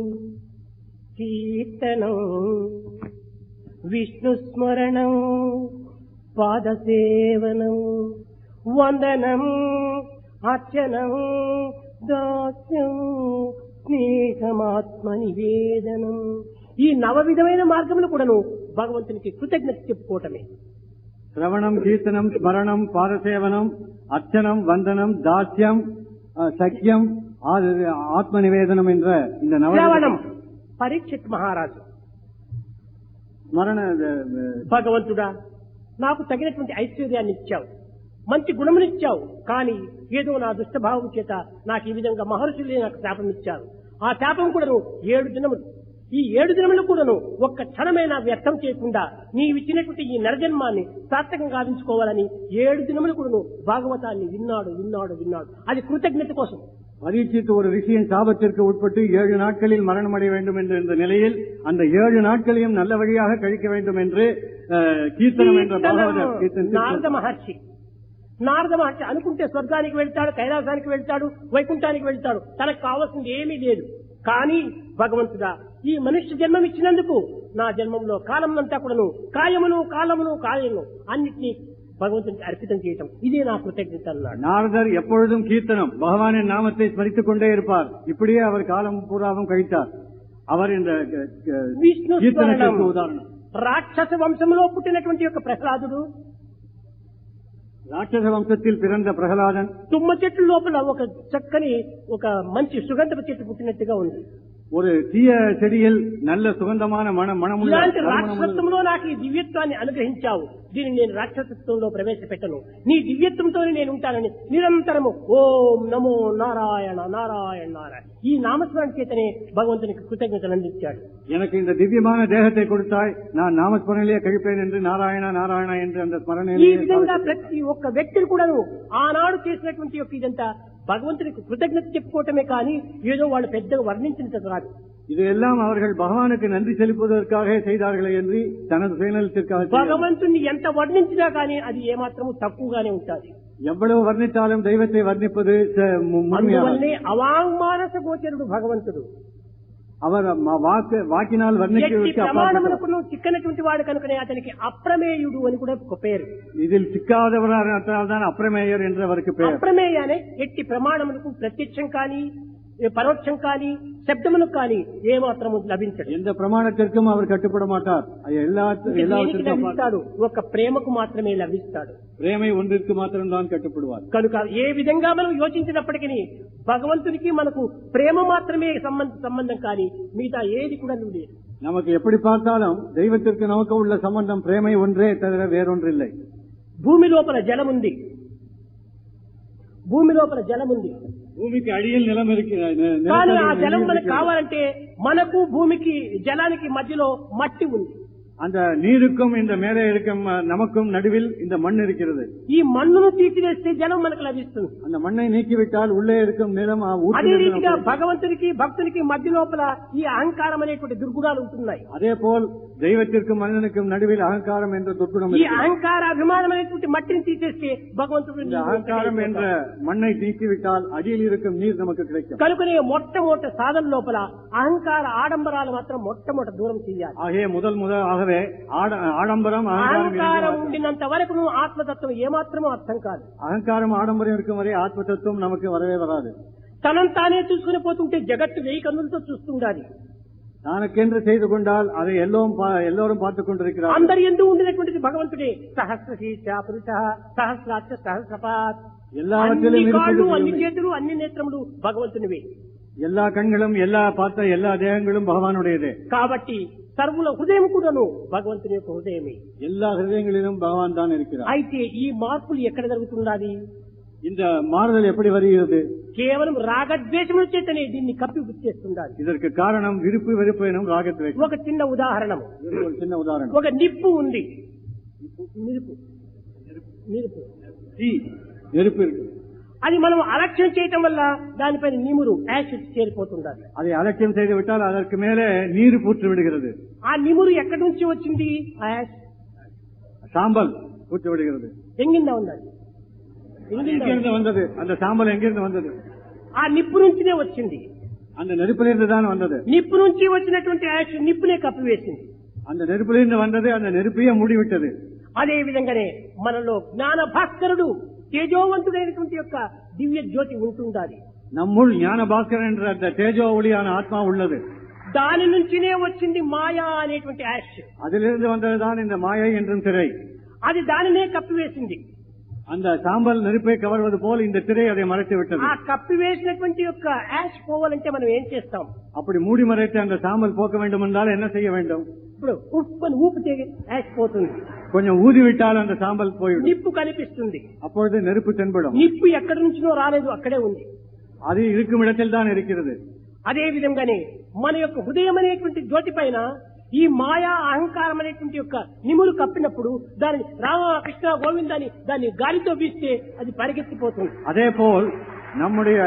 కీర్తనం, విష్ణు స్మరణం, పాదసేవనం, వందనం, అర్చనం, దాస్యం, స్నేహమాత్మ నివేదనం. ఈ నవ విధమైన మార్గములు కూడాను భగవంతునికి కృతజ్ఞత చెప్పుకోవటమే. சிரவணம், கீர்த்தனம், ஸ்மரணம், பாதசேவனம், அர்ச்சனம், வந்தனம், தாஸ்யம், சக்கியம், ஆத்ம நிவேதனம் என்ற இந்த శ్రవణం, పరీక్షిత్ మహారాజు స్మరణ భగవంతుడా నాకు తగినటువంటి ఐశ్వర్యాన్ని ఇచ్చావు, మంచి గుణమునిచ్చావు, కానీ ఏదో నా దుష్టభావం చేత నాకు ఈ విధంగా మహర్షులే నాకు శాపం ఇచ్చారు. ఆ శాపం కూడాను 7 దినములు. ఈ 7 దినములు కూడాను ఒక్క క్షణమైనా వ్యర్థం చేయకుండా నీవిచ్చినటువంటి ఈ నరజన్మాన్ని సార్థకంగా గావించుకోవాలని 7 దినములు కూడాను భాగవతాన్ని విన్నాడు విన్నాడు విన్నాడు. అది కృతజ్ఞత కోసం. பரீட்சித்து ஒரு ரிஷியின் சாபத்திற்கு உட்பட்டு 7 நாட்களில் மரணமடைய வேண்டும் என்ற இந்த நிலையில் அந்த 7 நாட்களையும் நல்ல வழியாக கழிக்க வேண்டும் என்று கீர்த்தனம் என்ற నారద మహర్షి అనుకుంటే స్వర్గానికి వెళ్తాడు, కైలాసానికి వెళ్తాడు, వైకుంఠానికి వెళ్తాడు, తనకు కావాల్సింది ఏమీ లేదు. కానీ భగవంతుడా ఈ మనుష్య జన్మం ఇచ్చినందుకు నా జన్మంలో కాలం అంతా కూడాను కాయమును కాలమును కాయమును అన్నిటినీ భగవంతునికి అర్పితం చేయటం, ఇదే నా కృతజ్ఞత అన్నాడు. நாரதர் எப்பொழுதும் கீர்த்தனம், பகவானின் நாமத்தை ஸ்மரித்துக் கொண்டே இருப்பார். இப்படியே அவர் காலம் பூராவும் கழித்தார். அவர் இந்த విష్ణు கீர்த்தனத்திற்கு உதாரணம். రాక్షస వంశంలో పుట్టినటువంటి ఒక ప్రహ్లాదుడు, ராட்சச வம்சத்தில் பிறந்த பிரகலாதன் తుమ్మ చెట్టు లోపల ఒక చక్కని ఒక మంచి సుగంధపు చెట్టు పుట్టినట్టుగా ఉంది. ஒரு தீய செடியில் நல்ல சுகந்தமான மனமுள்ள ఇలాంటి రాక్షసత్వంలో నాకు ఈ దివ్యత్వాన్ని అనుగ్రహించావు, దీన్ని నేను రాక్షసత్వంలో ప్రవేశపెట్టను, నీ దివ్యత్వంతోనే నేను ఉంటానని నిరంతరము ఓం నమో నారాయణ నారాయణ నారాయణ ఈ నామస్మరణ చేతనే భగవంతునికి కృతజ్ఞతలు అందించాడు. எனக்கு இந்த திவ்யமான தேகத்தை கொடுத்தாய், நான் நாமஸ்மரணிலே கழிப்பேன் என்று நாராயణ నారాయణ என்று அந்த ఈ స్మరణిலே విధంగా ప్రతి ఒక్క వ్యక్తిని కూడాను ఆనాడు చేసినటువంటి యొక్క ఇదంతా భగవంతునికి కృతజ్ఞత చెప్పుకోవటమే కానీ ఏదో వాళ్ళు పెద్దగా వర్ణించినది కాదు. இதையெல்லாம் அவர்கள் பகவானுக்கு நன்றி செலுத்துவதற்காக செய்தார்களே என்று தனது சுயநலத்திற்காக భగవంతుని ఎంత వర్ణించినా కానీ అది ఏమాత్రము తక్కువగానే ఉంటుంది. எவ்வளவு வர்ணித்தாலும் தெய்வத்தை வர்ணிப்பது అందువల్లే అవాంగ్మానస గోచరుడు భగవంతుడు. அவர் వాకినాల్ వర్ణించే ప్రమాణములకు చిక్కనటువంటి వాడు కనుకనే అతనికి అప్రమేయుడు అని కూడా ఒక పేరు. இதில் சிக்காதவரால் அப்ரமேயர் என்று அவருக்கு பெயர். అప్రమేయ అనే ఎట్టి ప్రమాణములకు ప్రత్యక్షం కానీ పరోక్షం కానీ శబ్దములకు కానీ ఏమాత్రము లభించదు. எந்த பிரமாணத்திற்கும் அவர் கட்டுப்பட மாட்டார். లభిస్తాడు ఒక ప్రేమకు మాత్రమే లభిస్తాడు. ప్రేమ ஒன்றிற்கு మాత్రం కట్టుబడువారు. కనుక ఏ విధంగా మనం యోచించినప్పటికీ భగవంతునికి మనకు ప్రేమ మాత్రమే సంబంధం కానీ మిగతా ఏది కూడా లేదు. நமக்கு எப்படி பார்த்தாலும் தெய்வத்திற்கு நமக்கு உள்ள சம்பந்தம் பிரேமை ஒன்றே தவிர வேறொன்றில்லை. భూమి లోపల జలం ఉంది, భూమికి అడియల్ నిలం కానీ ఆ జలం మనకు కావాలంటే మనకు భూమికి జలానికి మధ్యలో మట్టి ఉంది. அந்த நீருக்கும் இந்த மேலே இருக்கும் நமக்கும் நடுவில் இந்த மண் இருக்கிறது. ఈ మన్నును తీసివేస్తే జలం మనకు లభిస్తుంది. அந்த மண்ணை நீக்கிவிட்டால் உள்ளே இருக்கும் நிலம் అదే రీతిగా భగవంతునికి భక్తునికి మధ్య లోపల ఈ అహంకారం అనేటువంటి దుర్గుణాలు ఉంటున్నాయి. அதே போல் தெய்வத்திற்கும் மனிதனுக்கும் நடுவில் அகங்காரம் என்ற துர்குணம். ఈ అహంకార అభిమానం అనేటువంటి మట్టిని తీసేస్తే భగవంతుడు இந்த அகங்காரம் என்ற மண்ணை நீக்கிவிட்டால் அடியில் இருக்கும் நீர் நமக்கு கிடைக்கும். కనుకనే మొట్టమొదటి సాధన లోపల అహంకార ఆడంబరాలు మాత్రం మొట్టమొదటి దూరం చేయాలి. ஆகிய முதல் ஆக ஆகவே ஆடம்பரம் அகங்காரம் ఉండినంత వరకు ఆత్మతత్వం ఏమాత్రమూ అర్థం కాదు. అహంకారం ఆడంబరం இருக்கும் వரை ఆత్మతత్వం நமக்கு வரவே வராது. తనను తానే చూసుకుని పోతుంటే జగత్తు 1000 కన్నులతో చూస్తుండాలి. தனக்கென்று செய்து கொண்டால் அதை எல்லோரும் பார்த்துக் கொண்டிருக்கிறார். అందరి యందు ఉండినటువంటిది భగవంతుడే. సహస్రశీర్ష పురుష సహస్రాక్ష సహస్రపాత్. எல்லாவற்றிலும் అన్ని చేతులు అన్ని నేత్రములు భగవంతునివే. எல்லா கண்களும் எல்லா தேகங்களும் பகவானுடையதே. కాబట్టి సర్వుల హృదయం కూడాను భగవంతుని యొక్క హృదయమే. எல்லா ஹிருதயங்களிலும் பகவான் தான் இருக்கிறார். అయితే ఈ మార్పులు ఎక్కడ జరుగుతున్నది? இந்த மாறுதல் எப்படி வருகிறது? కేవలం రాగద్వేషముల చేతనే దీన్ని కప్పిపుచ్చేస్తున్నారు. இதற்கு காரணம் விருப்பு வெறுப்பு எனும் ராகத்வேஷம். ఒక చిన్న ఉదాహరణ. ఒక నిప్పు ఉంది. நெருப்பு இருக்கு. అది మనం అలక్ష్యం చేయటం వల్ల దానిపైన నీమురు యాసిడ్ చేరిపోతుండాలి. அதை அலட்சியம் செய்து விட்டால் அதற்கு மேலே நீர் பூற்று விடுகிறது. ఆ నిమురు ఎక్కడి నుంచి వచ్చింది? சாம்பல் பூற்று விடுகிறது. ఎంగిందా ఉన్నది? எங்கிருந்து வந்தது? அந்த சாம்பல் எங்கிருந்து வந்தது? ఆ నిప్పు నుంచినే వచ్చింది. அந்த நெருப்பிலிருந்து தான் வந்தது. నిప్పు నుంచి వచ్చినటువంటి యాసిడ్ నిప్పునే కప్పివేసింది. அந்த நெருப்பிலிருந்து வந்தது அந்த நெருப்பையே மூடிவிட்டது. అదే విధంగానే మనలో జ్ఞాన భాస్కరుడు తేజోవంతుడైనటువంటి యొక్క దివ్య జ్యోతి ఉంటుండాలి. நம்முள் ஞான பாஸ்கரன் என்ற அந்த தேஜோ ஒளியான ஆத்மா உள்ளது. దాని నుంచినే వచ్చింది మాయా అనేటువంటి యాష్. அதிலிருந்து வந்ததுதான் இந்த மாயை என்றும் திரை. అది దానినే కప్పివేసింది. அந்த சாம்பல் நெருப்பை கவர்வது போல் இந்த திரை அதை மறைத்து விட்டது. ఆ కప్పివేసినటువంటి యొక్క యాష్ పోవాలంటే మనం ఏం చేస్తాం? அப்படி மூடி மறைத்து அந்த சாம்பல் போக்க வேண்டும் என்றால் என்ன செய்ய வேண்டும்? ఇప్పుడు ఉప్పుని ఊపితే యాష్ పోతుంది. கொஞ்சம் ஊதிவிட்டால் அந்த சாம்பல் போய்விடும். నిప్పు కనిపిస్తుంది. அப்பொழுது நெருப்பு தென்படும். నిప్పు ఎక్కడి నుంచినో రాలేదు, అక్కడే ఉంది. அது இருக்கும் இடத்தில் தான் இருக்கிறது. అదే విధంగానే మన యొక్క హృదయం అనేటువంటి జ్యోతి పైన ఈ మాయా అహంకారం అనేటువంటి యొక్క నిములు కప్పినప్పుడు దాని రామ కృష్ణ గోవిందాన్ని దాన్ని గాలితో వీస్తే అది పరిగెత్తిపోతుంది. அதே போல் நம்முடைய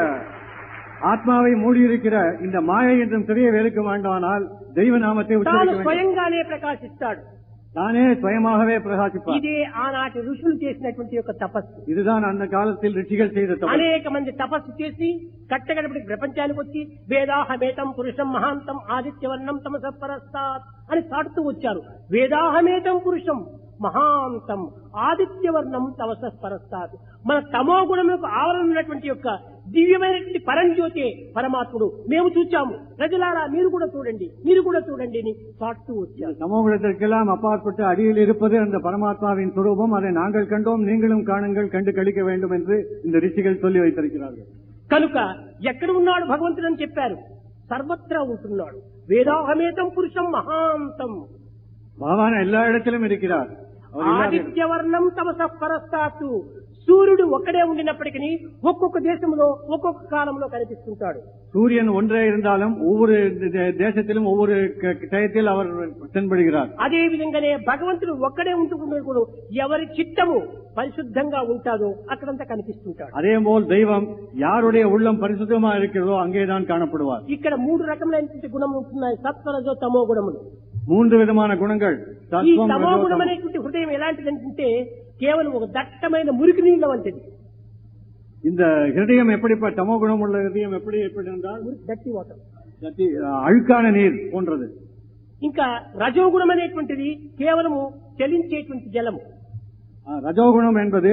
ஆத்மாவை மூடியிருக்கிற இந்த மாயை என்றும் திரையை வெறுக்க வேண்டுமானால் தெய்வ நாமத்தை உச்சரிக்க வேண்டும். స్వయంగానే ప్రకాశిస్తాడు. தானே சுயமாகவே பிரகாசிப்பார். ఇదే ఆనాటి ఋషులు చేసినటువంటి యొక్క తపస్సు. இதுதான் அந்த காலத்தில் ரிஷிகள் செய்த தபஸ்సు. అనేక మంది తపస్సు చేసి కట్టగడపటి ప్రపంచానికి వచ్చి వేదాహమేతం పురుషం మహాంతం ఆదిత్యవర్ణం తమసః పరస్తాత్ అని చాటుతూ వచ్చారు. వేదాహమేతం పురుషం మహాంతం ఆదిత్యవర్ణం తమసః పరస్తాత్. మన తమో గుణములకు ఆవరణ ఉన్నటువంటి యొక్క దివ్యమైనటువంటి పరంజ్యోతి పరమాత్ముడు మేము చూచాము, ప్రజలారా మీరు కూడా చూడండి, మీరు కూడా చూడండి అని చాటుతూ వచ్చారు. சமூகத்திற்கெல்லாம் அப்பாற்பட்டு அடியில் இருப்பது அந்த பரமாத்மாவின் சுரூபம். அதை நாங்கள் கண்டோம், நீங்களும் காணுங்கள், கண்டு கழிக்க வேண்டும் என்று இந்த ரிஷிகள் சொல்லி வைத்திருக்கிறார்கள். కనుక ఎక్కడ ఉన్నాడు భగవంతుడు అని చెప్పారు? సర్వత్రా ఉంటున్నాడు. వేదాహమేతం పురుషం మహాంతం. பகவான் எல்லா இடத்திலும் இருக்கிறார். ఆదిత్యవర్ణం తమసః పరస్తాత్. సూర్యుడు ఒక్కడే ఉండినప్పటికీ ఒక్కొక్క దేశంలో ఒక్కొక్క కాలంలో కనిపిస్తుంటాడు. சூரியன் ஒன்றே இருந்தாலும் ஒவ்வொரு தேசத்திலும் ஒவ்வொரு டயத்தில் அவர் தென்படுகிறார். అదే విధంగానే భగవంతుడు ఒక్కడే ఉంటుకునే కూడా ఎవరి చిత్తము పరిశుద్ధంగా ఉంటాదో అక్కడంతా కనిపిస్తుంటాడు. அதே போல் தெய்வம் யாருடைய உள்ளம் பரிசுத்தமா இருக்கிறதோ அங்கேதான் காணப்படுவார். ఇక్కడ 3 రకములైనటువంటి గుణములు ఉంటున్నాయి. సత్వరజో తమో గుణములు. 3 విధమైన గుణங்கள். ఈ తమో గుణం అనేటువంటి హృదయం ఎలాంటిదంటే కేవలం ఒక దట్టమైన మురికి నీళ్ళ వంటిది. இந்த ஹிருதயம் எப்படிப்பட்ட தமோ குணம் உள்ள ஹிருதயம் எப்படி என்றால் డర్టీ వాటర్, அழுக்கான நீர் போன்றது. ఇంకా రజోగుణం అనేటువంటిది కేవలము చలించేటువంటి జలము. ரஜோகுணம் என்பது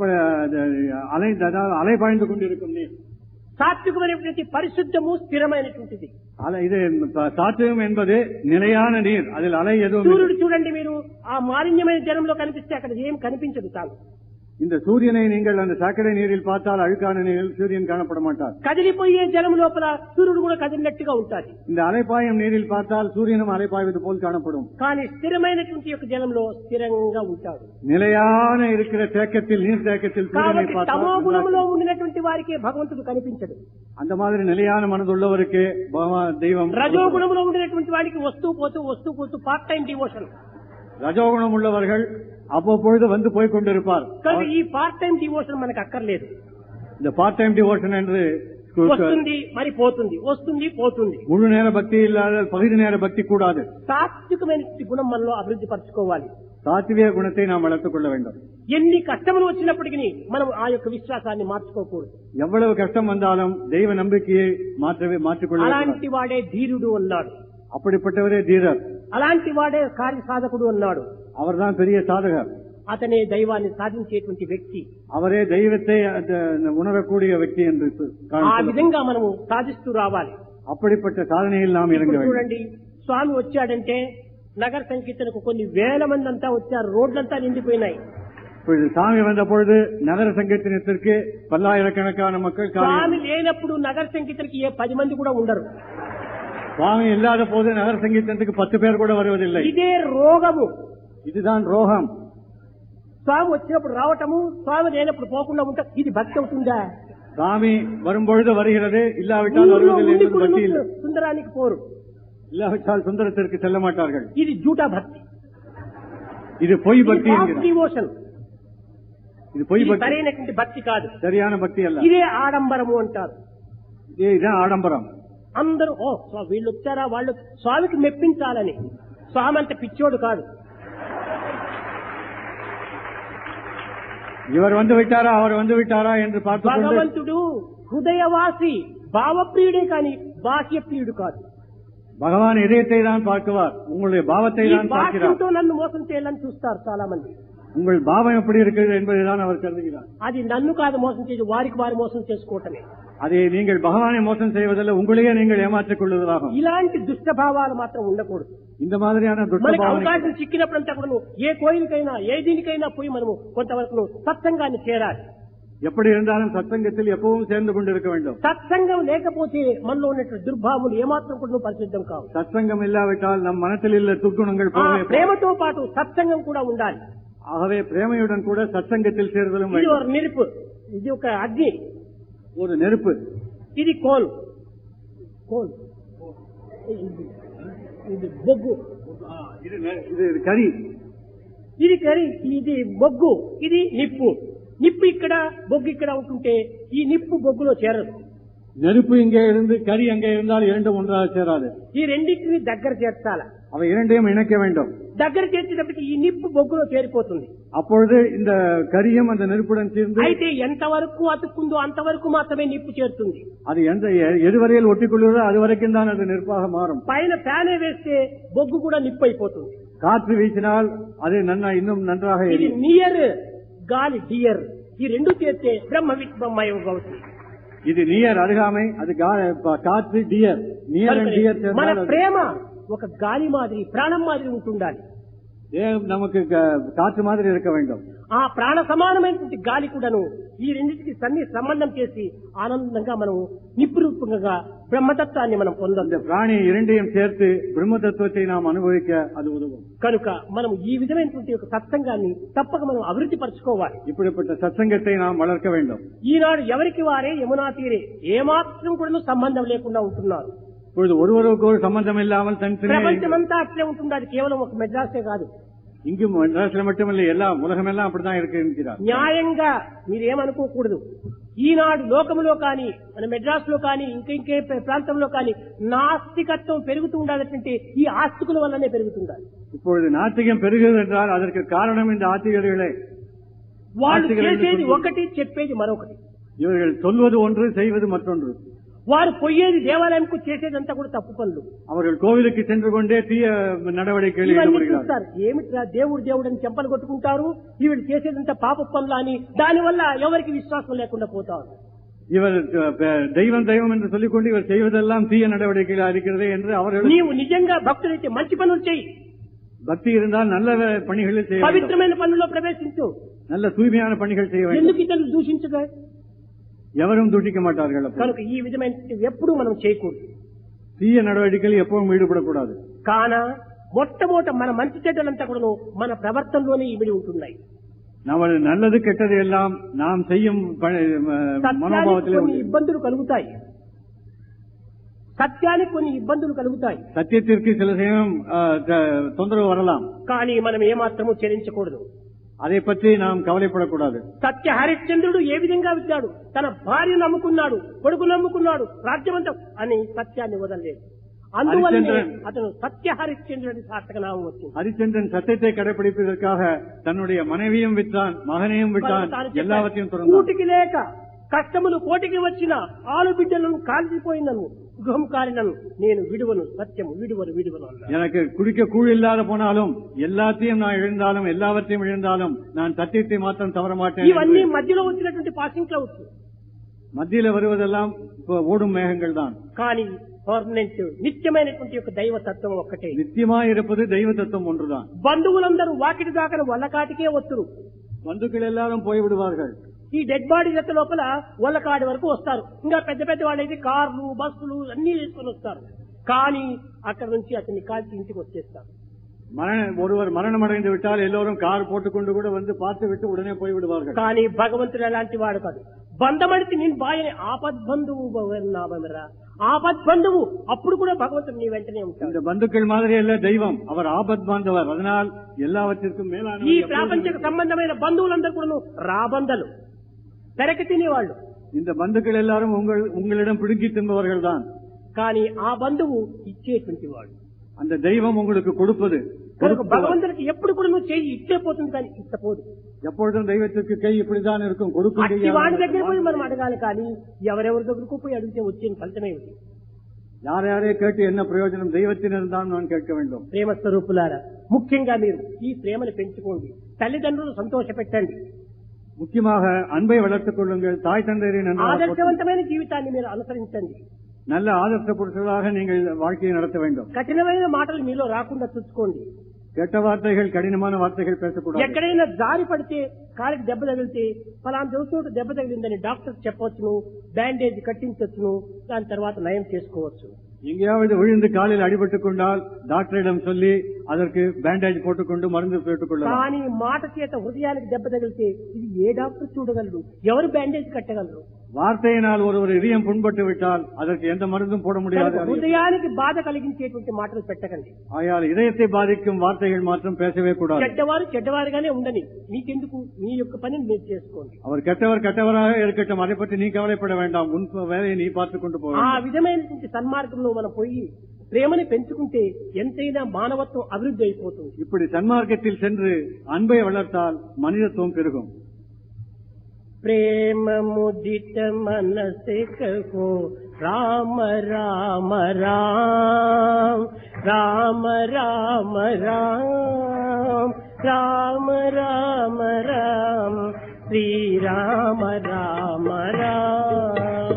அலை பாய்ந்து கொண்டிருக்கும் நீர். సాత్వికమైనటువంటి పరిశుద్ధము స్థిరమైనటువంటిది. இது சாத்விகம் என்பது நிலையான நீர், அதில் அலை எதுவும். సూర్యుడు చూడండి, మీరు ఆ మాలిన్యమైన జలంలో కనిపిస్తే అక్కడ ఏం కనిపించదు. చాలు. இந்த சூரியனை நீங்கள் அந்த சாக்கடை நீரில் பார்த்தால் அழுக்கான நீரில் சூரியன் காணப்பட மாட்டார். కదిలిపోయే జలం లోపల సూర్యుడు కూడా కదిలినట్టుగా ఉంటాడు. இந்த அலைப்பாயும் நீரில் பார்த்தால் சூரியனும் அலைப்பாய்வது போல் காணப்படும். కానీ స్థిరమైనటువంటి యొక్క జలంలో స్థిరంగా ఉంటాడు. நிலையான இருக்கிற தேக்கத்தில், நீர் தேக்கத்தில் சூரியனை பார்த்தால் తమో గుణంలో ఉండినటువంటి వారికి భగవంతుడు కనిపించడు. அந்த மாதிரி நிலையான மனதுள்ளவருக்கு தெய்வம். రజో గుణంలో ఉండినటువంటి వాడికి వస్తూ పోతూ పార్ట్ టైం డివోషన్. ரஜோகுணம் உள்ளவர்கள் அவ்வப்பொழுது வந்து போய் கொண்டிருப்பார். ఈ పార్ట్ టైం డివోషన్ మనకు అక్కర్లేదు. இந்த பார்ட் டைம் டிவோஷன் என்று వస్తుంది మరి పోతుంది, వస్తుంది పోతుంది. முழு நேர பக்தி இல்லாத பகுதி நேர பக்தி கூடாது. సాత్వికమైన గుణం మనలో అభివృద్ధి పరచుకోవాలి. சாத்விக குணத்தை நாம் வளர்த்துக் கொள்ள வேண்டும். ఎన్ని కష్టములు వచ్చినప్పటికీ మనం ఆ యొక్క విశ్వాసాన్ని మార్చుకోకూడదు. எவ்வளவு கஷ்டம் வந்தாலும் தெய்வ நம்பிக்கையை மாற்றிக்கொள்ள. అలాంటి వాడే ధీరుడు అన్నాడు. அப்படிப்பட்டவரே தீரர். అలాంటి వాడే కార్య సాధకుడు అన్నాడు. அவர்தான் பெரிய சாதகர். అతనే దైవాన్ని సాధించేటువంటి వ్యక్తి. அவரே தெய்வத்தை உணரக்கூடிய వ్యక్తి என்று ఆ విధంగా మనము సాధిస్తూ రావాలి. அப்படிப்பட்ட சாதனையில் நாம் இறங்க வேண்டும். చూడండి, స్వామి వచ్చాడంటే నగర సంకీర్తనకు కొన్ని వేల మంది అంతా వచ్చారు, రోడ్లంతా నిండిపోయినాయి. இப்பொழுது சாமி வந்த பொழுது நகர சங்கீர்த்தனத்திற்கு பல்லாயிரக்கணக்கான மக்கள். சுவாமி లేనప్పుడు నగర సంకీర్తనకి 10 మంది కూడా ఉండరు. சுவாமி இல்லாத போது நகர சங்கீர்த்தனத்துக்கு 10 பேர் கூட வருவதில்லை. ఇదే రోగము, இதுதான் ரோகம். స్వామి వచ్చినప్పుడు రావటము, స్వామి లేనప్పుడు పోకుండా ఉంటా, ఇది భక్తి అవుతుందా? சாமி வரும்பொழுது வருகிறது, இல்லாவிட்டால் வருவதில்லை என்பது பக்தி இல்லை. சுந்தராనికి போరు, இல்லாவிட்டால் சுந்தரத்திற்கு செல்ல மாட்டார்கள். ఇది జూటా భక్తి, இது பொய் பக்தி. డివోషన్, இது பொய் பக்தி, సరైనటువంటి భక్తి కాదు, சரியான பக்தி அல்ல. ఇదే ఆడంబరము అంటారు. ఇదే ఆడంబరం. అందరూ వీళ్ళు వచ్చారా, వాళ్ళు స్వామికి మెప్పించాలని. స్వామి అంత పిచ్చోడు కాదు. இவர் வந்து விட்டாரா, அவர் வந்து விட்டாரா என்று பார்த்து భగవంతుడు హృదయవాసి, భావప్రియుడే కానీ బాహ్య ప్రియుడు కాదు. భగవాన్ இதயத்தை தான் பார்க்குவார், உங்களுடைய பாவத்தை தான் பார்க்கிறார். నన్ను మోసం చేయాలని చూస్తారు చాలా మంది. உங்கள் பாவம் எப்படி இருக்கிறது என்பதை தான் அவர் கருதுகிறார். అది నన్ను కాదు మోసం చేసి, వారికి వారు మోసం చేసుకోవటమే. அதை நீங்கள் பகவானை மோசம் செய்வதில்லை, உங்களையே நீங்கள் ஏமாற்றிக் கொள்வதாகும். ఇలాంటి దుష్ట భావాలు మాత్రం ఉండకూడదు. இந்த மாதிரியான துஷ்ட అవకాశం చిక్కినప్పుడంతా కూడా ఏ కోయిలకైనా ఏ దీనికైనా పోయి మనము కొంతవరకు సత్సంగాన్ని చేరాలి. எப்படி இருந்தாலும் சத்சங்கத்தில் எப்பவும் சேர்ந்து கொண்டிருக்க வேண்டும். సత్సంగం లేకపోతే మనలో ఉన్నటువంటి దుర్భావములు ఏమాత్రం కూడా పరిశుద్ధం కావు. சத்சங்கம் இல்லாவிட்டால் நம் மனத்தில் உள்ள துர்குணங்கள் ప్రేమతో పాటు సత్సంగం కూడా ఉండాలి. ஆகவே பிரேமையுடன் கூட சத்சங்கத்தில் சேர்தலும் ఇది ఒక నిరుపు, ఇది ఒక అగ్ని, ஒரு நெருப்பு, ఇది కోల్, ఇది బొగ్గు, இது கரி, ఇది కరి, ఇది బొగ్గు, ఇది నిప్పు. నిప్పు ఇక్కడ, బొగ్గు ఇక్కడ ఉంటుంటే ఈ నిప్పు బొగ్గులో చేరదు. நெருப்பு இங்கே இருந்து கரி அங்கே இருந்தால் இரண்டும் ஒன்றாக சேராது. ఈ రెండింటిని దగ్గర చేర్చాల. அவை இரண்டையும் இணைக்க வேண்டும். దగ్గర చేర్చేటప్పటికి ఈ నిప్పు బొగ్గులో చేరిపోతుంది. அப்பொழுது இந்த கரியும் அந்த நெருப்புடன் சேர்ந்து, అయితే ఎంతవరకు అతుక్కుందో అంతవరకు మాత్రమే నిప్పు చేరుతుంది. அது எதுவரையில் ஒட்டிக்கொள்கிறதோ அது வரைக்கும் தான் அது நெருப்பாக மாறும். పైన ఫ్యానే వేస్తే బొగ్గు కూడా నిప్పు అయిపోతుంది. காற்று வீசினால் அது இன்னும் நன்றாக ఇది నియర్, గాలి డియర్, ఈ రెండు చేస్తే బ్రహ్మవిత్ బ్రహ్మయోగం అవుతుంది. ఇది నియర్ అరుగామై, అది కాற்று డియర్, నియర్ అండ్ డియర్. మన ప్రేమ ఒక గాలి మాదిరి, ప్రాణం మాదిరి ఉంటుండాలి. நமக்கு காற்று மாதிரி இருக்க வேண்டும். ఆ ప్రాణ సమానమైనటువంటి గాలి కూడాను ఈ రెండింటికి సంబంధం చేసి ఆనందంగా మనం నిపురూపంగా బ్రహ్మతత్వాన్ని మనం పొందాలి. ప్రాణి இரண்டையும் சேர்த்து బ్రహ్మ తత్వத்தை நாம் అనుభవిக்க అది ఉదவும். కనుక మనం ఈ విధమైనటువంటి ఒక సత్సంగాన్ని తప్పక మనం అభివృద్ధి పరచుకోవాలి. இப்படிப்பட்ட సత్సంగத்தை நாம் வளர்க்க வேண்டும். ఈనాడు ఎవరికి వారే యమునా తీరే ఏమాత్రం కూడా సంబంధం లేకుండా ఉంటున్నారు. இப்பொழுது ஒருவருக்கு ஒரு சம்பந்தம் இல்லாமல் பிரபஞ்சమంతా అట్లే ఉంటుంది. అది కేవలం ఒక మెడ్రాసే కాదు, இங்கு மெட்ராஸ்ல மட்டுமில்லை, எல்லாம் உலகமெல்லாம் அப்படித்தான் இருக்கிறார். న్యాయంగా మీరేమనుకోకూడదు. ఈనాడు లోకములో కానీ మన మెడ్రాస్ లో కానీ ఇంకే ప్రాంతంలో కానీ నాస్తికత్వం పెరుగుతూ ఉండాలంటే ఈ ఆస్తికుల వల్లనే పెరుగుతుండాలి. இப்பொழுது நாத்திகம் பெருகிறது என்றால் அதற்கு காரணம் இந்த ஆத்திகர்களே. వాళ్ళు చేసేది ఒకటి, చెప్పేది మరొకటి. இவர்கள் சொல்வது ஒன்று, செய்வது மற்றொன்று. వారు పోయేది దేవాలయంకు, చేసేదంతా కూడా తప్పు పనులు. அவர்கள் கோவிலுக்கு சென்று கொண்டே தீய நடவடிக்கைகளில் ஈடுபடுகிறார்கள். ఏమిట్రా దేవుడు దేవుడని చెంపలు కొట్టుకుంటారు, వీళ్ళు చేసేదంతా పాప పనులు అని, దానివల్ల ఎవరికి విశ్వాసం లేకుండా పోతారు. இவர் தெய்வம் தெய்வம் என்று சொல்லிக்கொண்டு இவர் செய்வதெல்லாம் தீய நடவடிக்கைகள் இருக்கிறது என்று அவர்கள். నీవు నిజంగా భక్తులైతే మంచి పనులు చేయి, பக்தி இருந்தால் நல்ல பணிகளில் செய்ய, పవిత్రమైన పనుల్లో ప్రవేశించు, நல்ல தூய்மையான பணிகள் செய்ய வேண்டும். ఎందుకు ఇతరులు దూషించగా ఎవரும் దూషిக்க మాటాர்கள். కనుక ఈ విధమైన ఎప్పుడు మనం చేయకూడదు. தீய நடவடிக்கைகள் எப்பவும் ஈடுபடக்கூடாது. కాన మొట్టమొదట మన మంచి చెడ్డలంతా కూడా మన ప్రవర్తనలోనే ఇమిడి ఉంటున్నాయి. நமது நல்லது கெட்டது எல்லாம் நாம் செய்யும் మనోభావத்திலே కొన్ని ఇబ్బందులు కలుగుతాయి, సత్యానికి కొన్ని ఇబ్బందులు కలుగుతాయి, సత్యத்திற்கு சில சமயம் தொந்தரவு வரலாம். కానీ మనం ఏమాత్రము చెల్లించకూడదు. அதை பற்றி நாம் கவலைப்படக்கூடாது. సత్య హరిశ్చంద్రుడు ఏ విధంగా వచ్చాడు, తన భార్య నమ్ముకున్నాడు, కొడుకు నమ్ముకున్నాడు, రాజ్యమంతా అని సత్యాన్ని వదలలేదు. అందువల్ల అతను సత్య హరిశ్చంద్రుడి సార్థక నామం వచ్చింది. ஹரிச்சந்திரன் சத்தியத்தை கடைபிடிப்பதற்காக தன்னுடைய மனைவியும் விற்றான், மகனையும் விற்றான், எல்லாவற்றையும் துறந்தான். కూటికి లేక కష్టములు కోటికి వచ్చిన ఆలు బిడ్డలను కాల్చిపోయినను గృహం కాలినను నేను విడువను, సత్యము విడువను అన్నారు. எனக்கு குடிக்க கூழ் இல்லாத போனாலும் எல்லாத்தையும் நான் இழந்தாலும் எல்லாவற்றையும் இழந்தாலும் நான் சத்தியத்தை மாத்திரம் தவற மாட்டேன். ఇవన్నీ మధ్యలో వచ్చినటువంటి పాసింగ్ క్లౌడ్స్, మధ్యలో வருவதெல்லாம் ஓடும் மேகங்கள் தான். కానీ పర్మనెంట్ నిత్యమైనటువంటి యొక్క దైవ తత్వం ఒక్కటే. நித்தியமாக இருப்பது தெய்வ தத்துவம் ஒன்றுதான். బంధువులందరూ వాకిటి దాకా వల్లకాటికే వస్తురు. బంధుக்கள் எல்லாரும் போய் விடுவார்கள். ఈ డెడ్ బాడీ జత లోపల వల్లకాడి వరకు వస్తారు. ఇంకా పెద్ద పెద్ద వాళ్ళైతే కార్లు బస్సులు అన్ని వేసుకొని వస్తారు. కానీ అక్కడ నుంచి అతన్ని కాల్చి ఇంటికి వచ్చేస్తారు. ஒருவர் மரணம் அடைந்து விட்டால் எல்லோரும் கார் போட்டுக்கொண்டு கூட வந்து பார்த்து விட்டு உடனே போய் விடுவார்கள். కానీ భగవంతుడు అలాంటి వాడు కాదు. బంధమడితే నేను బాయని ఆపద్బంధువు నామరా, ఆపద్బంధువు అప్పుడు కూడా భగవంతుడు నీ వెంటనే ఉంటాడు. இந்த பந்துக்கள் மாதிரி அல்ல தெய்வம், அவர் ஆபத் பாந்தவர். அதனால் எல்லாவற்றிற்கும் மேலான ఈ ప్రాపంచిక సంబంధమైన బంధువులందరూ కూడా రాబందలు, తెరకి తినేవాళ్ళు. இந்த பந்துக்கள் எல்லாரும் உங்களிடம் பிடுங்கி தின்பவர்கள் தான். కానీ ఆ బంధువు ఇచ్చేటువంటి వాడు. அந்த தெய்வம் உங்களுக்கு கொடுப்பது. భగవంతుడికి ఎప్పుడు కూడా నువ్వు చేయి ఇచ్చే పోతుంది, కానీ ఇష్టపోదు. எப்பொழுதும் தெய்வத்திற்கு கை இப்படிதான் இருக்கும், கொடுக்கும். వాడి దగ్గర పోయి మనం అడగాలి, కానీ ఎవరెవరి దగ్గరకు పోయి అడిగితే వచ్చే ఫలితమే ఉంది. யாரையாரே கேட்டு என்ன பிரயோஜனம், தெய்வத்தினர்தான் நான் கேட்க வேண்டும். ప్రేమ స్వరూపులారా, ముఖ్యంగా మీరు ఈ ప్రేమను పెంచుకోండి, తల్లిదండ్రులు సంతోష పెట్టండి. ముఖ్యமாக అన్బై వளர்த்துக் கொள்ளுங்கள், தாய் தந்தையரின் ఆదర్శవంతమైన జీవితాన్ని మీరు అనుసరించండి. நல்ல ஆதர்ச புருஷர்களாக நீங்கள் வாழ்க்கையை நடத்த வேண்டும். కఠినమైన మాటలు మీలో రాకుండా చూసుకోండి. கெட்ட வார்த்தைகள், கடினமான வார்த்தைகள் பேசக்கூடாது. ఎక్కడైనా జారి పడితే కాలికి దెబ్బ తగిలితే ఫలానా చోటు దెబ్బ తగిలిందని డాక్టర్ చెప్పవచ్చును, బ్యాండేజ్ కట్టించవచ్చును, దాని తర్వాత నయం చేసుకోవచ్చు. எங்கேயாவது விழுந்து காலில் அடிபட்டுக் கொண்டால் டாக்டரிடம் சொல்லி அதற்கு பேண்டேஜ் போட்டுக்கொண்டு மருந்து போட்டுக்கொள்ளலாம். కానీ మాట చేత హృదయానికి దెబ్బ తగిలితే ఇది ఏ డాక్టర్ చూడగలరు, ఎవరు బ్యాండేజ్ కట్టగలరు? వార్తయినాల్ ஒருவர் இதயம் புண்பட்டு விட்டால் அதற்கு எந்த மருந்தும் போட முடியாது. హృదయానికి బాధ కలిగించేటువంటి మాటలు పెట్టకండి. ஆயால் இதயத்தை பாதிக்கும் வார்த்தைகள் மாத்திரம் பேசவே கூடாது. చెడ్డవారు చెడ్డవారుగానే ఉండని, మీకెందుకు, మీ యొక్క పనిని మీరు చేసుకోండి. அவர் கெட்டவர் கெட்டவராக இருக்கட்டும், அதை பற்றி நீ கவலைப்பட வேண்டாம், உன் வேலையை நீ பார்த்துக் கொண்டு போக. ఆ విధమైనటువంటి సన్మార్గంలో మనం పోయి ప్రేమని పెంచుకుంటే ఎంతైనా మానవత్వం అభివృద్ధి అయిపోతుంది. இப்படி சன்மார்க்கத்தில் சென்று அன்பை வளர்த்தால் மனிதத்துவம் பெருகும். ప్రేమ ముదిత మనసే కహో రామ రామ రామ రామ రామ రామ రామ రామ రామ శ్రీ రామ రామ రామ.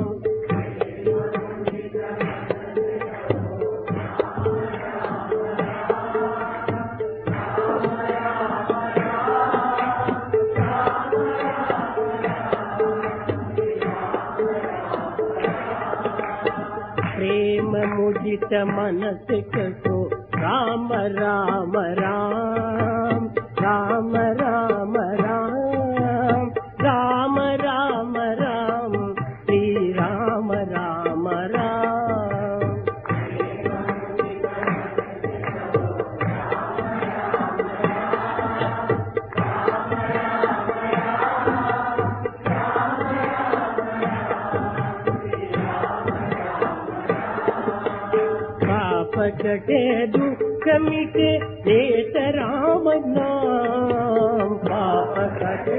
ప్రేమ ముదిత మనసే కహో రామ రామ రామ రామ రామ రామ రామ రామ రామ శ్రీ రామ రామ రామ. పాపకటే దుఃఖమిటే నేత రామ నామ, పాపకటే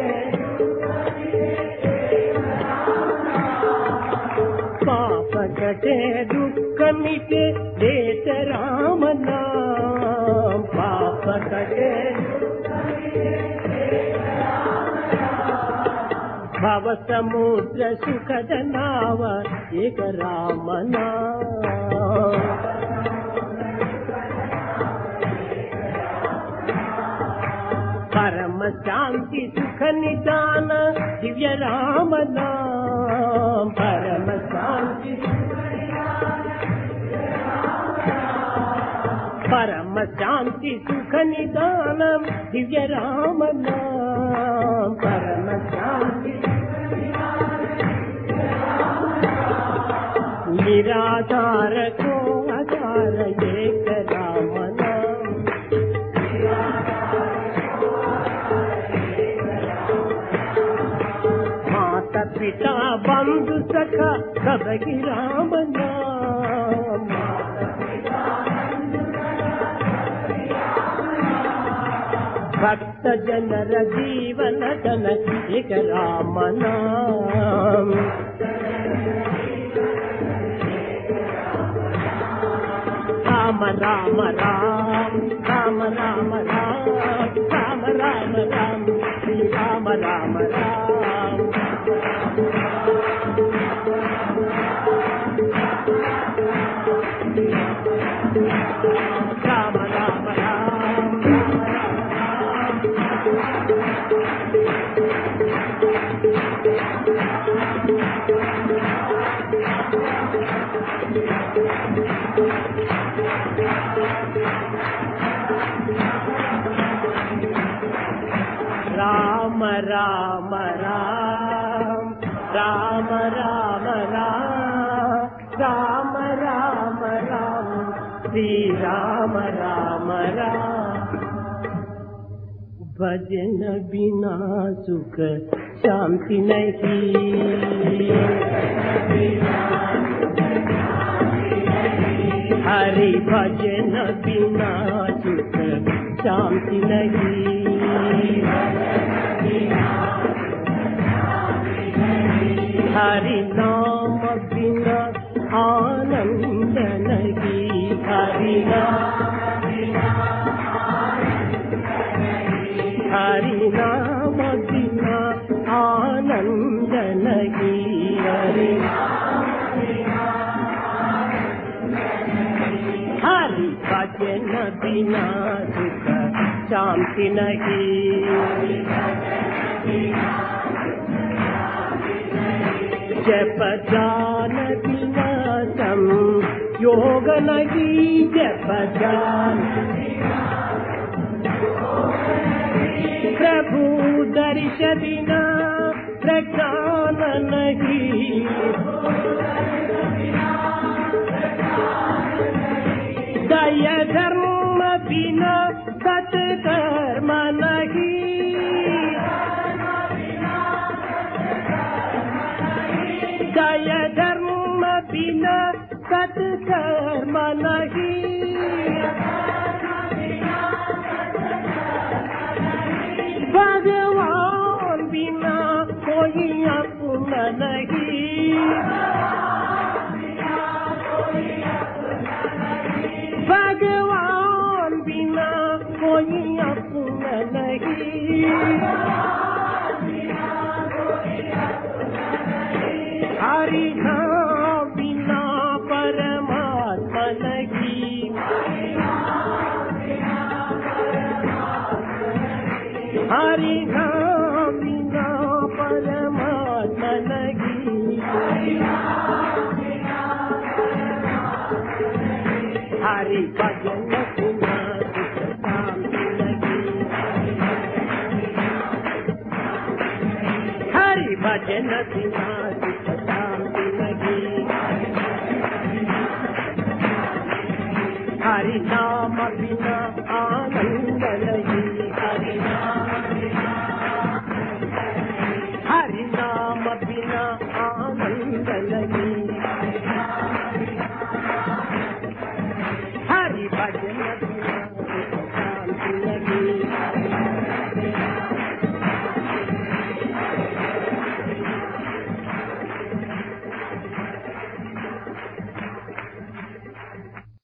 పాపకటే దుఃఖమిటే నేత రామ నామ, పాపకటే భవ సముద్ర సుఖద నావ ఏక రామ నామ. పరమ శాంతి సుఖ నిదాన దివ్య రామ నామ, పరమ శాంతి పరమ శాంతి సుఖ నిదానం దివ్య రామ నామ, పరమ శాంతి నిరాధార కో ఆధార ఏక రామ నామ. మాత పితా బంధు సఖ సబకి రామ నామ, భక్త జనర జీవన ధన ఏక రామ నామ. రామ రామ రామ రామ రామ రామ రామ రామ రామ శ్రీ రామ రామ రామ రామ రామ రామ రామ రామ రామ రామ రామ రామ రామ శ్రీ రామ రామ రామ भजन बिना सुख शांति नहीं हरि भजन बिना सुख शांति नहीं हरि नाम बिना आनंद नहीं हरि हरि नाम बिना आनंद नहीं हरि हरि भजन बिना सुख शांति नहीं जप जान बिना सम योग नहीं जप जान प्रभु दर्श बिना प्रज्ञान नहीं दया धर्म बिना सत्कर्म नहीं दया धर्म बिना सत्कर्म नहीं भगवान बिना कोई अपना नहीं भगवान बिना कोई अपना नहीं हरि नाम बिना परमात्मा नहीं हरि नाम बिना परमात्मा नहीं हरि भजन बिना सुख शांति नहीं हरि भजन बिना सुख शांति नहीं हरि नाम बिना आनंद नहीं हरि नाम बिना आनंद नहीं हरि भजन बिना